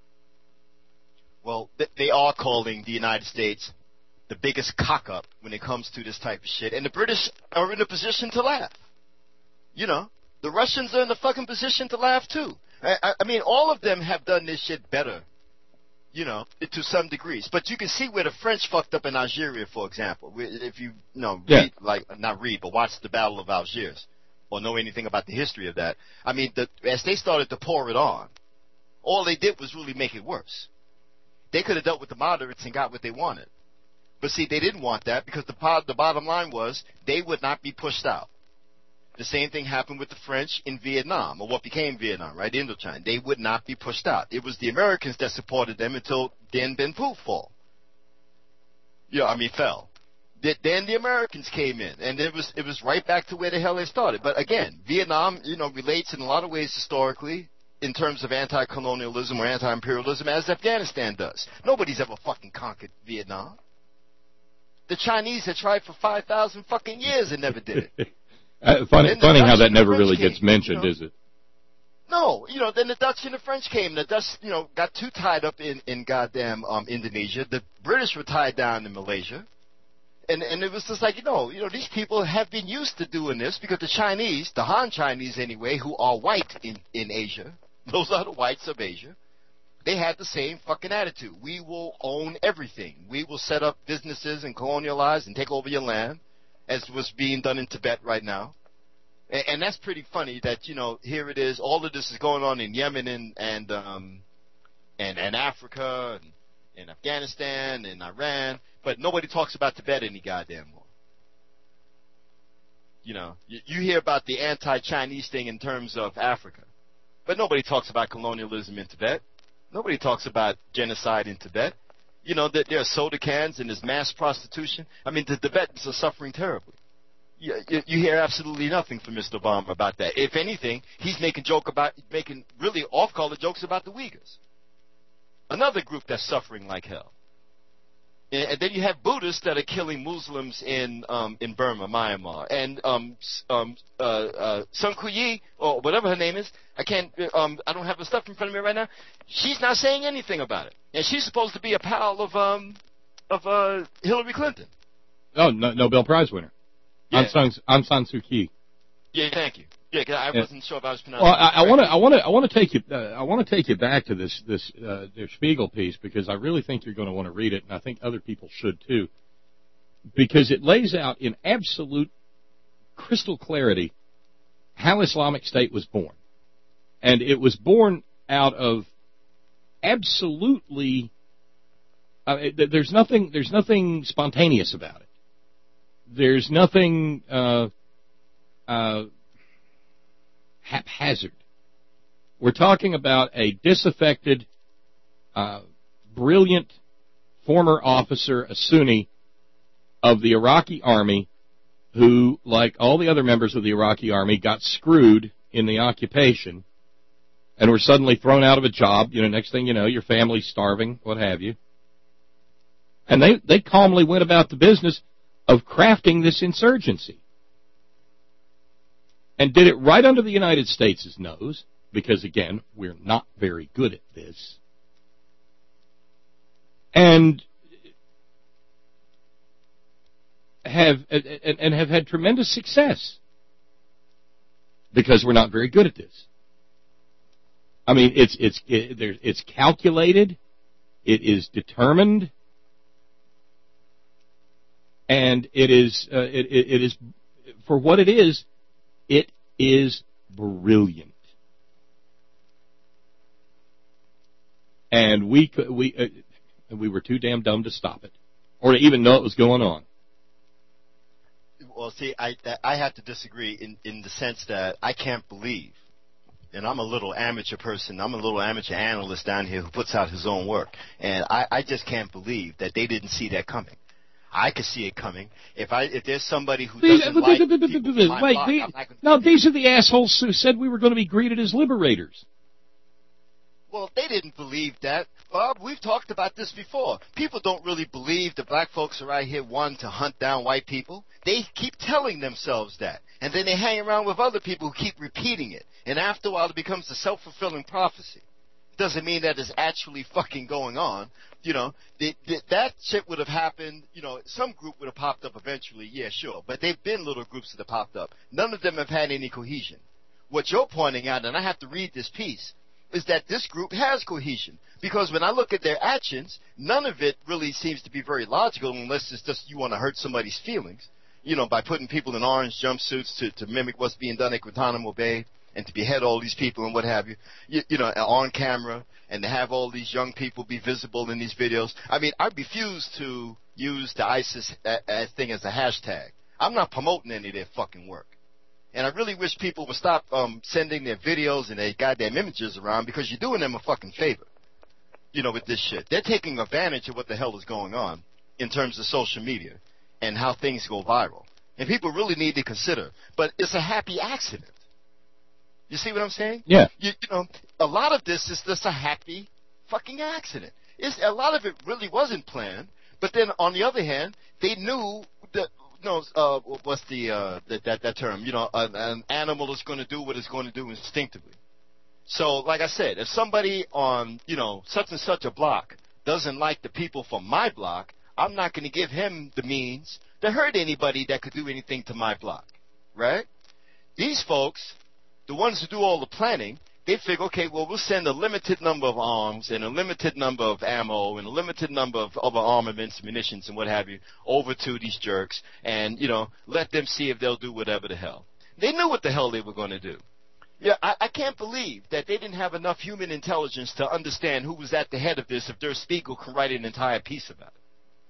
Well, they are calling the United States the biggest cock-up when it comes to this type of shit. And the British are in a position to laugh. You know, the Russians are in the fucking position to laugh, too. I mean, all of them have done this shit better, you know, to some degrees. But you can see where the French fucked up in Algeria, for example. If you watch the Battle of Algiers or know anything about the history of that. I mean, as they started to pour it on, all they did was really make it worse. They could have dealt with the moderates and got what they wanted. But see, they didn't want that because the bottom line was they would not be pushed out. The same thing happened with the French in Vietnam, or what became Vietnam, right, Indochina. They would not be pushed out. It was the Americans that supported them until Dien Bien Phu fell. Then the Americans came in, and it was right back to where the hell they started. But again, Vietnam, relates in a lot of ways historically in terms of anti-colonialism or anti-imperialism as Afghanistan does. Nobody's ever fucking conquered Vietnam. The Chinese had tried for 5,000 fucking years and never did it. Funny how that never really gets mentioned, is it? No, then the Dutch and the French came. The Dutch, got too tied up in goddamn Indonesia. The British were tied down in Malaysia. And it was just like, these people have been used to doing this because the Chinese, the Han Chinese anyway, who are white in Asia, those are the whites of Asia, they had the same fucking attitude. We will own everything. We will set up businesses and colonialize and take over your land, as was being done in Tibet right now. And that's pretty funny that, here it is, all of this is going on in Yemen and Africa and Afghanistan and Iran, but nobody talks about Tibet any goddamn more. You hear about the anti-Chinese thing in terms of Africa, but nobody talks about colonialism in Tibet. Nobody talks about genocide in Tibet. That there are soda cans and there's mass prostitution. I mean, the Tibetans are suffering terribly. You hear absolutely nothing from Mr. Obama about that. If anything, he's making really off-color jokes about the Uyghurs, another group that's suffering like hell. And then you have Buddhists that are killing Muslims in Burma, Myanmar, and Sun Kuyi or whatever her name is. I don't have the stuff in front of me right now. She's not saying anything about it, and she's supposed to be a pal of Hillary Clinton. Oh, Nobel Prize winner. Yeah. Aung San Suu Kyi. Yeah, thank you. Yeah, 'cause I wasn't sure if I was pronouncing. Well, I want to take you back to this Der Spiegel piece because I really think you're going to want to read it, and I think other people should too, because it lays out in absolute crystal clarity how Islamic State was born, and it was born out of absolutely. There's nothing spontaneous about it. There's nothing haphazard. We're talking about a disaffected, brilliant former officer, a Sunni, of the Iraqi army who, like all the other members of the Iraqi army, got screwed in the occupation and were suddenly thrown out of a job. Next thing you know, your family's starving, what have you. And they calmly went about the business of crafting this insurgency. And did it right under the United States' nose, because, again, we're not very good at this. And have had tremendous success, because we're not very good at this. I mean, it's calculated, it is determined, and it is for what it is brilliant. And we were too damn dumb to stop it, or to even know it was going on. Well, see, I have to disagree in the sense that I can't believe, and I'm a little amateur person, I'm a little amateur analyst down here who puts out his own work, and I just can't believe that they didn't see that coming. I could see it coming. If there's somebody who doesn't like people, these are the assholes who said we were going to be greeted as liberators. Well, they didn't believe that. Bob, we've talked about this before. People don't really believe the black folks are out here wanting to hunt down white people. They keep telling themselves that. And then they hang around with other people who keep repeating it. And after a while, it becomes a self-fulfilling prophecy. It doesn't mean that it's actually fucking going on. That shit would have happened, some group would have popped up eventually, yeah, sure. But they've been little groups that have popped up. None of them have had any cohesion. What you're pointing out, and I have to read this piece, is that this group has cohesion. Because when I look at their actions, none of it really seems to be very logical unless it's just you want to hurt somebody's feelings, by putting people in orange jumpsuits to mimic what's being done at Guantanamo Bay and to behead all these people and what have you, on camera, and to have all these young people be visible in these videos. I mean, I refuse to use the ISIS thing as a hashtag. I'm not promoting any of their fucking work. And I really wish people would stop sending their videos and their goddamn images around, because you're doing them a fucking favor, with this shit. They're taking advantage of what the hell is going on in terms of social media. and how things go viral. And people really need to consider. But it's a happy accident. You see what I'm saying? Yeah. You know, a lot of this is just a happy fucking accident. A lot of it really wasn't planned. But then on the other hand, they knew that, what's that term? An animal is going to do what it's going to do instinctively. So, like I said, if somebody on, such and such a block doesn't like the people from my block, I'm not going to give him the means to hurt anybody that could do anything to my block, right? These folks, the ones who do all the planning, they figure, okay, well, we'll send a limited number of arms and a limited number of ammo and a limited number of other armaments, munitions, and what have you over to these jerks and, let them see if they'll do whatever the hell. They knew what the hell they were going to do. Yeah, I can't believe that they didn't have enough human intelligence to understand who was at the head of this if Der Spiegel can write an entire piece about it.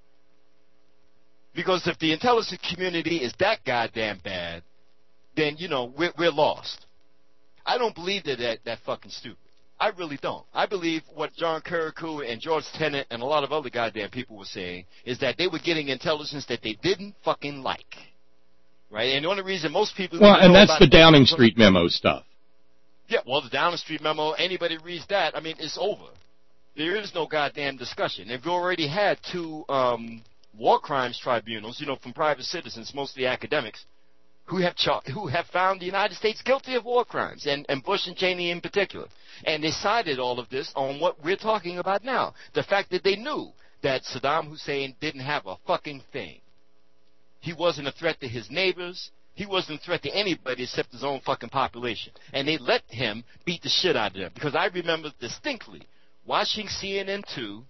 Because if the intelligence community is that goddamn bad, then, we're lost. I don't believe that fucking stupid. I really don't. I believe what John Carrico and George Tenet and a lot of other goddamn people were saying is that they were getting intelligence that they didn't fucking like. Right? And the only reason most people... Well, and that's the Downing Street memo stuff. Yeah, well, the Downing Street memo, anybody reads that, it's over. There is no goddamn discussion. They've already had 2 war crimes tribunals, from private citizens, mostly academics, who have found the United States guilty of war crimes, and Bush and Cheney in particular. And they cited all of this on what we're talking about now. The fact that they knew that Saddam Hussein didn't have a fucking thing. He wasn't a threat to his neighbors. He wasn't a threat to anybody except his own fucking population. And they let him beat the shit out of them. Because I remember distinctly watching C-SPAN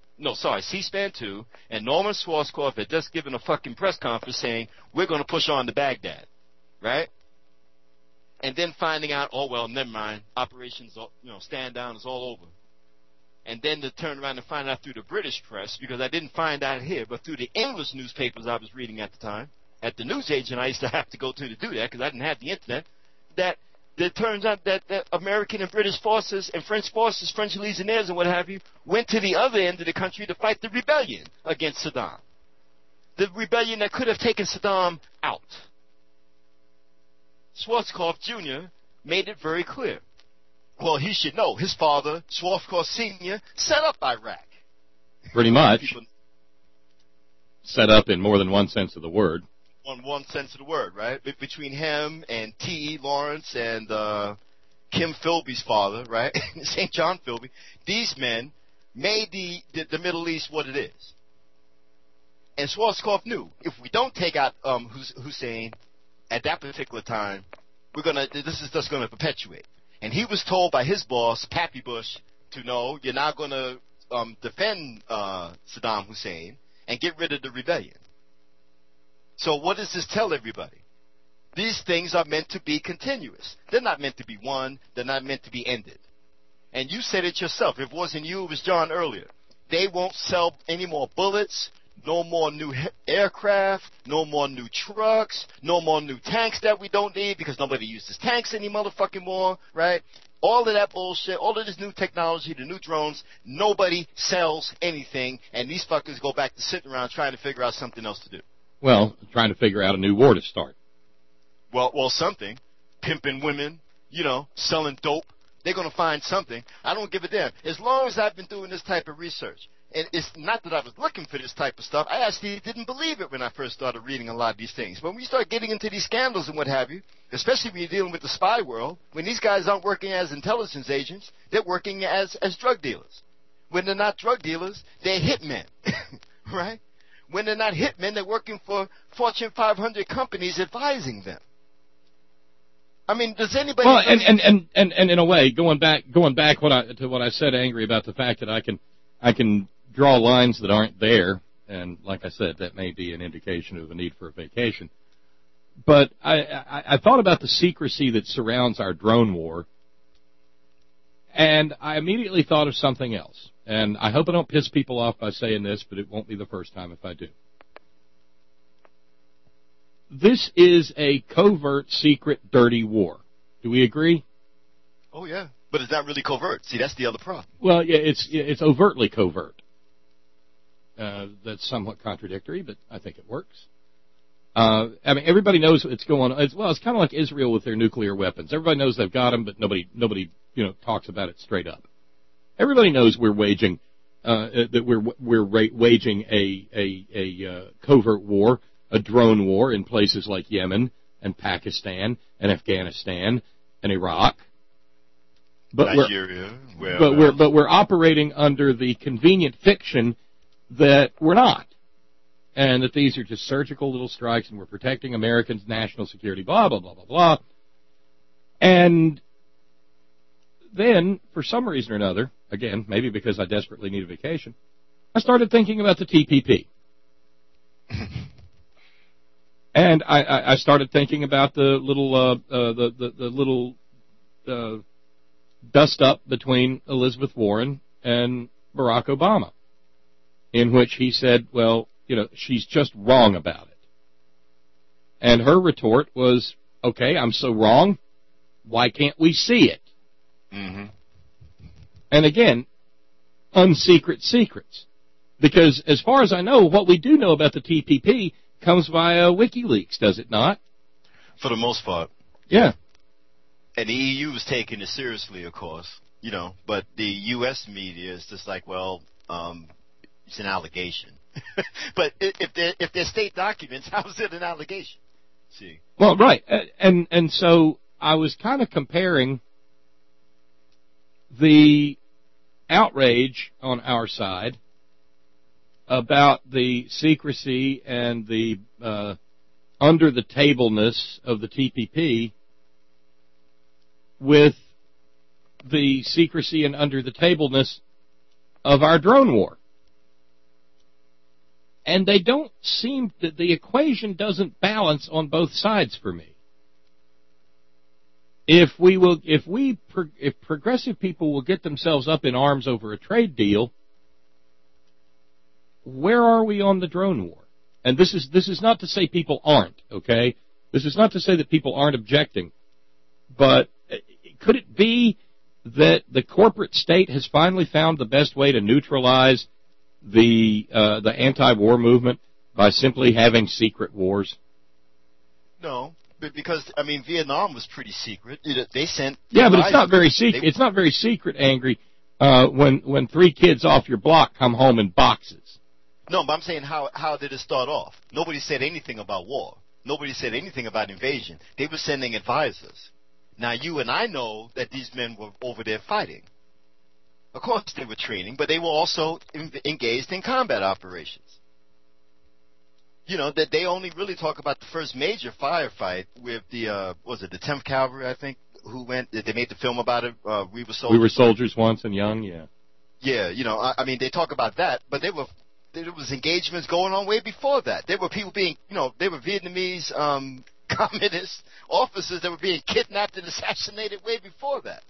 2, and Norman Schwarzkopf had just given a fucking press conference saying, we're going to push on to Baghdad. Right? And then finding out, oh, well, never mind. Operations, Stand Down is all over. And then to turn around and find out through the British press, because I didn't find out here, but through the English newspapers I was reading at the time, at the newsagent I used to have to go to do that because I didn't have the internet, that it turns out that American and British forces and French forces, French legionnaires and what have you, went to the other end of the country to fight the rebellion against Saddam. The rebellion that could have taken Saddam out. Schwarzkopf Jr. made it very clear. Well, he should know. His father, Schwarzkopf Sr., set up Iraq. Pretty much. Set up in more than one sense of the word. On one sense of the word, right? Between him and T.E. Lawrence and Kim Philby's father, right? St. John Philby. These men made the Middle East what it is. And Schwarzkopf knew, if we don't take out Hussein at that particular time, this is just going to perpetuate. And he was told by his boss, Pappy Bush, to know you're not going to defend Saddam Hussein and get rid of the rebellion. So what does this tell everybody? These things are meant to be continuous. They're not meant to be won. They're not meant to be ended. And you said it yourself. If it wasn't you, it was John earlier. They won't sell any more bullets, no more new aircraft, no more new trucks, no more new tanks that we don't need because nobody uses tanks any motherfucking more, right? All of that bullshit, all of this new technology, the new drones, nobody sells anything, and these fuckers go back to sitting around trying to figure out something else to do. Well, trying to figure out a new war to start. Well, something. Pimping women, selling dope. They're going to find something. I don't give a damn. As long as I've been doing this type of research, and it's not that I was looking for this type of stuff. I actually didn't believe it when I first started reading a lot of these things. But when you start getting into these scandals and what have you, especially when you're dealing with the spy world, when these guys aren't working as intelligence agents, they're working as drug dealers. When they're not drug dealers, they're hitmen, right? When they're not hitmen, they're working for Fortune 500 companies advising them. I mean, does anybody? Well, and in a way, going back to what I said, angry about the fact that I can draw lines that aren't there, and like I said, that may be an indication of a need for a vacation. But I thought about the secrecy that surrounds our drone war, and I immediately thought of something else. And I hope I don't piss people off by saying this, but it won't be the first time if I do. This is a covert, secret, dirty war. Do we agree? Oh, yeah. But it's not really covert. See, that's the other problem. Well, yeah, it's overtly covert. That's somewhat contradictory, but I think it works. I mean, everybody knows what's going on. It's kind of like Israel with their nuclear weapons. Everybody knows they've got them, but nobody, talks about it straight up. Everybody knows we're waging waging a covert war, a drone war in places like Yemen and Pakistan and Afghanistan and Iraq. But Nigeria. We're operating under the convenient fiction that we're not, and that these are just surgical little strikes, and we're protecting Americans' national security. Blah blah blah blah blah. And then, for some reason or another, again, maybe because I desperately need a vacation, I started thinking about the TPP. And I started thinking about the little dust up between Elizabeth Warren and Barack Obama, in which he said, well, she's just wrong about it. And her retort was, okay, I'm so wrong, why can't we see it? Mm-hmm. And again, unsecret secrets. Because as far as I know, what we do know about the TPP comes via WikiLeaks, does it not? For the most part. Yeah. And the EU is taking it seriously, of course, but the U.S. media is just like, well, it's an allegation. But if they're state documents, how is it an allegation? See? Well, right. And so I was kind of comparing the outrage on our side about the secrecy and the under-the-tableness of the TPP with the secrecy and under-the-tableness of our drone war. And they don't seem that the equation doesn't balance on both sides for me. If progressive people will get themselves up in arms over a trade deal, where are we on the drone war? And this is not to say people aren't, okay? This is not to say that people aren't objecting, but could it be that the corporate state has finally found the best way to neutralize the anti-war movement by simply having secret wars? No, because Vietnam was pretty secret. They sent. Yeah, but it's not very secret. It's not very secret, Angry. When 3 kids off your block come home in boxes. No, but I'm saying how did it start off? Nobody said anything about war. Nobody said anything about invasion. They were sending advisors. Now you and I know that these men were over there fighting. Of course they were training, but they were also engaged in combat operations. That they only really talk about the first major firefight with the 10th Cavalry, I think, who went. They made the film about it. We Were Soldiers. We Were Soldiers once and young, yeah. Yeah, they talk about that, but there was engagements going on way before that. There were people being, they were Vietnamese communist officers that were being kidnapped and assassinated way before that.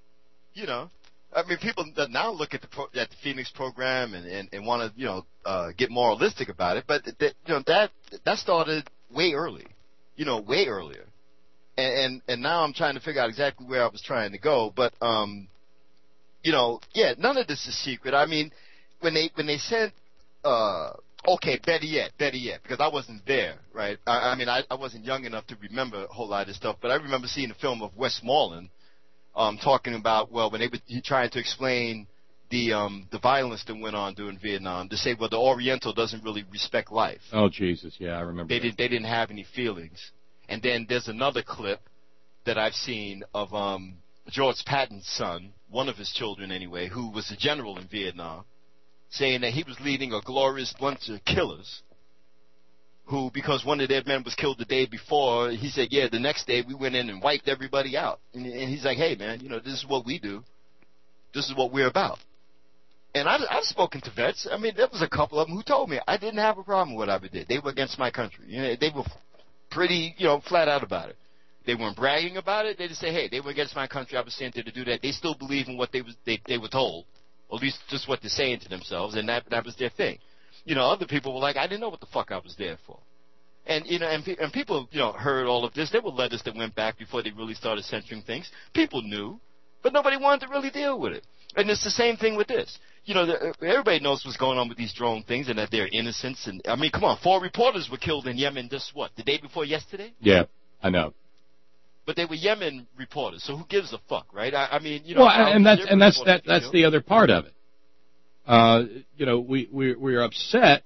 People that now look at the Phoenix program and want to, get moralistic about it, but that started way early, way earlier. And now I'm trying to figure out exactly where I was trying to go, but none of this is secret. When they sent okay, better yet, because I wasn't there, right? I wasn't young enough to remember a whole lot of this stuff, but I remember seeing a film of Westmoreland talking about, when they were trying to explain the violence that went on during Vietnam, to say, the Oriental doesn't really respect life. Oh, Jesus, yeah, I remember They didn't have any feelings. And then there's another clip that I've seen of George Patton's son, one of his children anyway, who was a general in Vietnam, saying that he was leading a glorious bunch of killers who, because one of their men was killed the day before, he said, yeah, the next day we went in and wiped everybody out. And he's like, hey, man, this is what we do. This is what we're about. And I've spoken to vets. There was a couple of them who told me I didn't have a problem with what I did. They were against my country. They were pretty, flat out about it. They weren't bragging about it. They just say, hey, they were against my country. I was sent there to do that. They still believe in what they were told, or at least just what they're saying to themselves, and that was their thing. Other people were like, I didn't know what the fuck I was there for. And people, heard all of this. There were letters that went back before they really started censoring things. People knew. But nobody wanted to really deal with it. And it's the same thing with this. You know, everybody knows what's going on with these drone things and that they're innocents. And I mean, come on, 4 reporters were killed in Yemen just the day before yesterday? Yeah, I know. But they were Yemen reporters, so who gives a fuck, right? I mean, you know. Well, and that's the other part of it. You know, we're upset,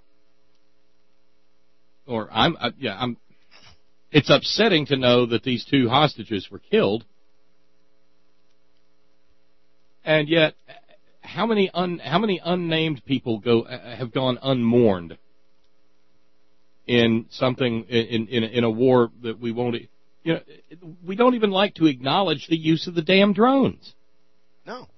or it's upsetting to know that these 2 hostages were killed, and yet, how many unnamed people have gone unmourned in something in a war that we won't. You know, we don't even like to acknowledge the use of the damn drones. No,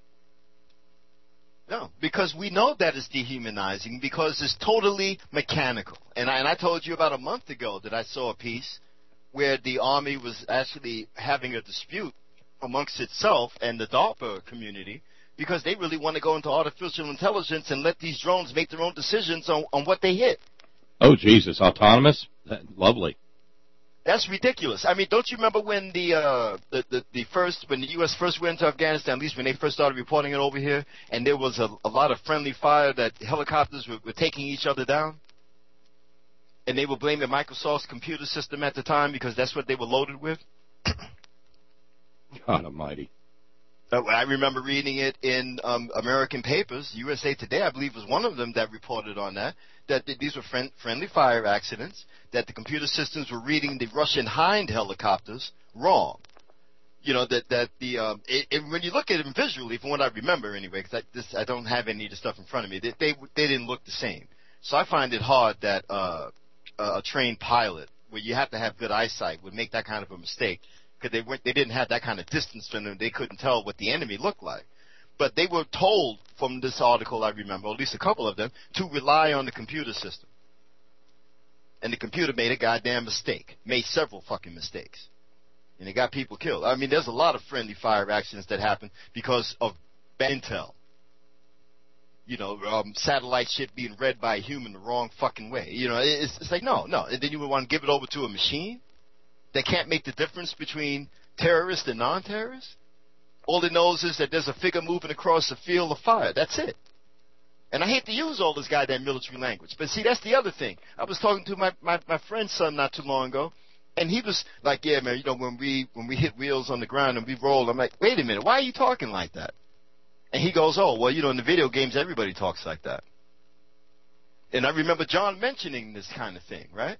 because we know that it's dehumanizing because it's totally mechanical. And I told you about a month ago that I saw a piece where the Army was actually having a dispute amongst itself and the DARPA community because they really want to go into artificial intelligence and let these drones make their own decisions on what they hit. Oh, Jesus, autonomous? Lovely. That's ridiculous. I mean, don't you remember when when the U.S. first went into Afghanistan, at least when they first started reporting it over here, and there was a lot of friendly fire that helicopters were taking each other down? And they were blaming Microsoft's computer system at the time because that's what they were loaded with? God almighty. I remember reading it in American papers. USA Today, I believe, was one of them that reported on that these were friendly fire accidents, that the computer systems were reading the Russian Hind helicopters wrong. You know, when you look at them visually, from what I remember anyway, because I don't have any of the stuff in front of me, they didn't look the same. So I find it hard that a trained pilot, where you have to have good eyesight, would make that kind of a mistake. Because they didn't have that kind of distance from them, they couldn't tell what the enemy looked like. But they were told from this article, I remember, or at least a couple of them, to rely on the computer system. And the computer made a goddamn mistake, made several fucking mistakes, and it got people killed. I mean, there's a lot of friendly fire accidents that happen because of bad intel. You know, satellite shit being read by a human the wrong fucking way. You know, it's like no, and then you would want to give it over to a machine that can't make the difference between terrorists and non-terrorists? All it knows is that there's a figure moving across a field of fire. That's it. And I hate to use all this goddamn military language, but see, that's the other thing. I was talking to my friend's son not too long ago, and he was like, yeah, man, you know, when we hit wheels on the ground and we roll, I'm like, wait a minute, why are you talking like that? And he goes, oh, well, you know, in the video games, everybody talks like that. And I remember John mentioning this kind of thing, right?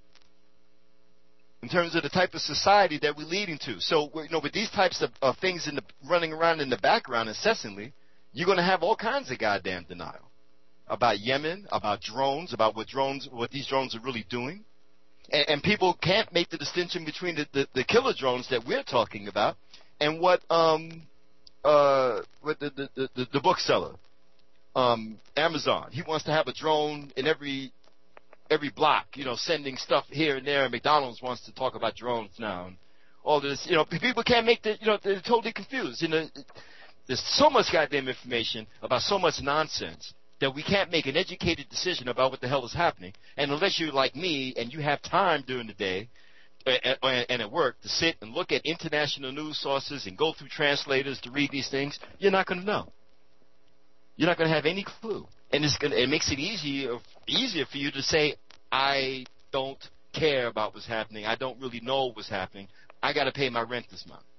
In terms of the type of society that we're leading to. So, you know, with these types of things running around in the background incessantly, you're going to have all kinds of goddamn denial about Yemen, about drones, about what these drones are really doing. And people can't make the distinction between the killer drones that we're talking about and what the bookseller, Amazon, he wants to have a drone in every block, you know, sending stuff here and there. McDonald's wants to talk about drones now. And all this, you know, people can't make the, you know, they're totally confused. You know, there's so much goddamn information about so much nonsense that we can't make an educated decision about what the hell is happening. And unless you're like me and you have time during the day and at work to sit and look at international news sources and go through translators to read these things, you're not going to know. You're not going to have any clue. And it makes it easier for you to say, I don't care about what's happening. I don't really know what's happening. I got to pay my rent this month.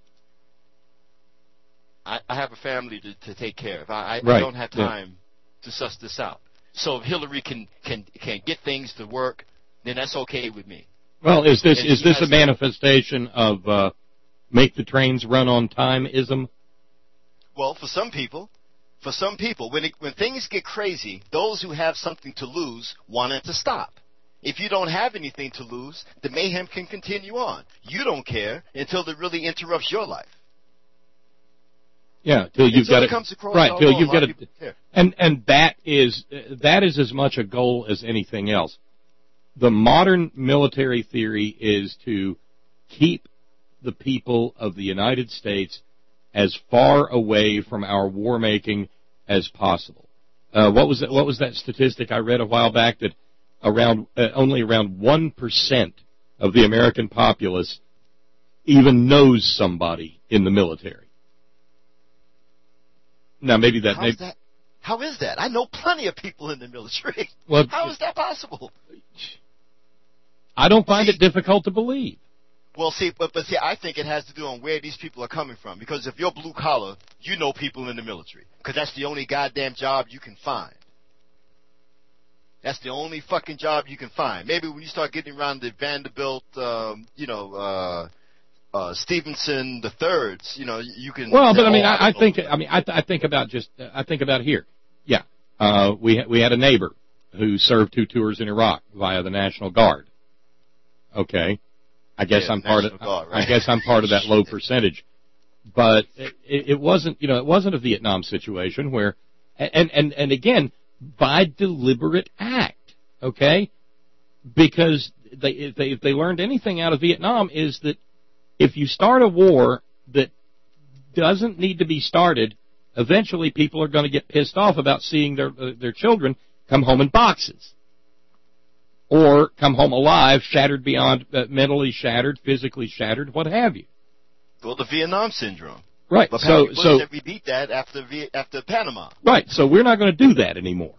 I have a family to take care of. I don't have time to suss this out. So if Hillary can get things to work, then that's okay with me. Well, is this a manifestation of make the trains run on time-ism? Well, for some people, when things get crazy, those who have something to lose want it to stop. If you don't have anything to lose, the mayhem can continue on. You don't care until it really interrupts your life. Yeah, till you've got it right. Till you've got it, and that is as much a goal as anything else. The modern military theory is to keep the people of the United States as far away from our war making as possible. What was that statistic I read a while back that only around 1% of the American populace even knows somebody in the military. Now, maybe that... How is that? I know plenty of people in the military. Well, how is that possible? I don't find it difficult to believe. Well, see, but I think it has to do on where these people are coming from. Because if you're blue collar, you know people in the military. Because that's the only goddamn job you can find. That's the only fucking job you can find. Maybe when you start getting around the Vanderbilt, Stevenson the thirds, you can. Well, but I mean, I think about here. Yeah, we had a neighbor who served 2 tours in Iraq via the National Guard. Okay, I guess I'm part of. Guard, right? I guess I'm part of that low percentage. But it wasn't, it wasn't a Vietnam situation where, and again, by deliberate act. Okay, because if they learned anything out of Vietnam is that if you start a war that doesn't need to be started, eventually people are going to get pissed off about seeing their children come home in boxes. Or come home alive, shattered beyond, mentally shattered, physically shattered, what have you. Well, the Vietnam syndrome. Right. But so we beat that after Panama. Right. So we're not going to do that anymore.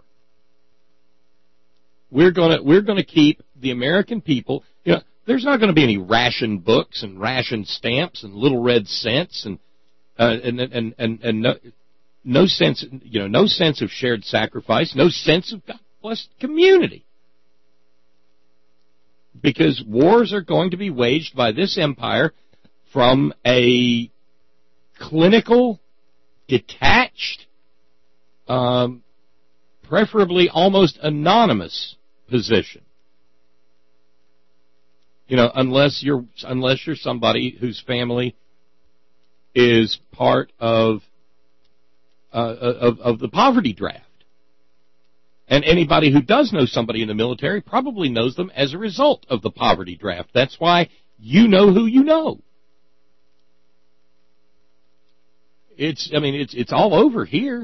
We're going to keep the American people, there's not going to be any ration books and ration stamps and little red cents and no sense, no sense of shared sacrifice, no sense of blessed community. Because wars are going to be waged by this empire from a clinical, detached, preferably almost anonymous position. Unless you're somebody whose family is part of the poverty draft. And anybody who does know somebody in the military probably knows them as a result of the poverty draft. That's why you know who you know. It's all over here.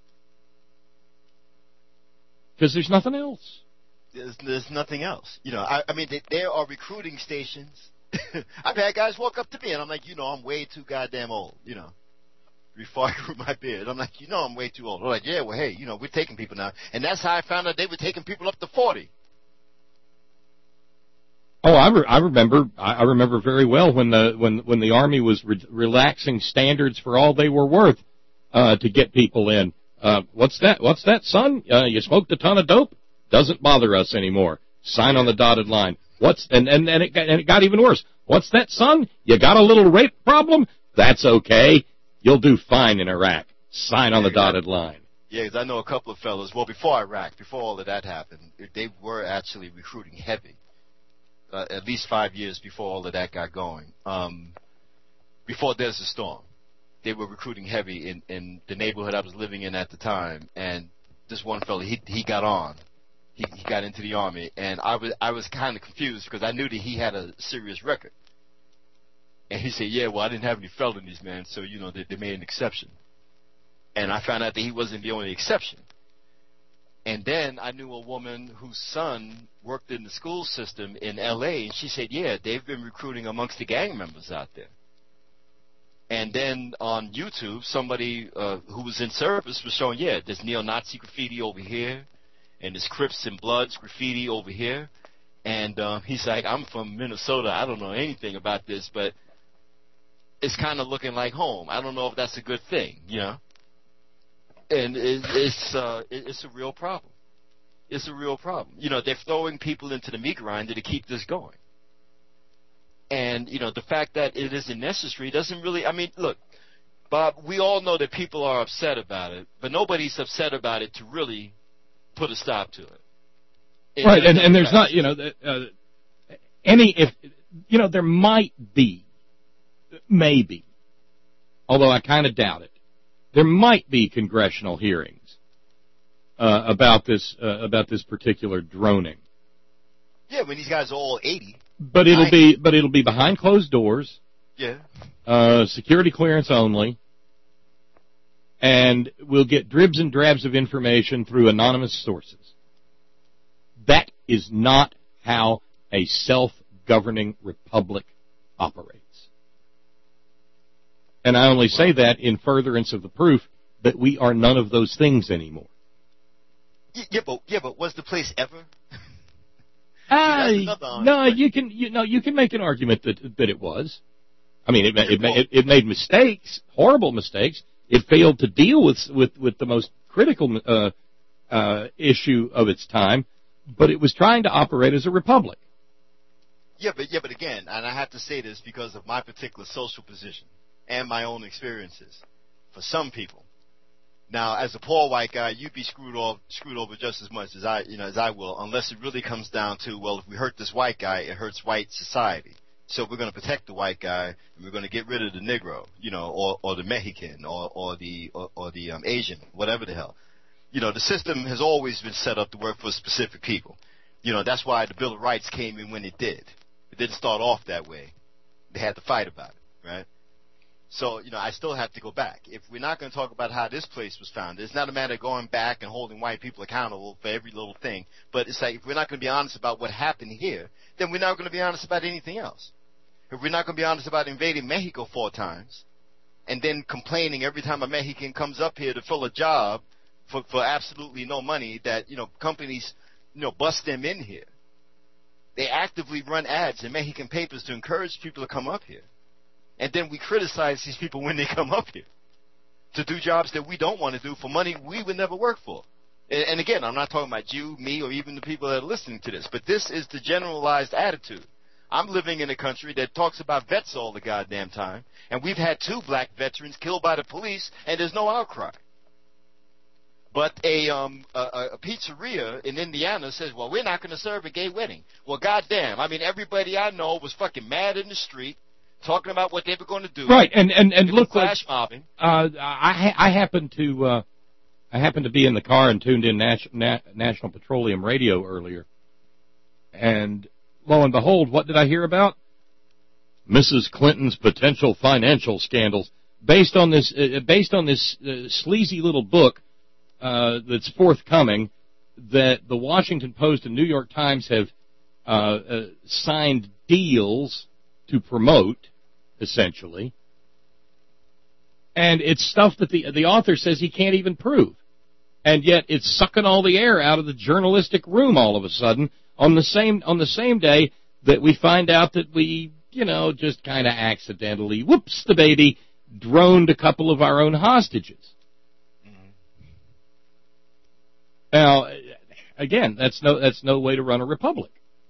Because there's nothing else. There's nothing else. There are recruiting stations. I've had guys walk up to me and I'm like, I'm way too goddamn old, before I grew my beard. I'm like, I'm way too old. They're like, yeah, well, hey, we're taking people now. And that's how I found out they were taking people up to 40. Oh, I remember very well when the Army was relaxing standards for all they were worth to get people in. What's that, son? You smoked a ton of dope? Doesn't bother us anymore. Sign on the dotted line. And it got even worse. What's that, son? You got a little rape problem? That's okay. You'll do fine in Iraq. Sign on the dotted line. Yeah, because I know a couple of fellas. Well, before Iraq, before all of that happened, they were actually recruiting heavy. At least 5 years before all of that got going. Before Desert Storm, they were recruiting heavy in the neighborhood I was living in at the time. And this one fella, he got on. He got into the Army, and I was kind of confused because I knew that he had a serious record. And he said, yeah, well, I didn't have any felonies, man, so, they made an exception. And I found out that he wasn't the only exception. And then I knew a woman whose son worked in the school system in L.A., and she said, yeah, they've been recruiting amongst the gang members out there. And then on YouTube, somebody who was in service was showing, yeah, there's neo-Nazi graffiti over here, and there's Crips and Bloods graffiti over here. And he's like, I'm from Minnesota. I don't know anything about this, but it's kind of looking like home. I don't know if that's a good thing, And it's a real problem. It's a real problem. They're throwing people into the meat grinder to keep this going. And, the fact that it isn't necessary doesn't really, look, Bob, we all know that people are upset about it, but nobody's upset about it to really put a stop to it. Right, and there's not, there might be, maybe, although I kind of doubt it, there might be congressional hearings about this particular droning. Yeah, when these guys are all 80. But it'll be behind closed doors. Yeah. Security clearance only. And we'll get dribs and drabs of information through anonymous sources. That is not how a self-governing republic operates. And I only say that in furtherance of the proof that we are none of those things anymore. Yeah, but was the place ever? No, you can make an argument that it was. I mean, it made mistakes, horrible mistakes. It failed to deal with the most critical issue of its time, but it was trying to operate as a republic. Yeah, but again, and I have to say this because of my particular social position and my own experiences. For some people, now as a poor white guy, you'd be screwed over just as much as I will, unless it really comes down to, well, if we hurt this white guy, it hurts white society. So we're going to protect the white guy, and we're going to get rid of the Negro, or the Mexican, or the Asian, whatever the hell. The system has always been set up to work for specific people. That's why the Bill of Rights came in when it did. It didn't start off that way. They had to fight about it, right? So, I still have to go back. If we're not going to talk about how this place was founded, it's not a matter of going back and holding white people accountable for every little thing. But it's like, if we're not going to be honest about what happened here, then we're not going to be honest about anything else. If we're not going to be honest about invading Mexico 4 times, and then complaining every time a Mexican comes up here to fill a job for absolutely no money, that, companies, bust them in here. They actively run ads in Mexican papers to encourage people to come up here. And then we criticize these people when they come up here to do jobs that we don't want to do for money we would never work for. And again, I'm not talking about you, me, or even the people that are listening to this, but this is the generalized attitude. I'm living in a country that talks about vets all the goddamn time, and we've had 2 black veterans killed by the police, and there's no outcry. But a pizzeria in Indiana says, well, we're not going to serve a gay wedding. Well, goddamn, everybody I know was fucking mad in the street, talking about what they were going to do. Right, and look, flash mobbing. I happened to be in the car and tuned in National Petroleum Radio earlier, and lo and behold, what did I hear about? Mrs. Clinton's potential financial scandals, based on this sleazy little book that's forthcoming that the Washington Post and New York Times have signed deals to promote, essentially. And it's stuff that the author says he can't even prove. And yet it's sucking all the air out of the journalistic room all of a sudden on the same day that we find out that we, just kind of accidentally, whoops the baby, droned a couple of our own hostages. Now, again, that's no way to run a republic.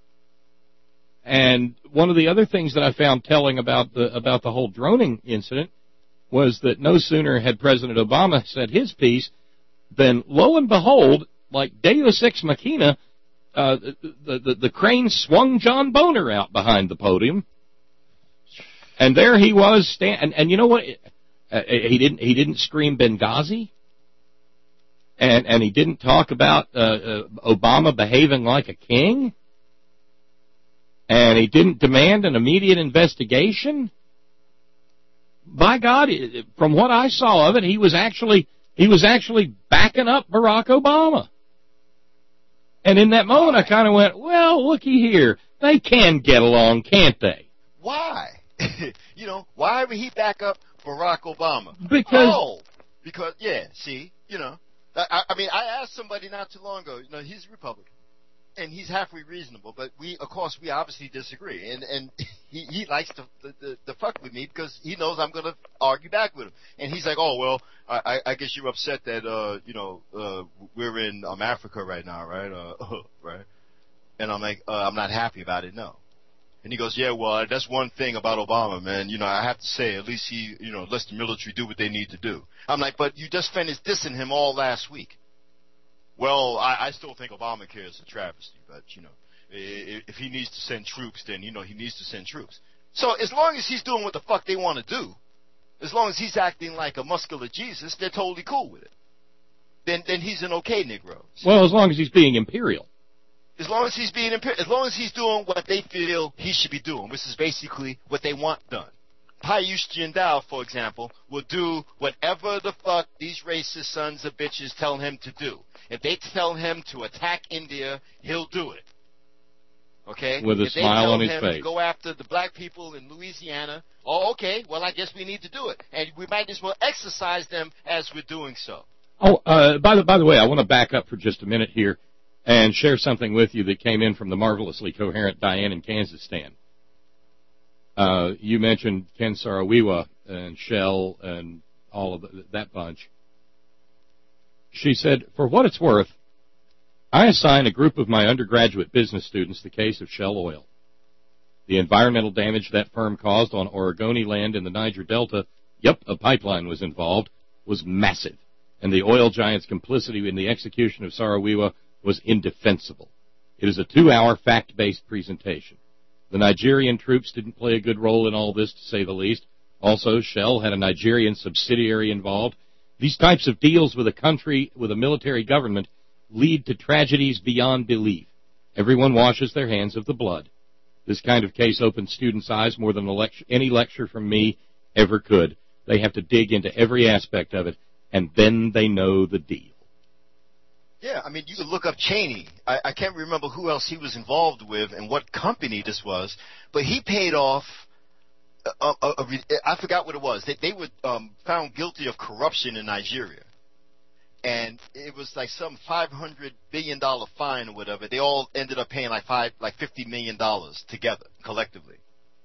And one of the other things that I found telling about the whole droning incident was that no sooner had President Obama said his piece than, lo and behold, like Deus Ex Machina, the crane swung John Boner out behind the podium, and there he was and you know what? He didn't scream Benghazi. And he didn't talk about Obama behaving like a king. And he didn't demand an immediate investigation. By God, from what I saw of it, he was actually backing up Barack Obama. And in that moment, I kind of went, well, looky here. They can get along, can't they? Why? Why would he back up Barack Obama? Because, yeah, see, I asked somebody not too long ago, he's a Republican, and he's halfway reasonable, but we obviously disagree, and he likes to fuck with me because he knows I'm going to argue back with him, and he's like, oh, well, I guess you're upset that, we're in Africa right now, right? Right? And I'm like, I'm not happy about it, no. And he goes, yeah, well, that's one thing about Obama, man. I have to say, at least he, lets the military do what they need to do. I'm like, but you just finished dissing him all last week. Well, I still think Obamacare is a travesty, but, if he needs to send troops, then, he needs to send troops. So as long as he's doing what the fuck they want to do, as long as he's acting like a muscular Jesus, they're totally cool with it. Then he's an okay Negro. Well, as long as he's being imperial. As long as he's doing what they feel he should be doing, which is basically what they want done. Pius Jindal, for example, will do whatever the fuck these racist sons of bitches tell him to do. If they tell him to attack India, he'll do it. Okay? With a if smile on his they tell him face. to go after the black people in Louisiana, oh, okay, well, I guess we need to do it. And we might as well exercise them as we're doing so. Oh, by the way, I want to back up for just a minute here and share something with you that came in from the marvelously coherent Diane in Kansas, Stan. You mentioned Ken Saro-Wiwa and Shell and all of that bunch. She said, for what it's worth, I assign a group of my undergraduate business students the case of Shell Oil. The environmental damage that firm caused on Oregoni land in the Niger Delta, yep, a pipeline was involved, was massive. And the oil giant's complicity in the execution of Saro-Wiwa was indefensible. It is a 2-hour fact-based presentation. The Nigerian troops didn't play a good role in all this, to say the least. Also, Shell had a Nigerian subsidiary involved. These types of deals with a country with a military government lead to tragedies beyond belief. Everyone washes their hands of the blood. This kind of case opens students' eyes more than any lecture from me ever could. They have to dig into every aspect of it, and then they know the deal. Yeah, I mean, you could look up Cheney. I can't remember who else he was involved with and what company this was, but he paid off, I forgot what it was. They were found guilty of corruption in Nigeria. And it was like some $500 billion fine or whatever. They all ended up paying like $50 million together, collectively,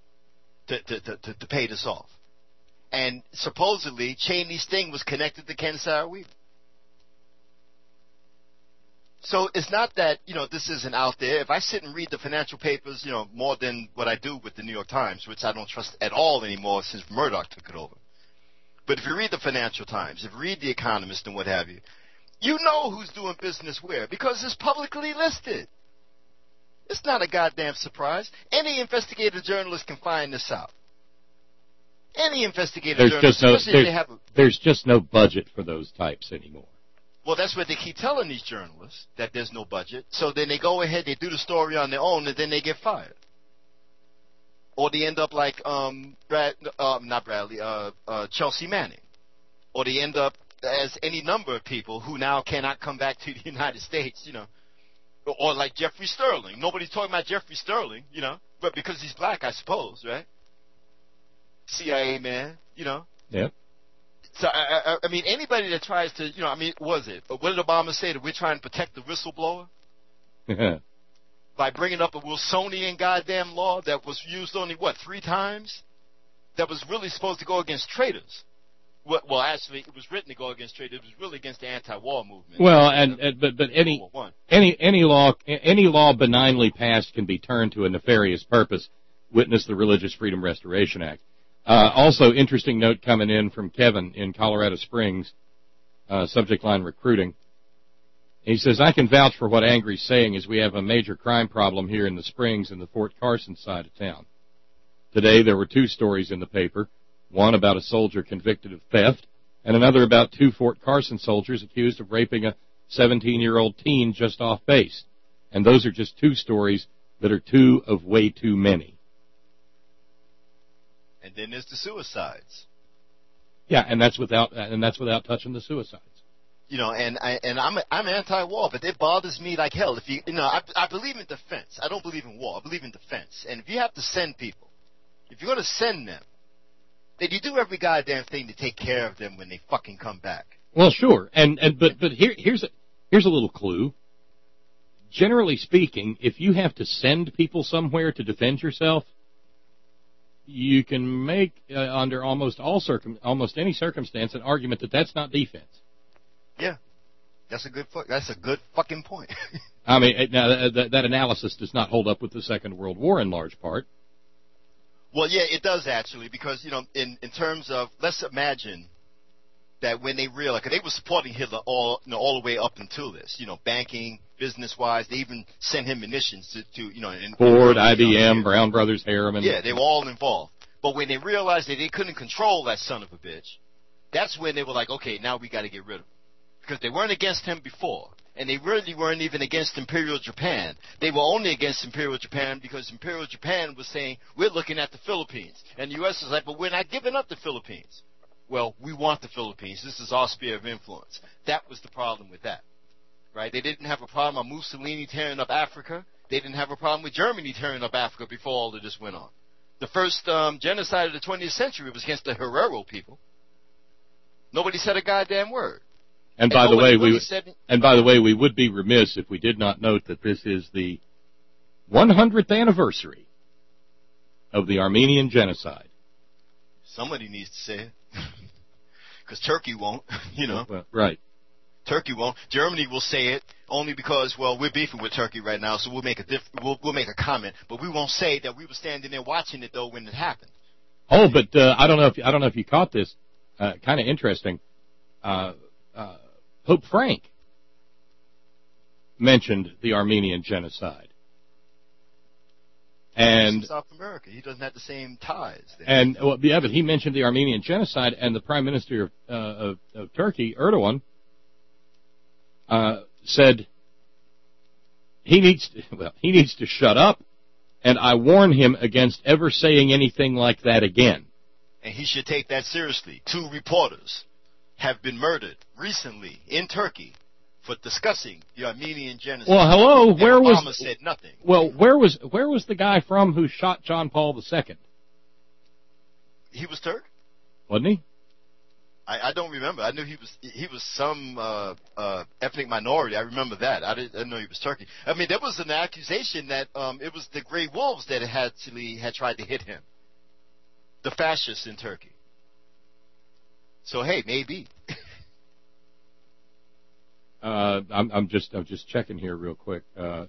to pay this off. And supposedly, Cheney's thing was connected to Ken Saro-Wiwa. So it's not that, this isn't out there. If I sit and read the financial papers, more than what I do with the New York Times, which I don't trust at all anymore since Murdoch took it over. But if you read the Financial Times, if you read The Economist and what have you, you know who's doing business where because it's publicly listed. It's not a goddamn surprise. Any investigative journalist can find this out. Any investigative journalist, there's just no budget for those types anymore. Well, that's what they keep telling these journalists, that there's no budget. So then they go ahead, they do the story on their own, and then they get fired. Or they end up like Chelsea Manning. Or they end up as any number of people who now cannot come back to the United States, Or like Jeffrey Sterling. Nobody's talking about Jeffrey Sterling, but because he's black, I suppose, right? CIA man, Yep. So, I mean, anybody that tries to, what did Obama say, that we're trying to protect the whistleblower? By bringing up a Wilsonian goddamn law that was used only, 3 times? That was really supposed to go against traitors. Well, actually, it was written to go against traitors. It was really against the anti-war movement. Well, but any law benignly passed can be turned to a nefarious purpose. Witness the Religious Freedom Restoration Act. Also, interesting note coming in from Kevin in Colorado Springs, subject line recruiting. He says, I can vouch for what Angry's saying as we have a major crime problem here in the Springs and the Fort Carson side of town. Today there were 2 stories in the paper, one about a soldier convicted of theft, and another about 2 Fort Carson soldiers accused of raping a 17-year-old teen just off base. And those are just 2 stories that are 2 of way too many. And then there's the suicides. Yeah, and that's without touching the suicides. And I'm anti-war, but it bothers me like hell. If I believe in defense. I don't believe in war. I believe in defense. And if you have to send people, if you're going to send them, then you do every goddamn thing to take care of them when they fucking come back. Well, sure. But here's a little clue. Generally speaking, if you have to send people somewhere to defend yourself, you can make under almost any circumstance an argument that that's not defense. Yeah, that's a good fucking point. I mean, now that analysis does not hold up with the Second World War in large part. Well, yeah, it does actually, because in terms of, let's imagine that when they realized, because they were supporting Hitler all the way up until this, banking, business-wise, they even sent him munitions to Ford, IBM, Brown Brothers, Harriman. Yeah, they were all involved. But when they realized that they couldn't control that son of a bitch, that's when they were like, okay, now we got to get rid of him. Because they weren't against him before, and they really weren't even against Imperial Japan. They were only against Imperial Japan because Imperial Japan was saying, we're looking at the Philippines. And the U.S. is like, but we're not giving up the Philippines. Well, we want the Philippines. This is our sphere of influence. That was the problem with that. right? They didn't have a problem with Mussolini tearing up Africa. They didn't have a problem with Germany tearing up Africa before all of this went on. The first genocide of the 20th century was against the Herero people. Nobody said a goddamn word. And by the way, we would be remiss if we did not note that this is the 100th anniversary of the Armenian genocide. Somebody needs to say it, because Turkey won't. Well, right. Turkey won't. Germany will say it only because, well, we're beefing with Turkey right now, so we'll make we'll make a comment, but we won't say that we were standing there watching it though when it happened. Oh, but I don't know if you caught this. Kind of interesting. Pope Frank mentioned the Armenian genocide, and South America, he doesn't have the same ties there. And well, yeah, but he mentioned the Armenian genocide, and the Prime Minister of Turkey, Erdogan, said he needs to shut up, and I warn him against ever saying anything like that again. And he should take that seriously. 2 reporters have been murdered recently in Turkey for discussing the Armenian genocide. Well, hello, and where Obama was said nothing. Well, where was the guy from who shot John Paul II? He was Turk? Wasn't he? I don't remember. I knew he was some ethnic minority. I remember that. I didn't know he was Turkey. I mean, there was an accusation that it was the Grey Wolves that had tried to hit him. The fascists in Turkey. So hey, maybe. I'm just checking here real quick.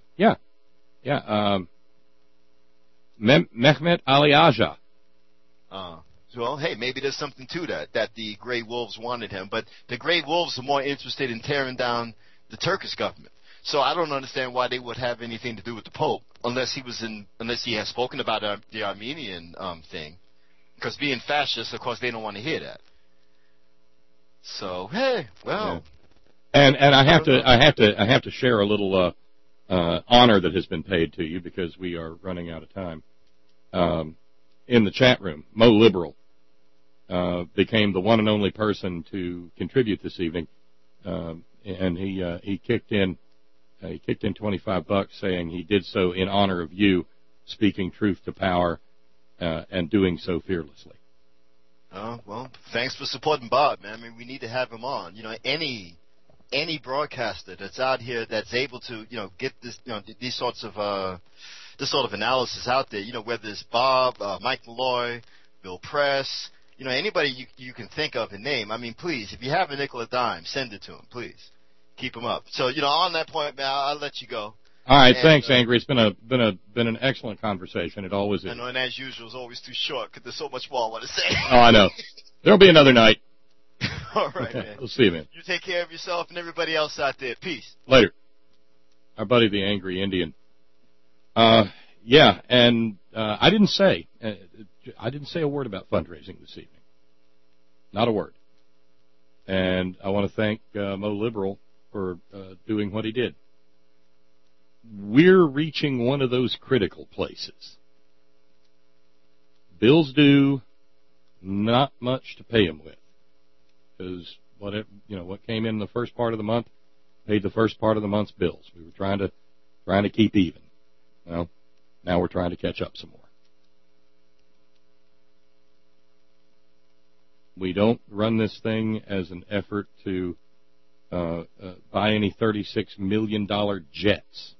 Mehmet Ali Aja. Well, hey, maybe there's something to that the Grey Wolves wanted him, but the Grey Wolves are more interested in tearing down the Turkish government. So I don't understand why they would have anything to do with the Pope, unless he has spoken about the Armenian thing. Because being fascist, of course, they don't want to hear that. So hey, well. Yeah. And I have to share a little honor that has been paid to you because we are running out of time. In the chat room, Mo Liberal became the one and only person to contribute this evening, and he kicked in $25 saying he did so in honor of you, speaking truth to power, and doing so fearlessly. Oh, well, thanks for supporting Bob, man. I mean, we need to have him on. Any broadcaster that's out here that's able to, get this, these sorts of this sort of analysis out there, whether it's Bob, Mike Malloy, Bill Press, anybody you can think of and name. I mean, please, if you have a nickel or dime, send it to him, please. Keep him up. So, on that point, man, I'll let you go. All right, thanks, Angry. It's been an excellent conversation. It always is. I know, and as usual, it's always too short because there's so much more I want to say. Oh, I know. There'll be another night. All right, okay, man. We'll see you, man. You take care of yourself and everybody else out there. Peace. Later. Our buddy, the Angry Indian. Yeah, and I didn't say a word about fundraising this evening. Not a word. And I want to thank Mo Liberal for doing what he did. We're reaching one of those critical places. Bills due, not much to pay them with, because what came in the first part of the month paid the first part of the month's bills. We were trying to keep even. Well, now we're trying to catch up some more. We don't run this thing as an effort to buy any $36 million jets.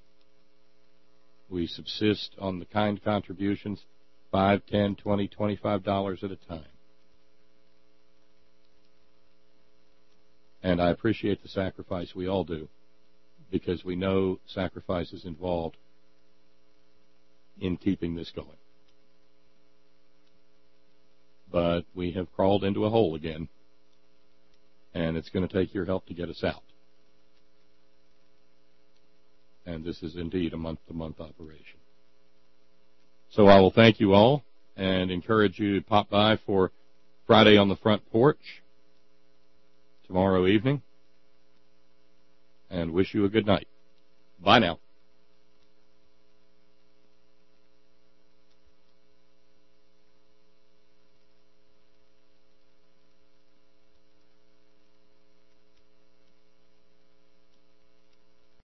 We subsist on the kind contributions, $5, $10, $20, $25 at a time. And I appreciate the sacrifice we all do, because we know sacrifice is involved in keeping this going. But we have crawled into a hole again, and it's going to take your help to get us out. And this is indeed a month-to-month operation. So I will thank you all and encourage you to pop by for Friday on the Front Porch tomorrow evening, and wish you a good night. Bye now.